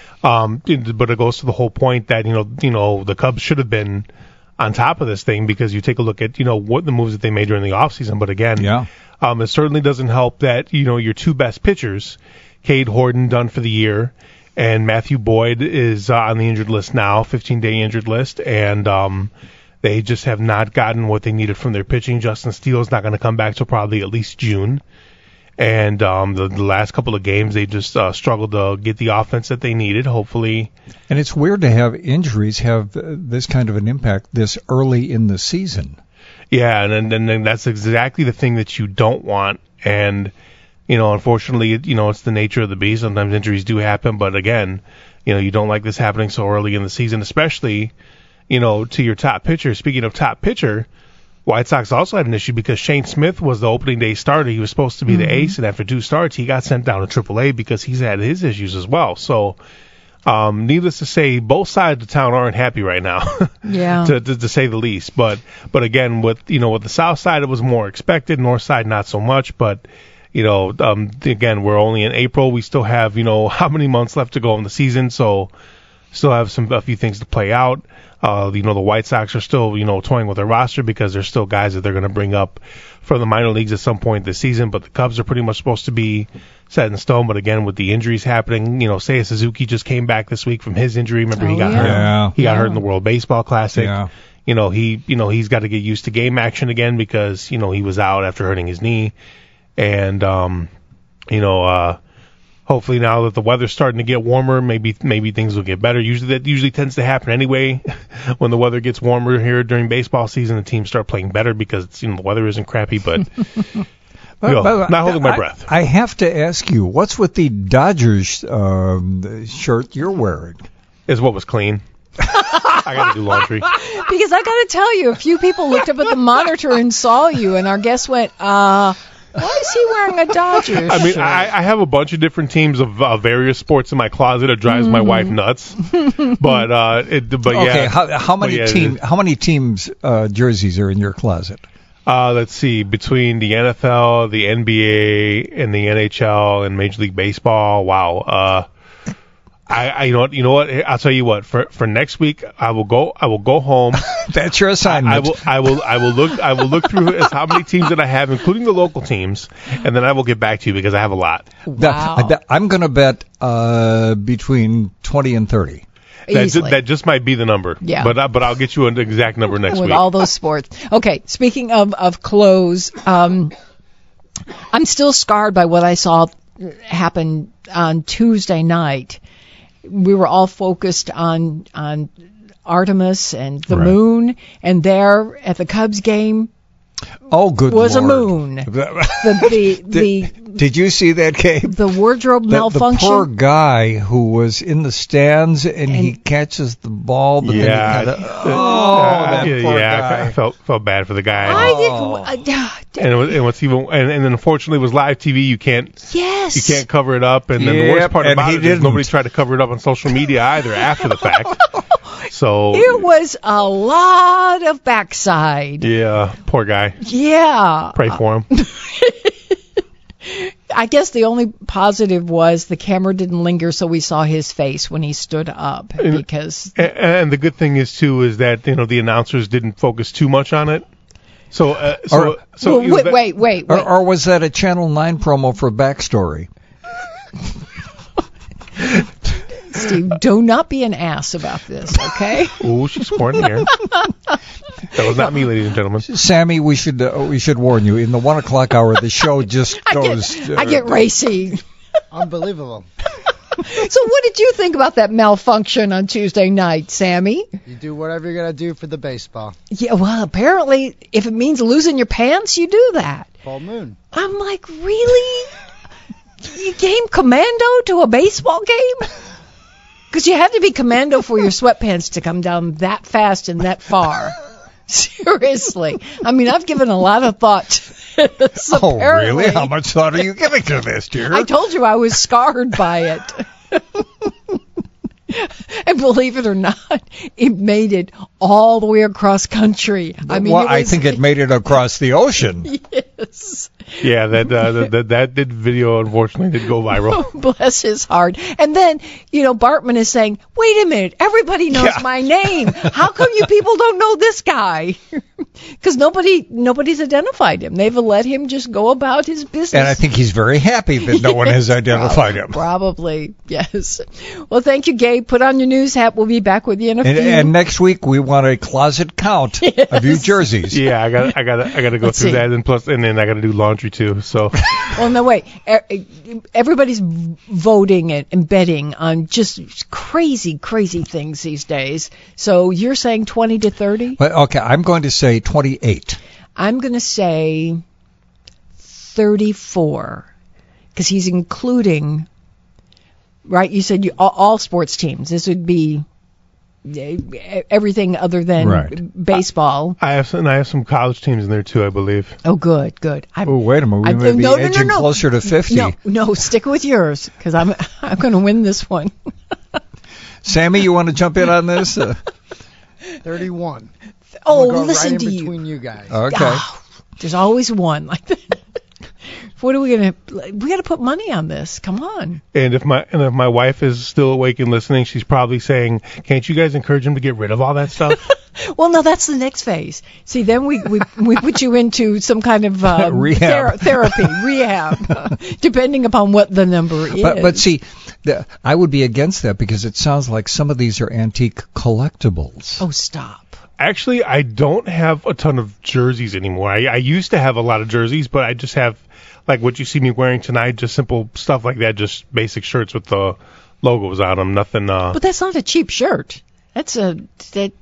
it goes to the whole point that the Cubs should have been on top of this thing, because you take a look at what the moves that they made during the offseason. But again, it certainly doesn't help that your two best pitchers, Cade Horton, done for the year, and Matthew Boyd is on the injured list now, 15-day injured list, and they just have not gotten what they needed from their pitching. Justin Steele is not going to come back till probably at least June. And the last couple of games, they just struggled to get the offense that they needed, hopefully. And it's weird to have injuries have this kind of an impact this early in the season. Yeah, and then that's exactly the thing that you don't want. And, unfortunately, it's the nature of the beast. Sometimes injuries do happen. But, again, you don't like this happening so early in the season, especially, to your top pitcher. Speaking of top pitcher, White Sox also had an issue because Shane Smith was the opening day starter. He was supposed to be the ace, and after 2 starts, he got sent down to AAA because he's had his issues as well. So, needless to say, both sides of town aren't happy right now, to say the least. But again, with the South side, it was more expected. North side, not so much. But again, we're only in April. We still have how many months left to go in the season, so still have a few things to play out. The White Sox are still, toying with their roster because there's still guys that they're going to bring up from the minor leagues at some point this season. But the Cubs are pretty much supposed to be set in stone. But again, with the injuries happening, Seiya Suzuki just came back this week from his injury. Remember, he got hurt. Yeah. He got hurt in the World Baseball Classic. Yeah. He's got to get used to game action again because, he was out after hurting his knee. And, hopefully now that the weather's starting to get warmer, maybe things will get better. That usually tends to happen anyway. When the weather gets warmer here during baseball season, the teams start playing better because the weather isn't crappy. But, not holding my breath. I have to ask you, what's with the Dodgers shirt you're wearing? Is what was clean. I got to do laundry. Because I got to tell you, a few people looked up at the monitor and saw you, and our guest went, why is he wearing a Dodgers shirt? I mean, I have a bunch of different teams of various sports in my closet. It drives my wife nuts. But okay, how many teams jerseys are in your closet? Let's see, between the NFL, the NBA, and the NHL, and Major League Baseball. Wow. You know what? I'll tell you what. For next week, I will go home. That's your assignment. I will look through how many teams that I have, including the local teams, and then I will get back to you because I have a lot. Wow. I'm going to bet between 20 and 30. That just might be the number. Yeah. But I'll get you an exact number next week. With all those sports. Okay. Speaking of clothes, I'm still scarred by what I saw happen on Tuesday night. We were all focused on Artemis and the moon, and there at the Cubs game, was Lord. A moon. Did you see that, Gabe? The wardrobe malfunction. The poor guy who was in the stands and he catches the ball, but then he that poor guy. I felt bad for the guy. I did. And what's even and then unfortunately it was live TV. You can't cover it up. And then the worst part about it is nobody tried to cover it up on social media either after the fact. So it was a lot of backside. Yeah, poor guy. Yeah. Pray for him. I guess the only positive was the camera didn't linger, so we saw his face when he stood up. Because and the good thing is that the announcers didn't focus too much on it. Wait. Or was that a Channel 9 promo for Backstory? Steve, do not be an ass about this, okay? Oh, she's sworn here. That was not me, ladies and gentlemen. Sammy, we should warn you. In the 1 o'clock hour, the show just goes. I get racy. Unbelievable. So what did you think about that malfunction on Tuesday night, Sammy? You do whatever you're going to do for the baseball. Yeah, well, apparently, if it means losing your pants, you do that. Full moon. I'm like, really? You came commando to a baseball game? Because you had to be commando for your sweatpants to come down that fast and that far. Seriously. I mean, I've given a lot of thought to this. Oh, really? How much thought are you giving to this, dear? I told you I was scarred by it. And believe it or not, it made it all the way across country. I mean, well, I think it made it across the ocean. Yes. Yeah, that did video unfortunately did go viral. Bless his heart. And then, Bartman is saying, "Wait a minute, everybody knows my name. How come you people don't know this guy?" Because nobody's identified him. They've let him just go about his business. And I think he's very happy that no one has identified him. Probably, yes. Well, thank you, Gabe. Put on your news hat. We'll be back with you in a few. And next week we want a closet count of your jerseys. Yeah, I got to go through that, and then I got to do laundry too. So. Well, no, wait. Everybody's voting and betting on just crazy, crazy things these days. So you're saying 20 to 30? Well, okay, I'm going to say 28. I'm going to say 34, because he's including, right? You said all sports teams. This would be everything other than baseball. I have some college teams in there too, I believe. Oh, good. Oh, wait a minute. We may be edging closer to 50. No, stick with yours, because I'm going to win this one. Sammy, you want to jump in on this? 31. Oh, go listen right to in you. between you guys. Okay. Oh, there's always one like that. What are we gonna? We got to put money on this. Come on. And if my wife is still awake and listening, she's probably saying, "Can't you guys encourage him to get rid of all that stuff?" Well, no, that's the next phase. See, then we put you into some kind of rehab. Therapy, rehab, depending upon what the number is. But see, I would be against that because it sounds like some of these are antique collectibles. Oh, stop. Actually, I don't have a ton of jerseys anymore. I used to have a lot of jerseys, but I just have, like what you see me wearing tonight, just simple stuff like that, just basic shirts with the logos on them, nothing. But that's not a cheap shirt. That's it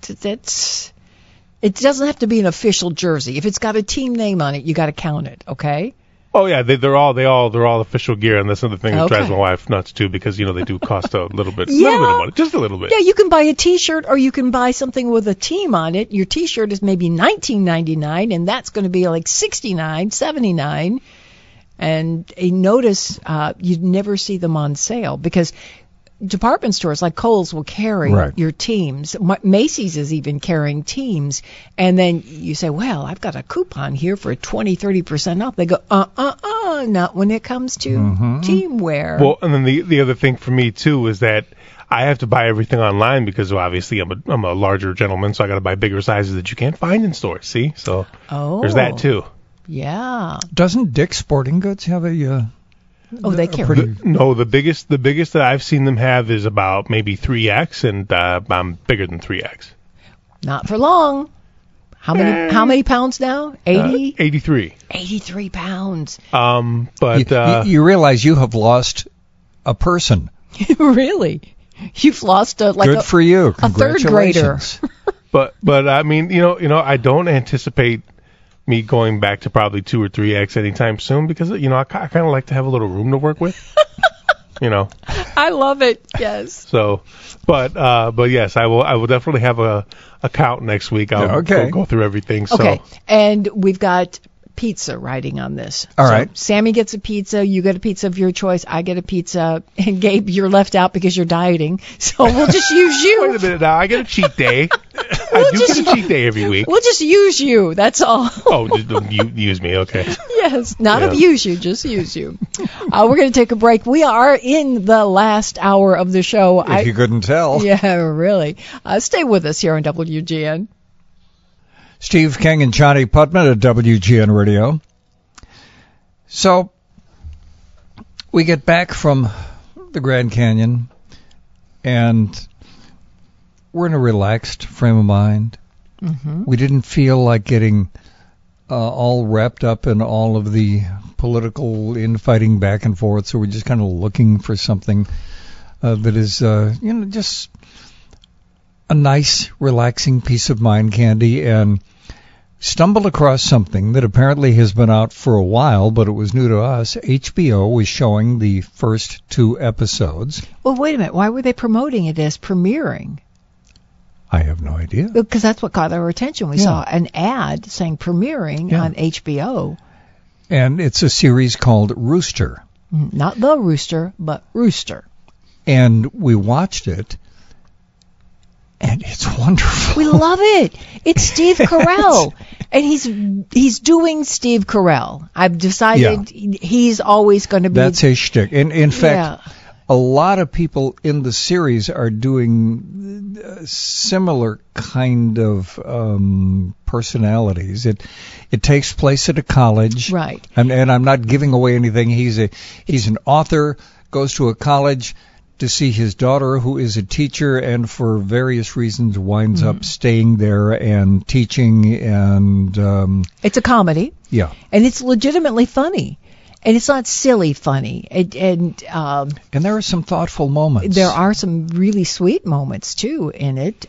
doesn't have to be an official jersey. If it's got a team name on it, you got to count it, okay? Oh yeah, they're all official gear, and that's another thing that drives my wife nuts too, because they do cost a little bit, little bit of money, just a little bit. Yeah, you can buy a T-shirt, or you can buy something with a team on it. Your T-shirt is maybe $19.99, and that's going to be like $69, $79. And notice you'd never see them on sale, because department stores like Kohl's will carry your teams. Macy's is even carrying teams. And then you say, well, I've got a coupon here for 20-30% off. They go, not when it comes to team wear. Well, and then the other thing for me, too, is that I have to buy everything online because obviously I'm a larger gentleman, so I got to buy bigger sizes that you can't find in stores, see? So there's that, too. Yeah. Doesn't Dick's Sporting Goods have a... they carry. No, the biggest that I've seen them have is about maybe 3X, and I'm bigger than 3X. Not for long. How many pounds now? 80? 83. 83 pounds. But you realize you have lost a person. Really? You've lost good for you. A third grader. but I mean, I don't anticipate me going back to probably 2 or 3X anytime soon, because I kind of like to have a little room to work with. I love it. Yes. So, but yes, I will definitely have a count next week. I'll go through everything. So. Okay, and we've got pizza riding on this. All right. Sammy gets a pizza. You get a pizza of your choice. I get a pizza. And Gabe, you're left out because you're dieting. So we'll just use you. Wait a minute now. I get a cheat day. I do get a cheat day every week. We'll just use you. That's all. Oh, just use me. Okay. Yes. Not abuse you. Just use you. We're going to take a break. We are in the last hour of the show. If you couldn't tell. Yeah, really. Stay with us here on WGN. Steve King and Johnny Putman at WGN Radio. So, we get back from the Grand Canyon, and we're in a relaxed frame of mind. Mm-hmm. We didn't feel like getting all wrapped up in all of the political infighting back and forth, so we're just kind of looking for something that is, just a nice, relaxing piece of mind candy. And stumbled across something that apparently has been out for a while, but it was new to us. HBO was showing the first 2 episodes. Well, wait a minute. Why were they promoting it as premiering? I have no idea. Because that's what caught our attention. We saw an ad saying premiering on HBO. And it's a series called Rooster. Not The Rooster, but Rooster. And we watched it, and it's wonderful. We love it. It's Steve Carell. And he's doing Steve Carell. I've decided he's always going to be... That's his shtick. In fact, a lot of people in the series are doing similar kind of personalities. It takes place at a college. Right. And I'm not giving away anything. He's an author, goes to a college to see his daughter, who is a teacher, and for various reasons winds up staying there and teaching. And it's a comedy. Yeah. And it's legitimately funny. And it's not silly funny. And there are some thoughtful moments. There are some really sweet moments, too, in it.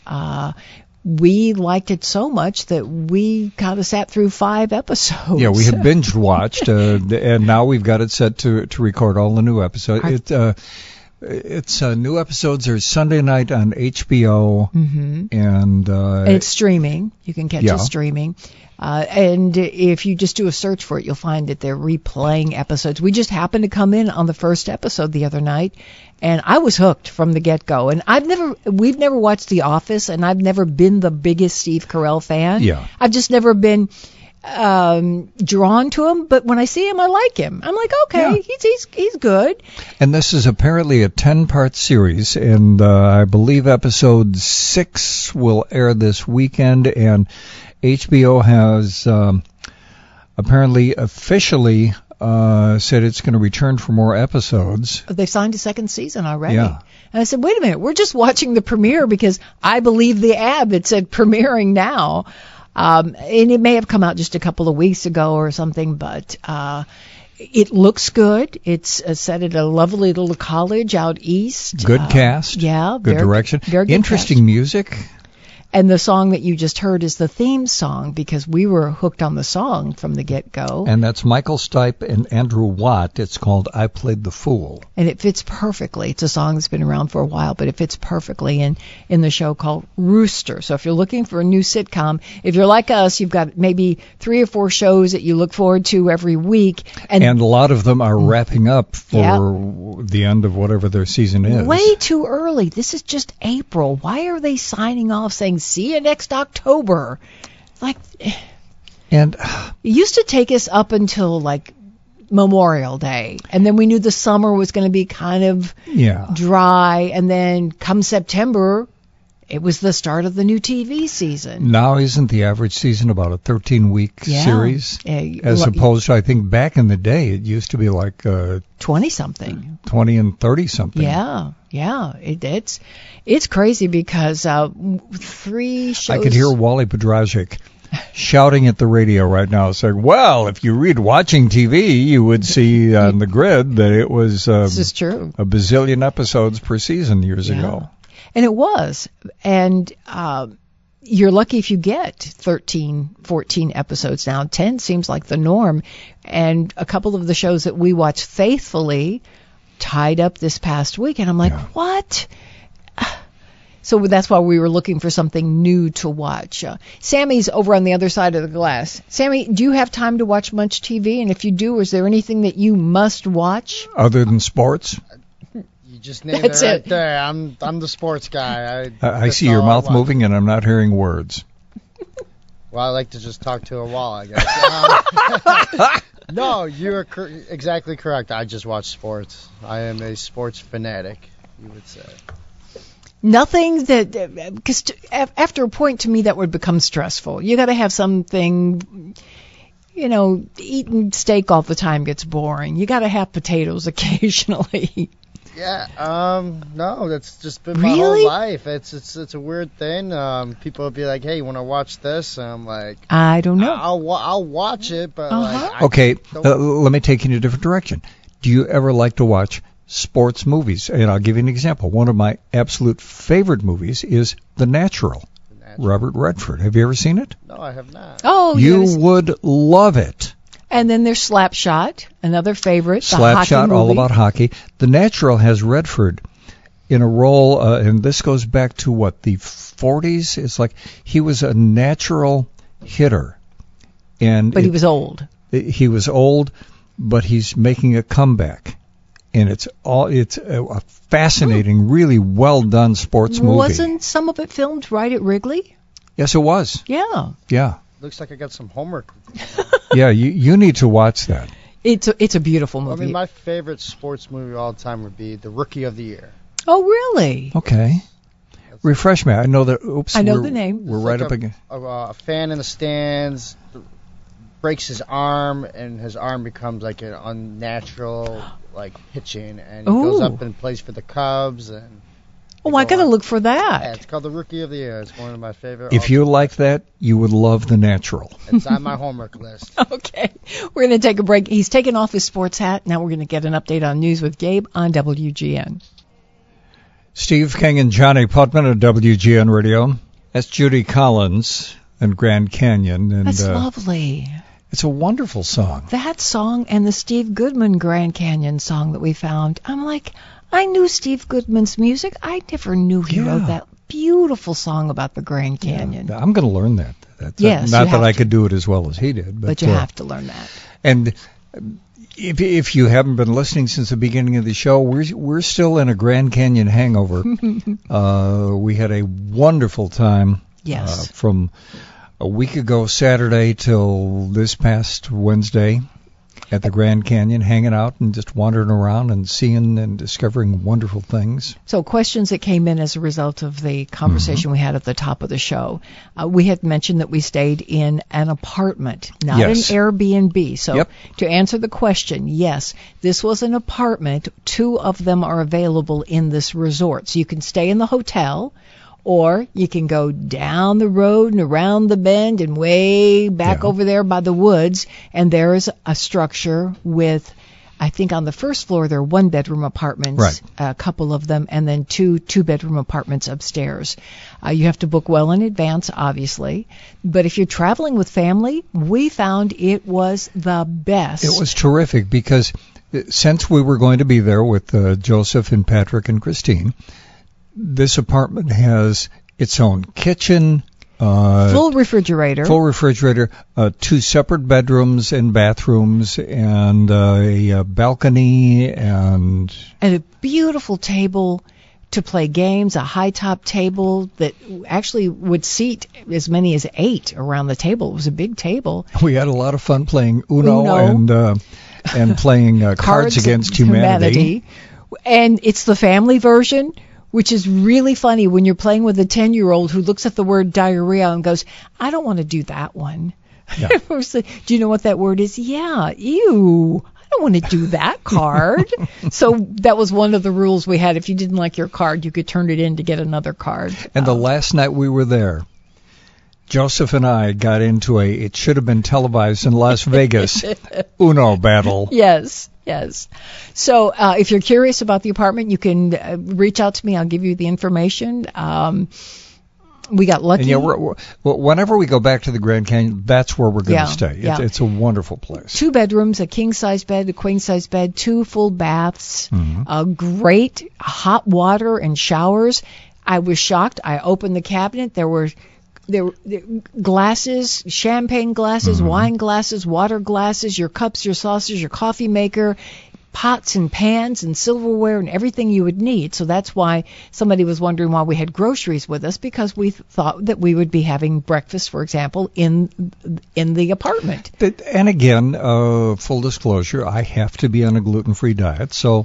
We liked it so much that we kind of sat through 5 episodes. Yeah, we had binge watched, and now we've got it set to record all the new episodes. It's new episodes are Sunday night on HBO, and it's streaming. You can catch it streaming. And if you just do a search for it, you'll find that they're replaying episodes. We just happened to come in on the first episode the other night, and I was hooked from the get-go. And we've never watched The Office, and I've never been the biggest Steve Carell fan. Yeah. I've just never been drawn to him, but when I see him, I like him. I'm like, okay, he's good. And this is apparently a 10-part series, and I believe episode 6 will air this weekend, and HBO has apparently officially said it's going to return for more episodes. They've signed a second season already. Yeah. And I said, wait a minute, we're just watching the premiere because I believe the ad that said premiering now. And it may have come out just a couple of weeks ago or something, but it looks good. It's set at a lovely little college out east. Good cast. Yeah. Good direction. Very good Interesting cast. music. And the song that you just heard is the theme song because we were hooked on the song from the get-go. And that's Michael Stipe and Andrew Watt. It's called I Played the Fool. And it fits perfectly. It's a song that's been around for a while, but it fits perfectly in the show called Rooster. So if you're looking for a new sitcom, if you're like us, you've got maybe 3 or 4 shows that you look forward to every week. And a lot of them are wrapping up for the end of whatever their season is. Way too early. This is just April. Why are they signing off saying, see you next October? Like, and it used to take us up until like Memorial Day, and then we knew the summer was going to be kind of dry, and then come September, it was the start of the new TV season. Now isn't the average season about a 13-week series? As opposed to, I think, back in the day, it used to be like 20-something. 20 and 30-something. Yeah. It's crazy because 3 shows... I could hear Wally Podrazik shouting at the radio right now saying, well, if you read Watching TV, you would see on the grid that it was this is true. A bazillion episodes per season years ago. And it was. And you're lucky if you get 13, 14 episodes now. 10 seems like the norm. And a couple of the shows that we watch faithfully tied up this past week. And I'm like, what? So that's why we were looking for something new to watch. Sammy's over on the other side of the glass. Sammy, do you have time to watch much TV? And if you do, is there anything that you must watch? Other than sports? You just named it right there. I'm the sports guy. I see your mouth moving and I'm not hearing words. Well, I like to just talk to a wall, I guess. No, you're exactly correct. I just watch sports. I am a sports fanatic, you would say. Nothing that, because after a point to me that would become stressful. You got to have something, eating steak all the time gets boring. You got to have potatoes occasionally. Yeah, no, that's just been my whole life. It's a weird thing. People will be like, "Hey, you want to watch this?" And I'm like, I don't know. I'll watch it, but okay. Let me take you in a different direction. Do you ever like to watch sports movies? And I'll give you an example. One of my absolute favorite movies is The Natural Robert Redford. Have you ever seen it? No, I have not. Oh, You would love it. And then there's Slapshot, another favorite. Slapshot, all about hockey. The Natural has Redford in a role, and this goes back to the 40s? It's like he was a natural hitter. But he was old. He was old, but he's making a comeback. And it's a fascinating, really well done sports movie. Wasn't some of it filmed right at Wrigley? Yes, it was. Yeah. Yeah. Looks like I got some homework. Yeah, you need to watch that. It's a beautiful movie. I mean, my favorite sports movie of all time would be The Rookie of the Year. Oh, really? Okay. Refresh me. I know that. Oops. I know the name. We're right up against. A fan in the stands breaks his arm, and his arm becomes like an unnatural, pitching, and he goes up and plays for the Cubs. And I gotta look for that. Yeah, it's called The Rookie of the Year. It's one of my favorite. If you like that, you would love The Natural. It's on my homework list. Okay, we're gonna take a break. He's taken off his sports hat. Now we're gonna get an update on news with Gabe on WGN. Steve King and Johnny Putman at WGN Radio. That's Judy Collins and Grand Canyon. And, that's lovely. It's a wonderful song. That song and the Steve Goodman Grand Canyon song that we found. I'm like, I knew Steve Goodman's music. I never knew he wrote that beautiful song about the Grand Canyon. Yeah, I'm going to learn that. Yes, not that I could do it as well as he did. But you have to learn that. And if you haven't been listening since the beginning of the show, we're still in a Grand Canyon hangover. We had a wonderful time. Yes. From a week ago Saturday till this past Wednesday at the Grand Canyon, hanging out and just wandering around and seeing and discovering wonderful things. So questions that came in as a result of the conversation we had at the top of the show. We had mentioned that we stayed in an apartment, not an Airbnb. So to answer the question, yes, this was an apartment. 2 of them are available in this resort. So you can stay in the hotel, or you can go down the road and around the bend and way back over there by the woods, and there is a structure with, I think on the first floor there are 1-bedroom apartments, a couple of them, and then 2-bedroom apartments upstairs. You have to book well in advance, obviously, but if you're traveling with family, we found it was the best. It was terrific because since we were going to be there with Joseph and Patrick and Christine, this apartment has its own kitchen, full refrigerator, 2 separate bedrooms and bathrooms, and a balcony, and a beautiful table to play games, a high-top table that actually would seat as many as 8 around the table. It was a big table. We had a lot of fun playing Uno. and playing Cards Against Humanity. And it's the family version, which is really funny when you're playing with a 10-year-old who looks at the word diarrhea and goes, I don't want to do that one. Yeah. Do you know what that word is? Yeah, ew. I don't want to do that card. So that was one of the rules we had. If you didn't like your card, you could turn it in to get another card. And the last night we were there, Joseph and I got into it should have been televised in Las Vegas, Uno battle. Yes. So if you're curious about the apartment, you can reach out to me. I'll give you the information. We got lucky. And whenever we go back to the Grand Canyon, that's where we're going to stay. It's a wonderful place. 2 bedrooms, a king-size bed, a queen-size bed, 2 full baths, great hot water and showers. I was shocked. I opened the cabinet. There were glasses, champagne glasses, wine glasses, water glasses, your cups, your saucers, your coffee maker, pots and pans and silverware and everything you would need. So that's why somebody was wondering why we had groceries with us, because we thought that we would be having breakfast, for example, in the apartment. And again, full disclosure, I have to be on a gluten-free diet, so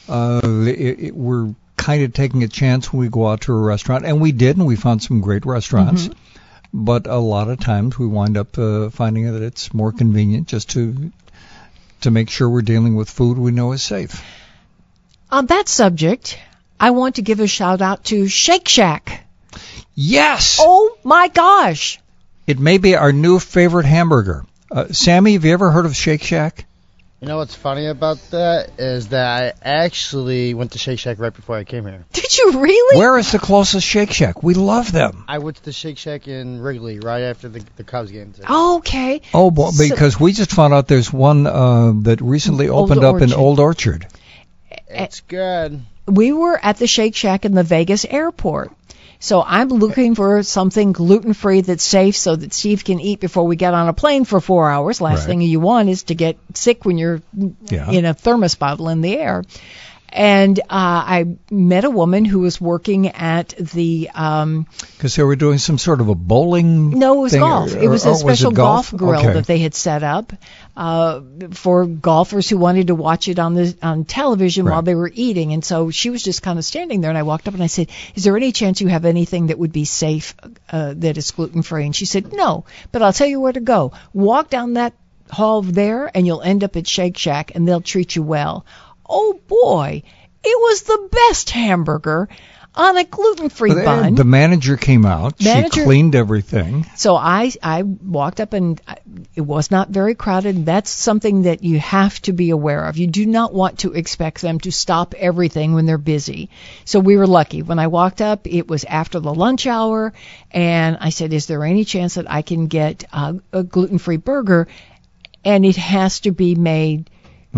we're kind of taking a chance when we go out to a restaurant, and we did, and we found some great restaurants. But a lot of times we wind up finding that it's more convenient just to make sure we're dealing with food we know is safe. On that subject, I want to give a shout out to Shake Shack. Yes! Oh my gosh! It may be our new favorite hamburger. Sammy, have you ever heard of Shake Shack? You know what's funny about that is that I actually went to Shake Shack right before I came here. Did you really? Where is the closest Shake Shack? We love them. I went to the Shake Shack in Wrigley right after the Cubs game today. Okay. Oh, well, because we just found out there's one that recently opened up in Old Orchard. It's good. We were at the Shake Shack in the Vegas airport. So I'm looking for something gluten-free that's safe so that Steve can eat before we get on a plane for 4 hours. Last thing you want is to get sick when you're in a thermos bottle in the air. And I met a woman who was working at the... Because they were doing some sort of a bowling No, it was thing, golf. It was a special golf grill Okay. that they had set up for golfers who wanted to watch it on television while they were eating. And so she was just kind of standing there, and I walked up and I said, is there any chance you have anything that would be safe that is gluten-free? And she said, no, but I'll tell you where to go. Walk down that hall there, and you'll end up at Shake Shack, and they'll treat you well. Oh, boy, it was the best hamburger on a gluten-free bun. The manager came out. She cleaned everything. So I walked up, and it was not very crowded. That's something that you have to be aware of. You do not want to expect them to stop everything when they're busy. So we were lucky. When I walked up, it was after the lunch hour, and I said, is there any chance that I can get a gluten-free burger? And it has to be made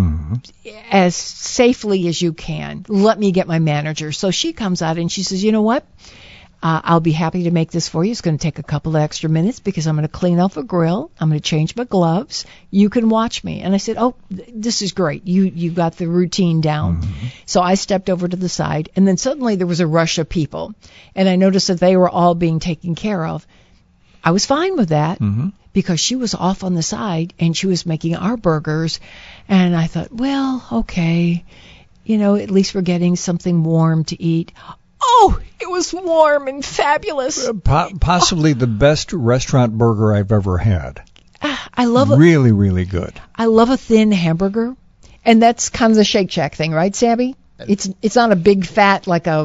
as safely as you can. Let me get my manager. So she comes out and she says, you know what? I'll be happy to make this for you. It's going to take a couple of extra minutes because I'm going to clean off a grill. I'm going to change my gloves. You can watch me. And I said, oh, this is great. You got the routine down. So I stepped over to the side, and then suddenly there was a rush of people. And I noticed that they were all being taken care of. I was fine with that. Because she was off on the side and she was making our burgers. And I thought, well, okay, at least we're getting something warm to eat. Oh, it was warm and fabulous. Possibly the best restaurant burger I've ever had. I love it. Really, really good. I love a thin hamburger. And that's kind of the Shake Shack thing, right, Sammy? It's not a big fat like I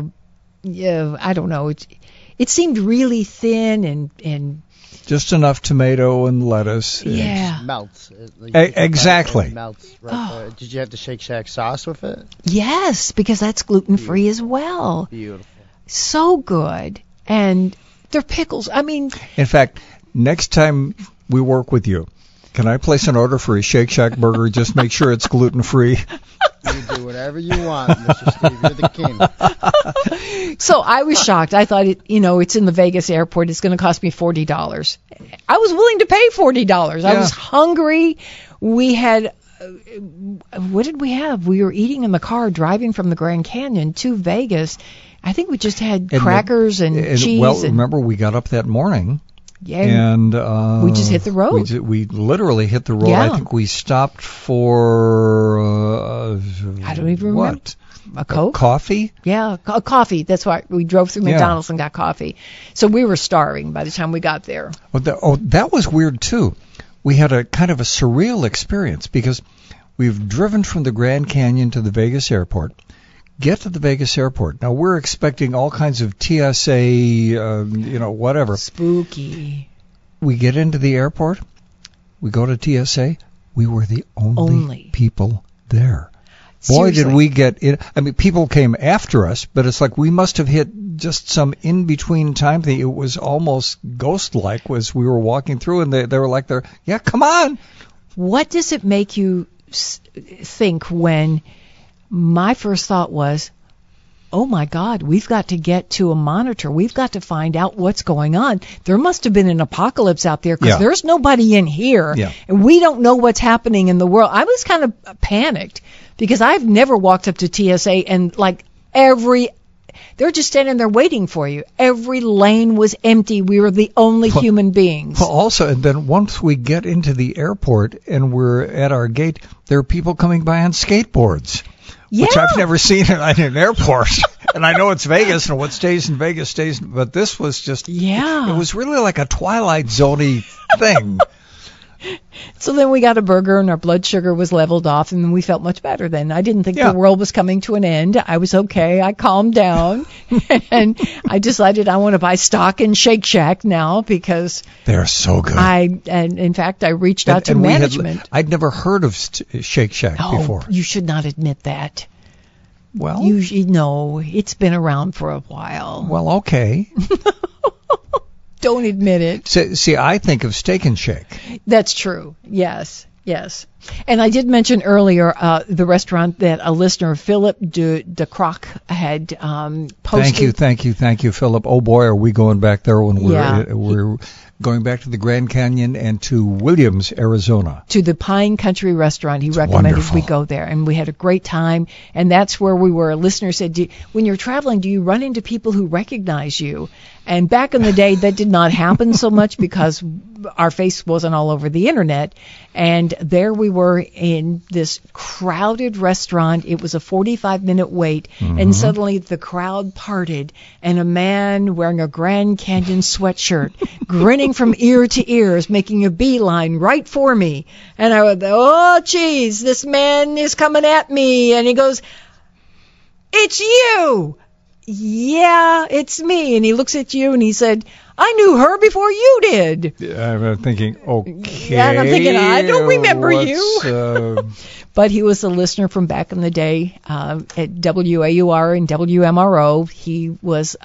don't know. It seemed really thin and just enough tomato and lettuce. Yeah. It melts. Exactly. It melts right there. Did you have the Shake Shack sauce with it? Yes, because that's gluten-free as well. Beautiful. So good. And they're pickles. I mean... In fact, next time we work with you, can I place an order for a Shake Shack burger? Just make sure it's gluten-free. You do whatever you want, Mr. Steve. You're the king. So I was shocked. I thought, it's in the Vegas airport. It's going to cost me $40. I was willing to pay $40. I was hungry. We had, what did we have? We were eating in the car driving from the Grand Canyon to Vegas. I think we just had crackers and cheese. Well, remember, we got up that morning. Yeah, and we just hit the road. We literally hit the road. Yeah. I think we stopped for I don't even remember. A Coke? Coffee? Yeah, a coffee. That's right. We drove through McDonald's and got coffee. So we were starving by the time we got there. That was weird too. We had a kind of a surreal experience because we've driven from the Grand Canyon to the Vegas airport. Get to the Vegas airport. Now, we're expecting all kinds of TSA, whatever. Spooky. We get into the airport. We go to TSA. We were the only people there. Boy, Seriously. did we get in. I mean, people came after us, but it's like we must have hit just some in-between time thing. It was almost ghost-like as we were walking through, and they were like, yeah, come on. What does it make you think when... My first thought was, oh, my God, we've got to get to a monitor. We've got to find out what's going on. There must have been an apocalypse out there because there's nobody in here, and we don't know what's happening in the world. I was kind of panicked because I've never walked up to TSA and, they're just standing there waiting for you. Every lane was empty. We were the only human beings. Well, also, and then once we get into the airport and we're at our gate, there are people coming by on skateboards. Which I've never seen in an airport. And I know it's Vegas, and what stays in Vegas stays, but this was just, it was really like a Twilight Zone-y thing. So then we got a burger and our blood sugar was leveled off and we felt much better then. I didn't think the world was coming to an end. I was okay. I calmed down and I decided I want to buy stock in Shake Shack now because they're so good. And in fact, I reached out to management. I'd never heard of Shake Shack before. You should not admit that. Well, no, it's been around for a while. Well, okay. Don't admit it. See, I think of Steak and Shake. That's true. Yes. And I did mention earlier the restaurant that a listener, Philip de Croc, had posted. Thank you, Philip. Oh boy, are we going back there when we're going back to the Grand Canyon and to Williams, Arizona. To the Pine Country Restaurant. He recommended we go there, and we had a great time. And that's where we were. A listener said, when you're traveling, do you run into people who recognize you? And back in the day, that did not happen so much because our face wasn't all over the internet. And there we were in this crowded restaurant. It was a 45-minute wait, and suddenly the crowd parted, and a man wearing a Grand Canyon sweatshirt, grinning from ear to ear, is making a beeline right for me. And I went, oh, geez, this man is coming at me. And he goes, it's you. Yeah, it's me. And he looks at you and he said, I knew her before you did. I'm thinking, okay. Yeah, and I'm thinking, I don't remember you. But he was a listener from back in the day at WAUR and WMRO. He was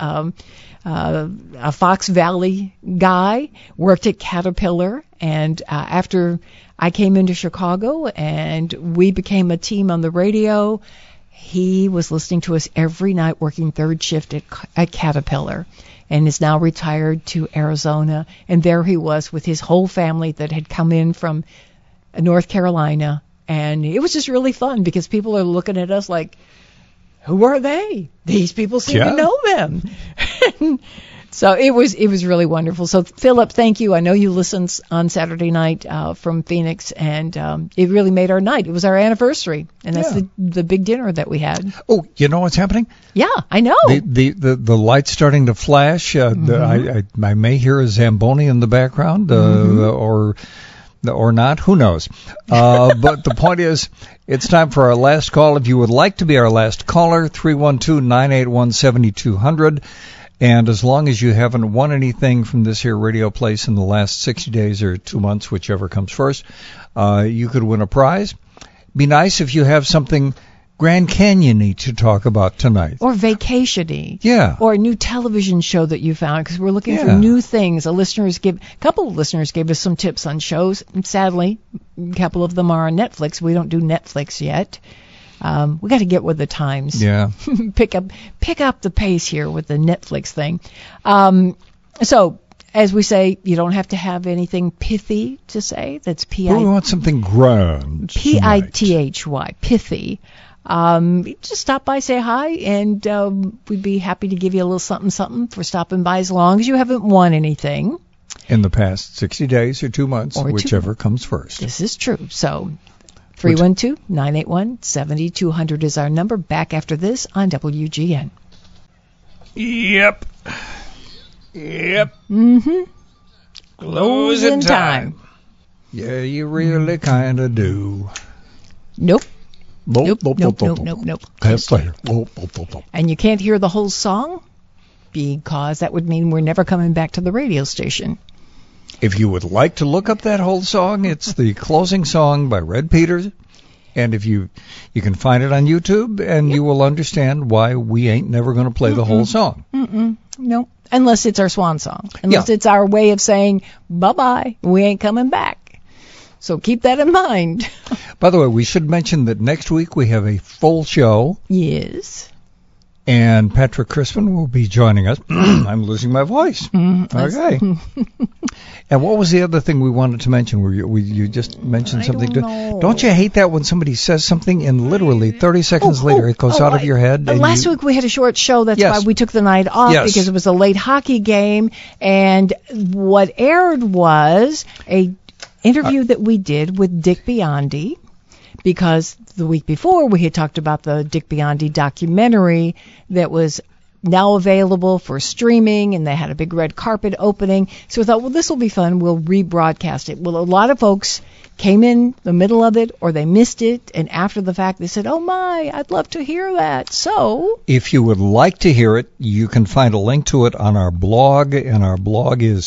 a Fox Valley guy, worked at Caterpillar, and after I came into Chicago and we became a team on the radio, he was listening to us every night, working third shift at Caterpillar, and is now retired to Arizona. And there he was with his whole family that had come in from North Carolina. And it was just really fun because people are looking at us like, who are they? These people seem to know them. So it was really wonderful. So Philip, thank you. I know you listened on Saturday night from Phoenix, and it really made our night. It was our anniversary, and that's the big dinner that we had. Oh, you know what's happening? Yeah, I know. The light's starting to flash. I may hear a Zamboni in the background, or not. Who knows? But the point is, it's time for our last call. If you would like to be our last caller, 312-981-7200. And as long as you haven't won anything from this here radio place in the last 60 days or 2 months, whichever comes first, you could win a prize. Be nice if you have something Grand Canyon-y to talk about tonight. Or vacation-y. Yeah. Or a new television show that you found, because we're looking for new things. A couple of listeners gave us some tips on shows. And sadly, a couple of them are on Netflix. We don't do Netflix yet. We got to get with the times. Yeah. pick up the pace here with the Netflix thing. So, as we say, you don't have to have anything pithy to say. That's P-I. We want something grand. P-I-T-H-Y. Pithy. Just stop by, say hi, and we'd be happy to give you a little something for stopping by, as long as you haven't won anything. In the past 60 days or 2 months, or whichever comes first. This is true. So 312-981-7200 is our number. Back after this on WGN. Yep. Closing time. Yeah, you really kind of do. Nope. Nope. Can't play. And you can't hear the whole song because that would mean we're never coming back to the radio station. If you would like to look up that whole song, it's the closing song by Red Peters. And if you can find it on YouTube, and you will understand why we ain't never going to play the whole song. Nope. Unless it's our swan song. Unless it's our way of saying, bye-bye, we ain't coming back. So keep that in mind. By the way, we should mention that next week we have a full show. Yes. And Patrick Crispin will be joining us. I'm losing my voice. Okay. And what was the other thing we wanted to mention? You just mentioned something. Don't you hate that when somebody says something and literally 30 seconds later it goes out of your head? Last week we had a short show. That's why we took the night off, because it was a late hockey game. And what aired was a interview that we did with Dick Biondi, because the week before we had talked about the Dick Biondi documentary that was now available for streaming, and they had a big red carpet opening. So we thought, well, this will be fun. We'll rebroadcast it. Well, a lot of folks came in the middle of it, or they missed it, and after the fact they said, oh my, I'd love to hear that. So if you would like to hear it, you can find a link to it on our blog, and our blog is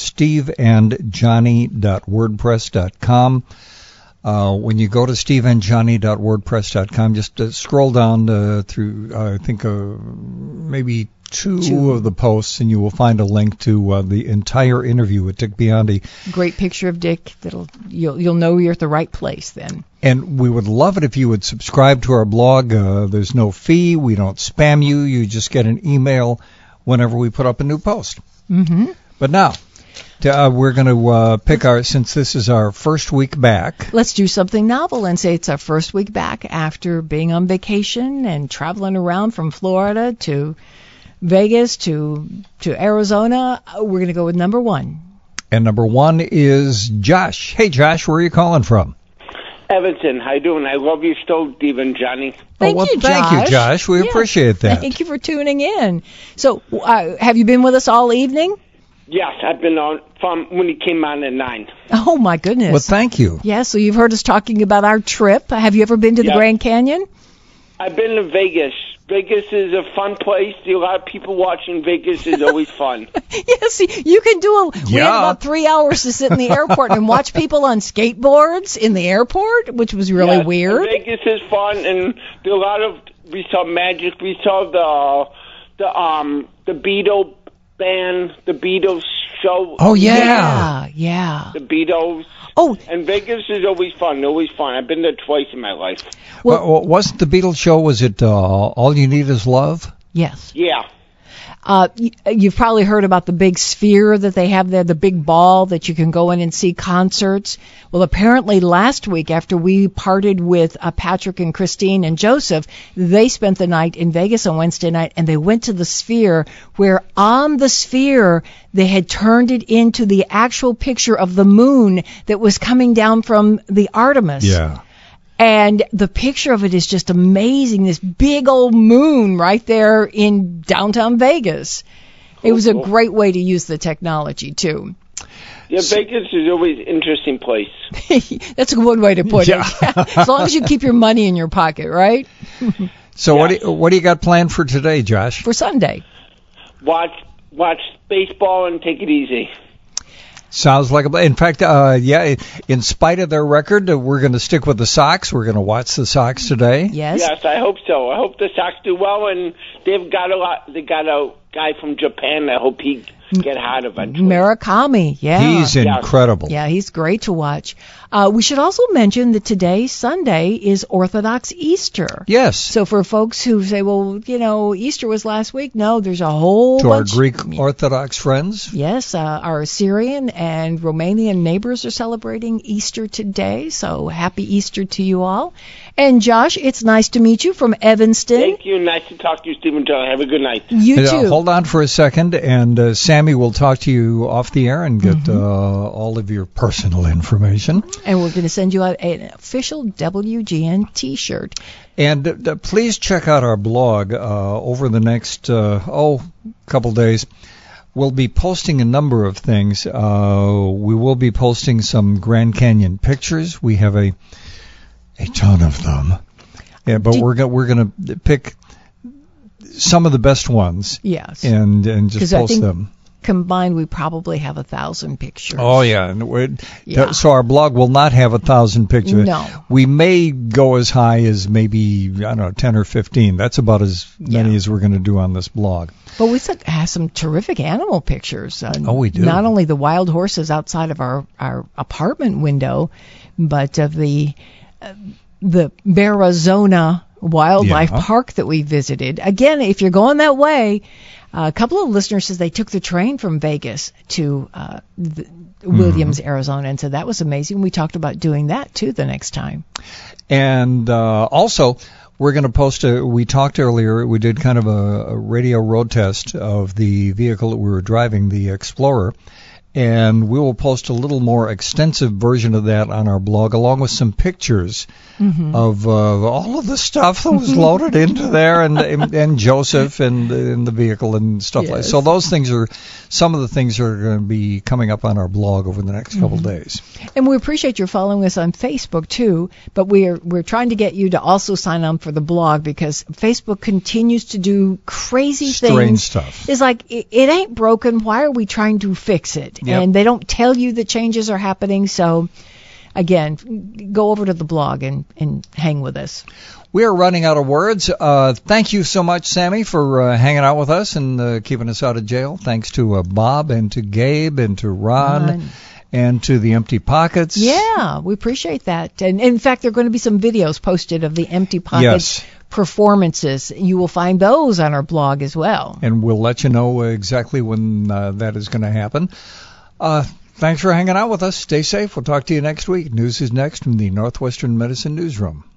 steveandjohnny.wordpress.com. When you go to steveandjohnny.wordpress.com, just scroll down through, I think, maybe two of the posts, and you will find a link to the entire interview with Dick Biondi. Great picture of Dick. You'll know you're at the right place then. And we would love it if you would subscribe to our blog. There's no fee. We don't spam you. You just get an email whenever we put up a new post. Mm-hmm. But now, we're going to pick since this is our first week back. Let's do something novel and say it's our first week back after being on vacation and traveling around from Florida to Vegas to Arizona. We're going to go with number one. And number one is Josh. Hey, Josh, where are you calling from? Evanston. How you doing? I love you still, Steve and Johnny. Thank you, Josh. Thank you, Josh. We appreciate that. Thank you for tuning in. So, have you been with us all evening? Yes, I've been on from when you came on at 9. Oh, my goodness. Well, thank you. Yeah, so you've heard us talking about our trip. Have you ever been to the Grand Canyon? I've been to Vegas. Vegas is a fun place. A lot of people watching Vegas is always fun. Yes, you can do we had about 3 hours to sit in the airport and watch people on skateboards in the airport, which was really weird. Vegas is fun, and we saw magic. We saw the Beatles band, the Beatles show. Oh, yeah. The Beatles. Oh. And Vegas is always fun, I've been there twice in my life. Well, wasn't the Beatles show, was it All You Need Is Love? Yes. Yeah. You've probably heard about the big sphere that they have there, the big ball that you can go in and see concerts. Well, apparently last week, after we parted with Patrick and Christine and Joseph, they spent the night in Vegas on Wednesday night, and they went to the sphere, where on the sphere they had turned it into the actual picture of the moon that was coming down from the Artemis. Yeah. And the picture of it is just amazing, this big old moon right there in downtown Vegas. It was a great way to use the technology, too. Yeah, Vegas is always an interesting place. That's a good way to put it. As long as you keep your money in your pocket, right? So what do you got planned for today, Josh? For Sunday. Watch baseball and take it easy. Sounds like in fact, in spite of their record, we're going to stick with the Sox. We're going to watch the Sox today. Yes. Yes, I hope so. I hope the Sox do well, and they've got They got a guy from Japan. I hope he get hot eventually. Murakami, yeah. He's incredible. Yeah, he's great to watch. We should also mention that today, Sunday, is Orthodox Easter. Yes. So for folks who say, well, Easter was last week, no, there's a whole bunch. To our Greek Orthodox friends? Yes, our Assyrian and Romanian neighbors are celebrating Easter today, so happy Easter to you all. And Josh, it's nice to meet you from Evanston. Thank you. Nice to talk to you, Stephen John. Have a good night. You too. Hold on for a second, and Sammy will talk to you off the air and get all of your personal information. And we're going to send you out an official WGN T-shirt. And please check out our blog over the next, couple days. We'll be posting a number of things. We will be posting some Grand Canyon pictures. We have a ton of them. Yeah, but we're going to pick some of the best ones. Yes. And just post them. Combined, we probably have 1,000 pictures. Oh, yeah. So our blog will not have 1,000 pictures. No. We may go as high as maybe, 10 or 15. That's about as many as we're going to do on this blog. But we have some terrific animal pictures. We do. Not only the wild horses outside of our apartment window, but of the Arizona Wildlife Park that we visited. Again, if you're going that way, a couple of listeners says they took the train from Vegas to Williams, Arizona, and said that was amazing. We talked about doing that, too, the next time. And also, we're going to post we talked earlier, we did kind of a radio road test of the vehicle that we were driving, the Explorer. And we will post a little more extensive version of that on our blog, along with some pictures of all of the stuff that was loaded into there, and Joseph and the vehicle and stuff like that. So those things are some of the things that are going to be coming up on our blog over the next couple days. And we appreciate your following us on Facebook too, but we're trying to get you to also sign on for the blog, because Facebook continues to do crazy strange stuff. It's like it ain't broken. Why are we trying to fix it? Yep. And they don't tell you that changes are happening. So, again, go over to the blog and hang with us. We are running out of words. Thank you so much, Sammy, for hanging out with us and keeping us out of jail. Thanks to Bob and to Gabe and to Ron. And to the Empty Pockets. Yeah, we appreciate that. And in fact, there are going to be some videos posted of the Empty Pockets performances. You will find those on our blog as well. And we'll let you know exactly when that is going to happen. Thanks for hanging out with us. Stay safe. We'll talk to you next week. News is next from the Northwestern Medicine Newsroom.